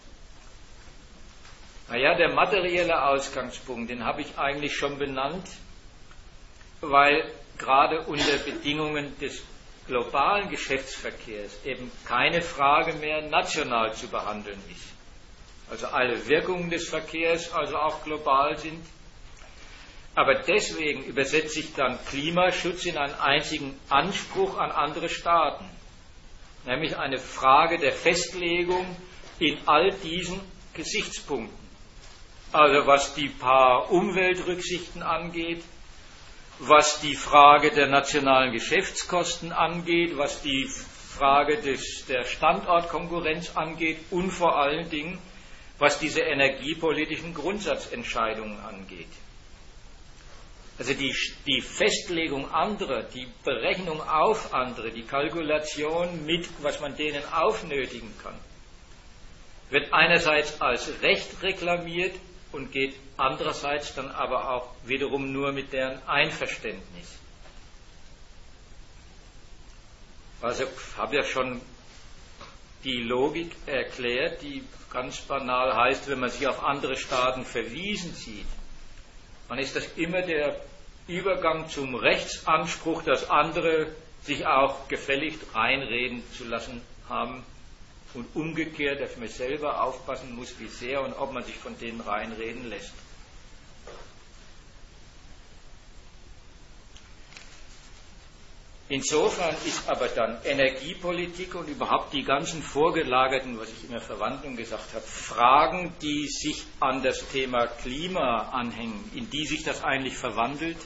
Naja, der materielle Ausgangspunkt, den habe ich eigentlich schon benannt, weil gerade unter Bedingungen des globalen Geschäftsverkehrs eben keine Frage mehr national zu behandeln ist. Also alle Wirkungen des Verkehrs also auch global sind. Aber deswegen übersetzt sich dann Klimaschutz in einen einzigen Anspruch an andere Staaten, nämlich eine Frage der Festlegung in all diesen Gesichtspunkten. Also was die paar Umweltrücksichten angeht, was die Frage der nationalen Geschäftskosten angeht, was die Frage des, der Standortkonkurrenz angeht und vor allen Dingen, was diese energiepolitischen Grundsatzentscheidungen angeht. Also die, die Festlegung anderer, die Berechnung auf andere, die Kalkulation mit, was man denen aufnötigen kann, wird einerseits als Recht reklamiert und geht andererseits dann aber auch wiederum nur mit deren Einverständnis. Also ich habe ja schon die Logik erklärt, die ganz banal heißt, wenn man sich auf andere Staaten verwiesen sieht, dann ist das immer der Übergang zum Rechtsanspruch, dass andere sich auch gefälligst reinreden zu lassen haben und umgekehrt, dass man selber aufpassen muss, wie sehr und ob man sich von denen reinreden lässt. Insofern ist aber dann Energiepolitik und überhaupt die ganzen vorgelagerten, was ich immer Verwandlung gesagt habe, Fragen, die sich an das Thema Klima anhängen, in die sich das eigentlich verwandelt,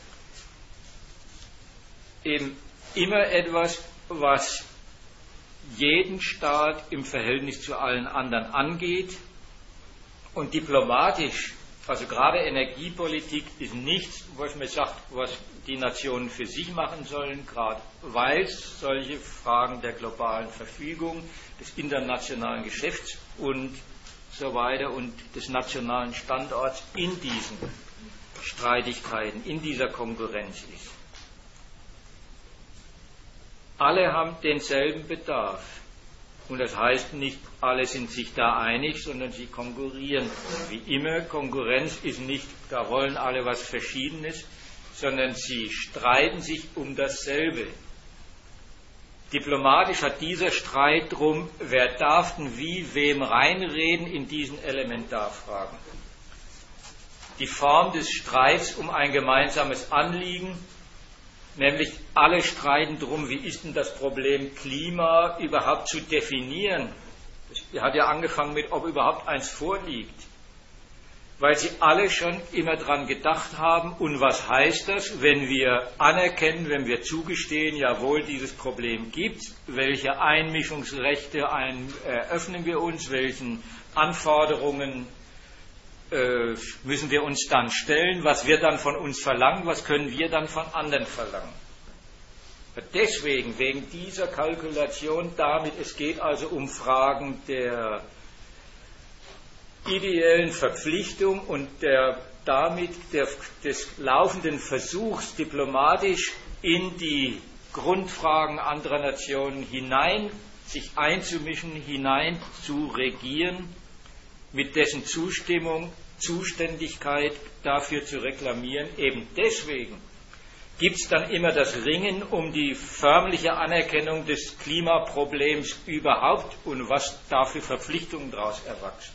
eben immer etwas, was jeden Staat im Verhältnis zu allen anderen angeht und diplomatisch, also gerade Energiepolitik ist nichts, was man sagt, was die Nationen für sich machen sollen, gerade weil es solche Fragen der globalen Verfügung, des internationalen Geschäfts und so weiter und des nationalen Standorts in diesen Streitigkeiten, in dieser Konkurrenz ist. Alle haben denselben Bedarf. Und das heißt nicht, alle sind sich da einig, sondern sie konkurrieren. Wie immer, Konkurrenz ist nicht, da wollen alle was Verschiedenes, sondern sie streiten sich um dasselbe. Diplomatisch hat dieser Streit drum, wer darf denn wie wem reinreden in diesen Elementarfragen. Die Form des Streits um ein gemeinsames Anliegen, nämlich alle streiten drum, wie ist denn das Problem Klima überhaupt zu definieren. Das hat ja angefangen mit, ob überhaupt eins vorliegt. Weil sie alle schon immer dran gedacht haben, und was heißt das, wenn wir anerkennen, wenn wir zugestehen, jawohl, dieses Problem gibt, welche Einmischungsrechte ein, eröffnen wir uns, welchen Anforderungen äh, müssen wir uns dann stellen, was wird dann von uns verlangt, was können wir dann von anderen verlangen. Deswegen, wegen dieser Kalkulation damit, es geht also um Fragen der ideellen Verpflichtung und der, damit der, des laufenden Versuchs, diplomatisch in die Grundfragen anderer Nationen hinein, sich einzumischen, hinein zu regieren, mit dessen Zustimmung, Zuständigkeit dafür zu reklamieren. Eben deswegen gibt es dann immer das Ringen um die förmliche Anerkennung des Klimaproblems überhaupt und was da für Verpflichtungen daraus erwachsen.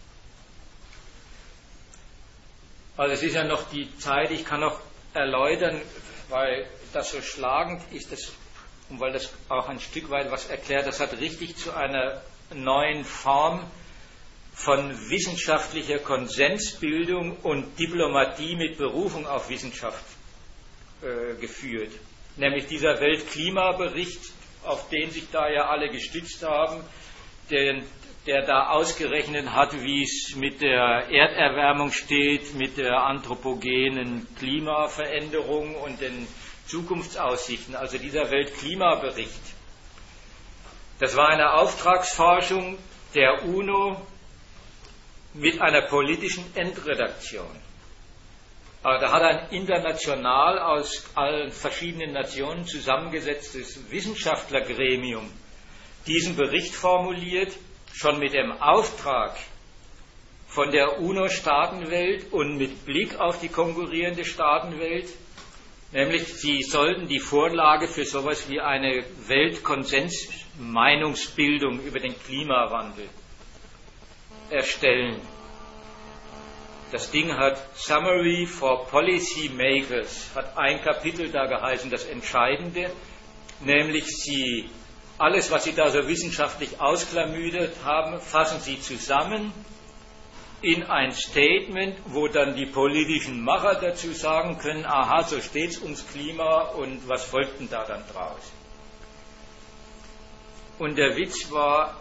Also es ist ja noch die Zeit, ich kann noch erläutern, weil das so schlagend ist, das, und weil das auch ein Stück weit was erklärt, das hat richtig zu einer neuen Form von wissenschaftlicher Konsensbildung und Diplomatie mit Berufung auf Wissenschaft äh, geführt. Nämlich dieser Weltklimabericht, auf den sich da ja alle gestützt haben, den der da ausgerechnet hat, wie es mit der Erderwärmung steht, mit der anthropogenen Klimaveränderung und den Zukunftsaussichten, also dieser Weltklimabericht. Das war eine Auftragsforschung der UNO mit einer politischen Endredaktion. Aber da hat ein international aus allen verschiedenen Nationen zusammengesetztes Wissenschaftlergremium diesen Bericht formuliert, schon mit dem Auftrag von der UNO-Staatenwelt und mit Blick auf die konkurrierende Staatenwelt, nämlich sie sollten die Vorlage für sowas wie eine Weltkonsensmeinungsbildung über den Klimawandel erstellen. Das Ding hat Summary for Policy Makers, hat ein Kapitel da geheißen, das Entscheidende, nämlich sie alles, was Sie da so wissenschaftlich ausklamüdert haben, fassen Sie zusammen in ein Statement, wo dann die politischen Macher dazu sagen können, aha, so steht es ums Klima und was folgt denn da dann draus? Und der Witz war,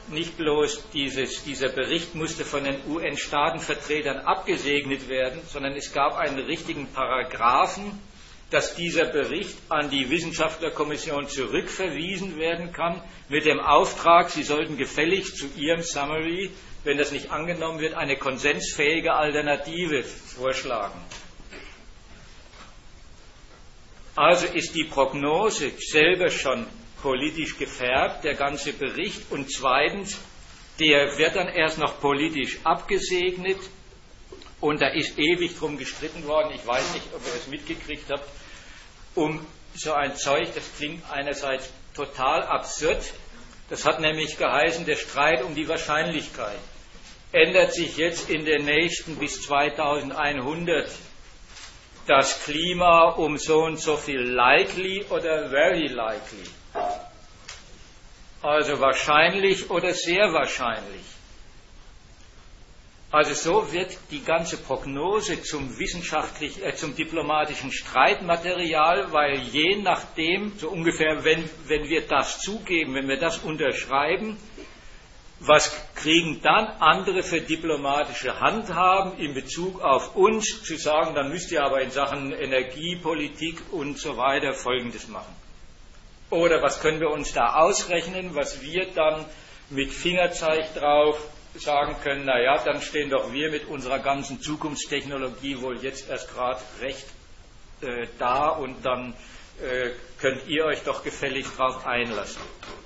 nicht bloß dieses, dieser Bericht musste von den U N-Staatenvertretern abgesegnet werden, sondern es gab einen richtigen Paragraphen, dass dieser Bericht an die Wissenschaftlerkommission zurückverwiesen werden kann, mit dem Auftrag, sie sollten gefälligst zu ihrem Summary, wenn das nicht angenommen wird, eine konsensfähige Alternative vorschlagen. Also ist die Prognose selber schon politisch gefärbt, der ganze Bericht, und zweitens, der wird dann erst noch politisch abgesegnet. Und da ist ewig drum gestritten worden, ich weiß nicht, ob ihr es mitgekriegt habt, um so ein Zeug, das klingt einerseits total absurd, das hat nämlich geheißen, der Streit um die Wahrscheinlichkeit ändert sich jetzt in den nächsten bis zweitausendeinhundert das Klima um so und so viel likely oder very likely, also wahrscheinlich oder sehr wahrscheinlich. Also so wird die ganze Prognose zum wissenschaftlich, äh, zum diplomatischen Streitmaterial, weil je nachdem, so ungefähr, wenn, wenn wir das zugeben, wenn wir das unterschreiben, was kriegen dann andere für diplomatische Handhaben in Bezug auf uns, zu sagen, dann müsst ihr aber in Sachen Energiepolitik und so weiter Folgendes machen. Oder was können wir uns da ausrechnen, was wir dann mit Fingerzeig drauf sagen können, naja, dann stehen doch wir mit unserer ganzen Zukunftstechnologie wohl jetzt erst gerade recht äh, da und dann äh, könnt ihr euch doch gefällig drauf einlassen.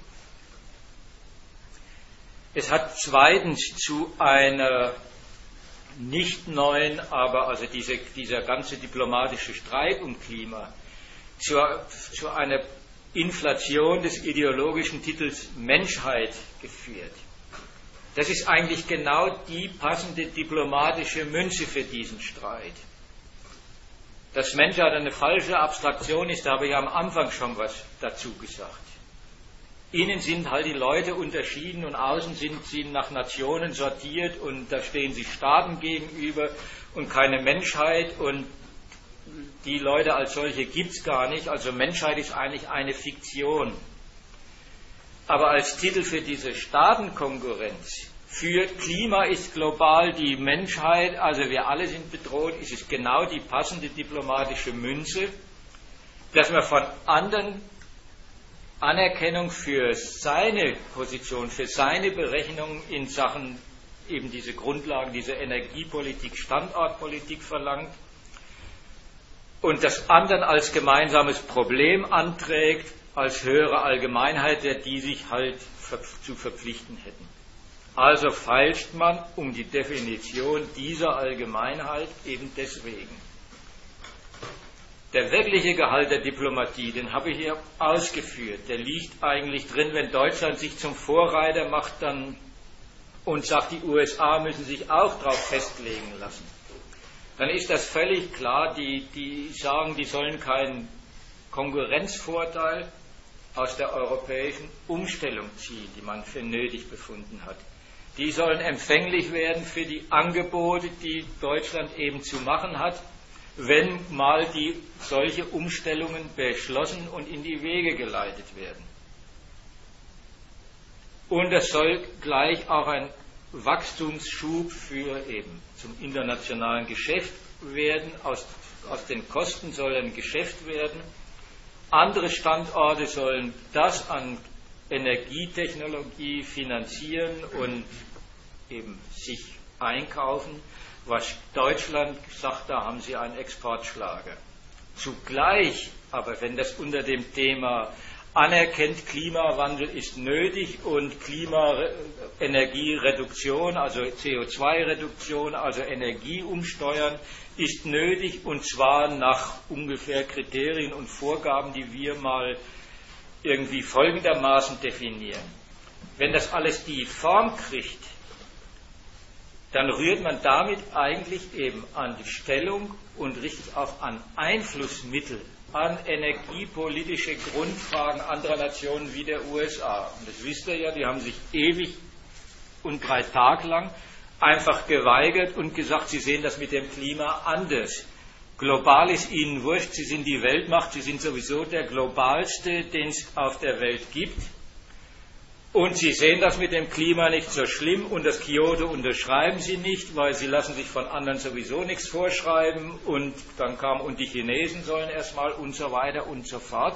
Es hat zweitens zu einer nicht neuen, aber also diese, dieser ganze diplomatische Streit um Klima, zu, zu einer Inflation des ideologischen Titels Menschheit geführt. Das ist eigentlich genau die passende diplomatische Münze für diesen Streit. Dass Menschheit eine falsche Abstraktion ist, da habe ich am Anfang schon was dazu gesagt. Innen sind halt die Leute unterschieden und außen sind sie nach Nationen sortiert und da stehen sich Staaten gegenüber und keine Menschheit und die Leute als solche gibt es gar nicht. Also Menschheit ist eigentlich eine Fiktion. Aber als Titel für diese Staatenkonkurrenz, für Klima ist global die Menschheit, also wir alle sind bedroht, ist es genau die passende diplomatische Münze, dass man von anderen Anerkennung für seine Position, für seine Berechnungen in Sachen eben diese Grundlagen, diese Energiepolitik, Standortpolitik verlangt und das anderen als gemeinsames Problem anträgt, als höhere Allgemeinheit, der die sich halt zu verpflichten hätten. Also feilscht man um die Definition dieser Allgemeinheit eben deswegen. Der wirkliche Gehalt der Diplomatie, den habe ich hier ausgeführt, der liegt eigentlich drin, wenn Deutschland sich zum Vorreiter macht dann und sagt, die U S A müssen sich auch darauf festlegen lassen. Dann ist das völlig klar, die, die sagen, die sollen keinen Konkurrenzvorteil aus der europäischen Umstellung ziehen, die man für nötig befunden hat. Die sollen empfänglich werden für die Angebote, die Deutschland eben zu machen hat, wenn mal die solche Umstellungen beschlossen und in die Wege geleitet werden. Und es soll gleich auch ein Wachstumsschub für eben zum internationalen Geschäft werden. Aus, aus den Kosten soll ein Geschäft werden. Andere Standorte sollen das an Energietechnologie finanzieren und eben sich einkaufen, was Deutschland sagt, da haben sie einen Exportschlager. Zugleich, aber wenn das unter dem Thema anerkennt, Klimawandel ist nötig und Klimaenergiereduktion, also C O zwei Reduktion, also Energie umsteuern, ist nötig und zwar nach ungefähr Kriterien und Vorgaben, die wir mal irgendwie folgendermaßen definieren. Wenn das alles die Form kriegt, dann rührt man damit eigentlich eben an die Stellung und richtig auch an Einflussmittel, an energiepolitische Grundfragen anderer Nationen wie der U S A. Und das wisst ihr ja, die haben sich ewig und drei Tage lang einfach geweigert und gesagt, sie sehen das mit dem Klima anders. Global ist ihnen wurscht, sie sind die Weltmacht, sie sind sowieso der globalste, den es auf der Welt gibt. Und Sie sehen das mit dem Klima nicht so schlimm und das Kyoto unterschreiben Sie nicht, weil Sie lassen sich von anderen sowieso nichts vorschreiben und dann kam und die Chinesen sollen erstmal und so weiter und so fort.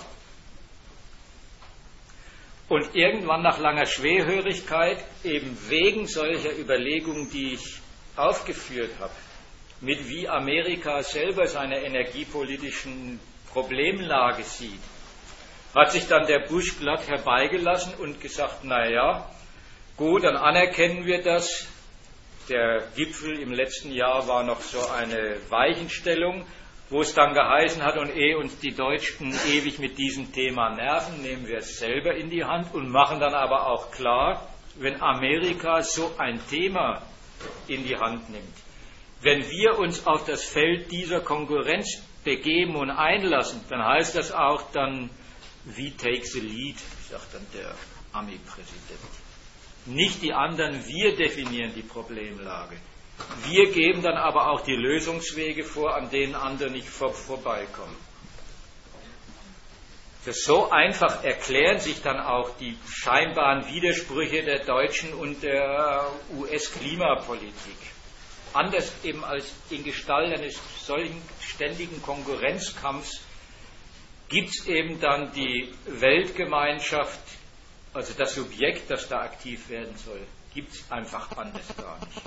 Und irgendwann nach langer Schwerhörigkeit, eben wegen solcher Überlegungen, die ich aufgeführt habe, mit wie Amerika selber seine energiepolitischen Problemlage sieht, hat sich dann der Bush glatt herbeigelassen und gesagt, naja, gut, dann anerkennen wir das. Der Gipfel im letzten Jahr war noch so eine Weichenstellung, wo es dann geheißen hat, und ehe uns die Deutschen ewig mit diesem Thema nerven, nehmen wir es selber in die Hand und machen dann aber auch klar, wenn Amerika so ein Thema in die Hand nimmt, wenn wir uns auf das Feld dieser Konkurrenz begeben und einlassen, dann heißt das auch dann, we take the lead, sagt dann der Ami-Präsident. Nicht die anderen, wir definieren die Problemlage. Wir geben dann aber auch die Lösungswege vor, an denen andere nicht vor, vorbeikommen. Das so einfach erklären sich dann auch die scheinbaren Widersprüche der deutschen und der U S-Klimapolitik. Anders eben als in Gestalt eines solchen ständigen Konkurrenzkampfs gibt es eben dann die Weltgemeinschaft, also das Subjekt, das da aktiv werden soll, gibt es einfach anders gar nicht.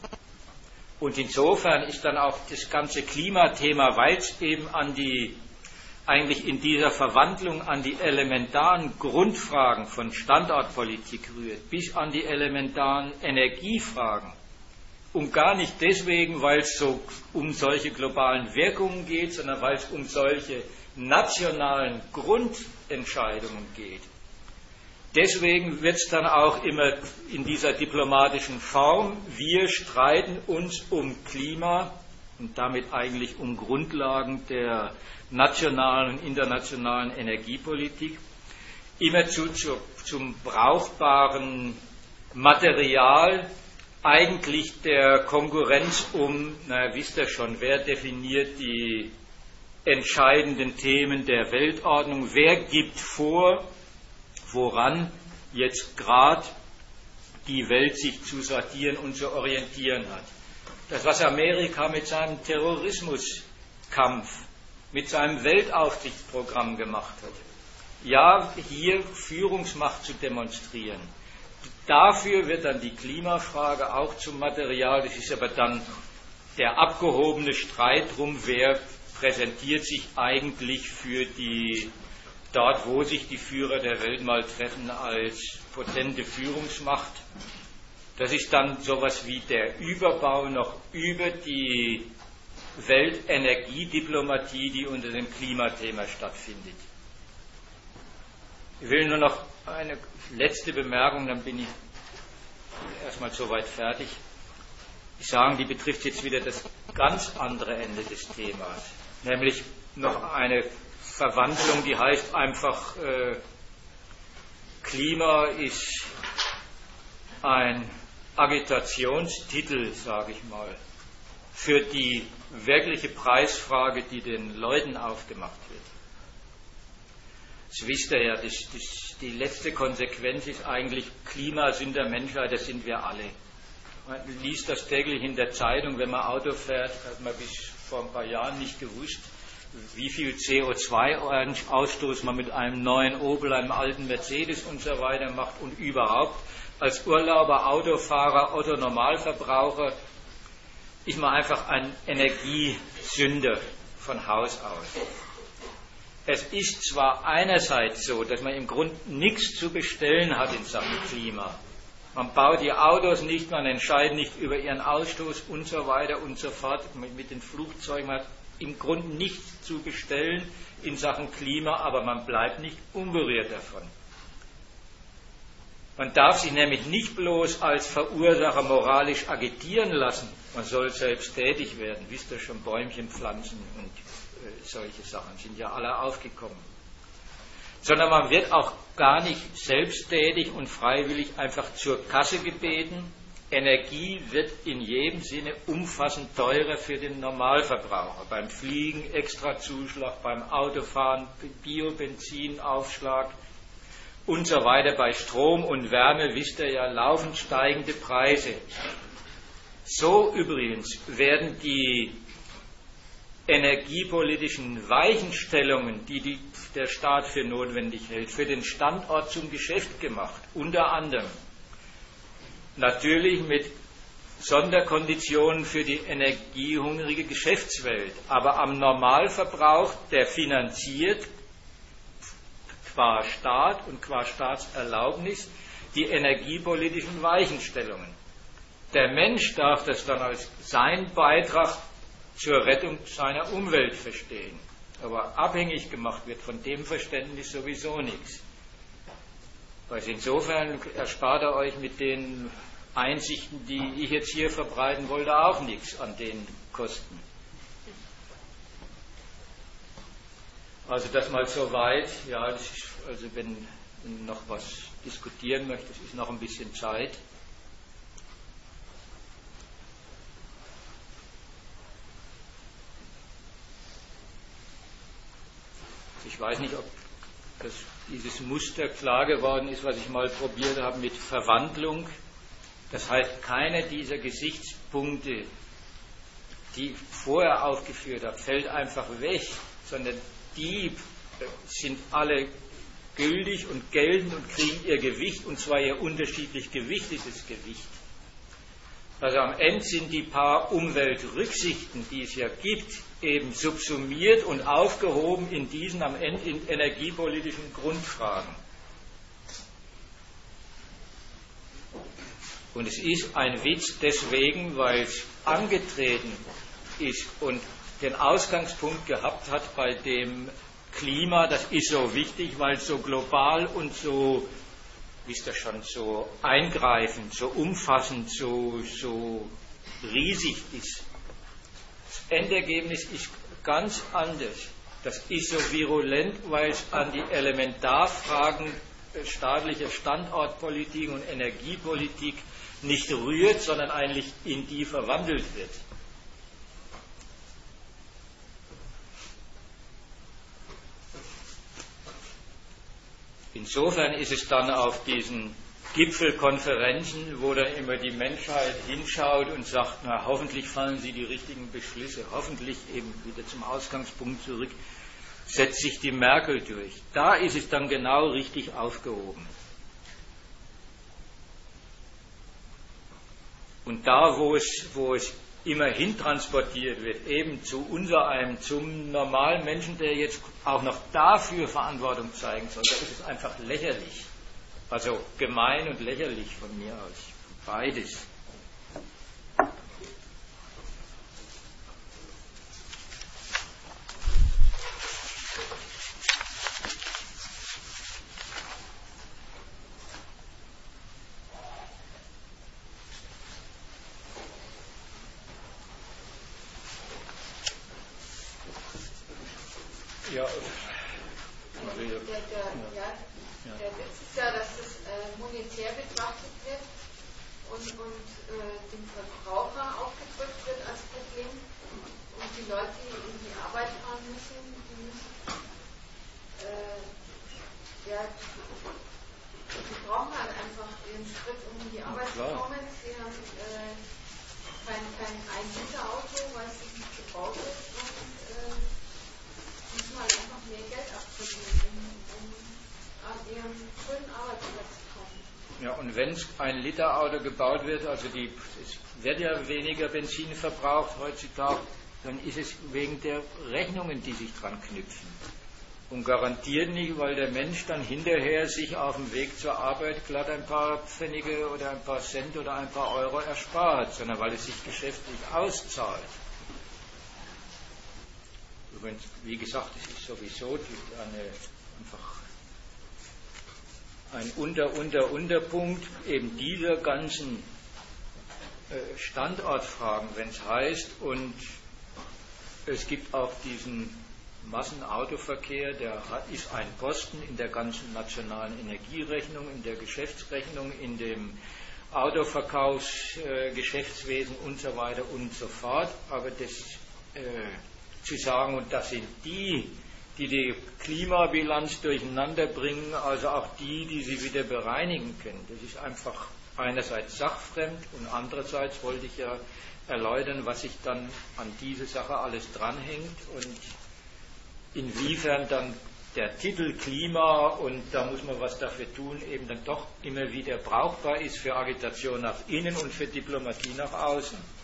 Und insofern ist dann auch das ganze Klimathema, weil es eben an die, eigentlich in dieser Verwandlung an die elementaren Grundfragen von Standortpolitik rührt, bis an die elementaren Energiefragen. Und gar nicht deswegen, weil es so um solche globalen Wirkungen geht, sondern weil es um solche nationalen Grundentscheidungen geht. Deswegen wird es dann auch immer in dieser diplomatischen Form, wir streiten uns um Klima und damit eigentlich um Grundlagen der nationalen und internationalen Energiepolitik, immerzu zu, zum brauchbaren Material eigentlich der Konkurrenz um, na wisst ihr schon, wer definiert die entscheidenden Themen der Weltordnung, wer gibt vor, woran jetzt gerade die Welt sich zu sortieren und zu orientieren hat. Das, was Amerika mit seinem Terrorismuskampf, mit seinem Weltaufsichtsprogramm gemacht hat, ja, hier Führungsmacht zu demonstrieren. Dafür wird dann die Klimafrage auch zum Material, das ist aber dann der abgehobene Streit drum, wer präsentiert sich eigentlich für die dort, wo sich die Führer der Welt mal treffen, als potente Führungsmacht. Das ist dann sowas wie der Überbau noch über die Weltenergiediplomatie, die unter dem Klimathema stattfindet. Ich will nur noch eine letzte Bemerkung, dann bin ich erstmal soweit fertig. Ich sage, die betrifft jetzt wieder das ganz andere Ende des Themas, nämlich noch eine Verwandlung, die heißt einfach, äh, Klima ist ein Agitationstitel, sage ich mal, für die wirkliche Preisfrage, die den Leuten aufgemacht wird. Das wisst ihr ja, das, das, die letzte Konsequenz ist eigentlich, Klimasünder Menschheit, das sind wir alle. Man liest das täglich in der Zeitung, wenn man Auto fährt, hat man bis vor ein paar Jahren nicht gewusst, wie viel C O zwei Ausstoß man mit einem neuen Opel, einem alten Mercedes und so weiter macht und überhaupt als Urlauber, Autofahrer, Otto-Normalverbraucher ist man einfach ein Energiesünder von Haus aus. Es ist zwar einerseits so, dass man im Grunde nichts zu bestellen hat in Sachen Klima. Man baut die Autos nicht, man entscheidet nicht über ihren Ausstoß und so weiter und so fort. Mit den Flugzeugen man hat im Grunde nichts zu bestellen in Sachen Klima, aber man bleibt nicht unberührt davon. Man darf sich nämlich nicht bloß als Verursacher moralisch agitieren lassen, man soll selbst tätig werden. Wisst ihr schon, Bäumchen pflanzen und äh, solche Sachen sind ja alle aufgekommen. Sondern man wird auch gar nicht selbsttätig und freiwillig einfach zur Kasse gebeten. Energie wird in jedem Sinne umfassend teurer für den Normalverbraucher. Beim Fliegen extra Zuschlag, beim Autofahren Biobenzinaufschlag. und so weiter. Bei Strom und Wärme wisst ihr ja laufend steigende Preise. So übrigens werden die energiepolitischen Weichenstellungen, die, die der Staat für notwendig hält, für den Standort zum Geschäft gemacht. Unter anderem natürlich mit Sonderkonditionen für die energiehungrige Geschäftswelt. Aber am Normalverbrauch, der finanziert qua Staat und qua Staatserlaubnis die energiepolitischen Weichenstellungen. Der Mensch darf das dann als seinen Beitrag zur Rettung seiner Umwelt verstehen. Aber abhängig gemacht wird von dem Verständnis sowieso nichts. Also insofern erspart er euch mit den Einsichten, die ich jetzt hier verbreiten wollte, auch nichts an den Kosten. Also das mal soweit. Ja, das ist, also wenn man noch was diskutieren möchte, es ist noch ein bisschen Zeit. Ich weiß nicht, ob das, dieses Muster klar geworden ist, was ich mal probiert habe mit Verwandlung. Das heißt, keiner dieser Gesichtspunkte, die ich vorher aufgeführt habe, fällt einfach weg, sondern die sind alle gültig und geltend und kriegen ihr Gewicht, und zwar ihr unterschiedlich gewichtetes Gewicht. Also am Ende sind die paar Umweltrücksichten, die es ja gibt, eben subsumiert und aufgehoben in diesen am Ende in energiepolitischen Grundfragen. Und es ist ein Witz deswegen, weil es angetreten ist und den Ausgangspunkt gehabt hat bei dem Klima. Das ist so wichtig, weil es so global und so, wisst ihr schon, so eingreifend, so umfassend, so, so riesig ist. Das Endergebnis ist ganz anders. Das ist so virulent, weil es an die Elementarfragen staatlicher Standortpolitik und Energiepolitik nicht rührt, sondern eigentlich in die verwandelt wird. Insofern ist es dann auf diesen Gipfelkonferenzen, wo dann immer die Menschheit hinschaut und sagt, na, hoffentlich fallen sie die richtigen Beschlüsse, hoffentlich eben wieder zum Ausgangspunkt zurück, setzt sich die Merkel durch. Da ist es dann genau richtig aufgehoben. Und da, wo es, wo es immer hin transportiert wird, eben zu unser einem, zum normalen Menschen, der jetzt auch noch dafür Verantwortung zeigen soll, da ist es einfach lächerlich. Also gemein und lächerlich von mir aus. Beides. Ja, der, der, ja, der Witz ist ja, dass das äh, monetär betrachtet wird und, und äh, dem Verbraucher aufgedrückt wird als Problem. Und die Leute, die in die Arbeit fahren müssen, die müssen äh, ja, die brauchen halt einfach ihren Schritt, um in die Arbeit zu kommen. Sie haben äh, kein, kein Ein-Liter-Auto, weil es nicht gebaut ist. Und, äh, müssen halt einfach mehr Geld abdrücken, um, um an ihren schönen Arbeitsplatz zu kommen. Ja, und wenn ein Liter Auto gebaut wird, also die, es wird ja weniger Benzin verbraucht heutzutage, dann ist es wegen der Rechnungen, die sich dran knüpfen. Und garantiert nicht, weil der Mensch dann hinterher sich auf dem Weg zur Arbeit glatt ein paar Pfennige oder ein paar Cent oder ein paar Euro erspart, sondern weil es sich geschäftlich auszahlt. Übrigens, wie gesagt, es ist sowieso eine, einfach ein Unter-Unter-Unterpunkt eben dieser ganzen äh, Standortfragen, wenn es heißt, und es gibt auch diesen Massenautoverkehr, der hat, ist ein Posten in der ganzen nationalen Energierechnung, in der Geschäftsrechnung, in dem Autoverkaufsgeschäftswesen äh, und so weiter und so fort, aber das äh, zu sagen, und das sind die, die die Klimabilanz durcheinander bringen, also auch die, die sie wieder bereinigen können. Das ist einfach einerseits sachfremd und andererseits wollte ich ja erläutern, was sich dann an diese Sache alles dranhängt und inwiefern dann der Titel Klima und da muss man was dafür tun, eben dann doch immer wieder brauchbar ist für Agitation nach innen und für Diplomatie nach außen.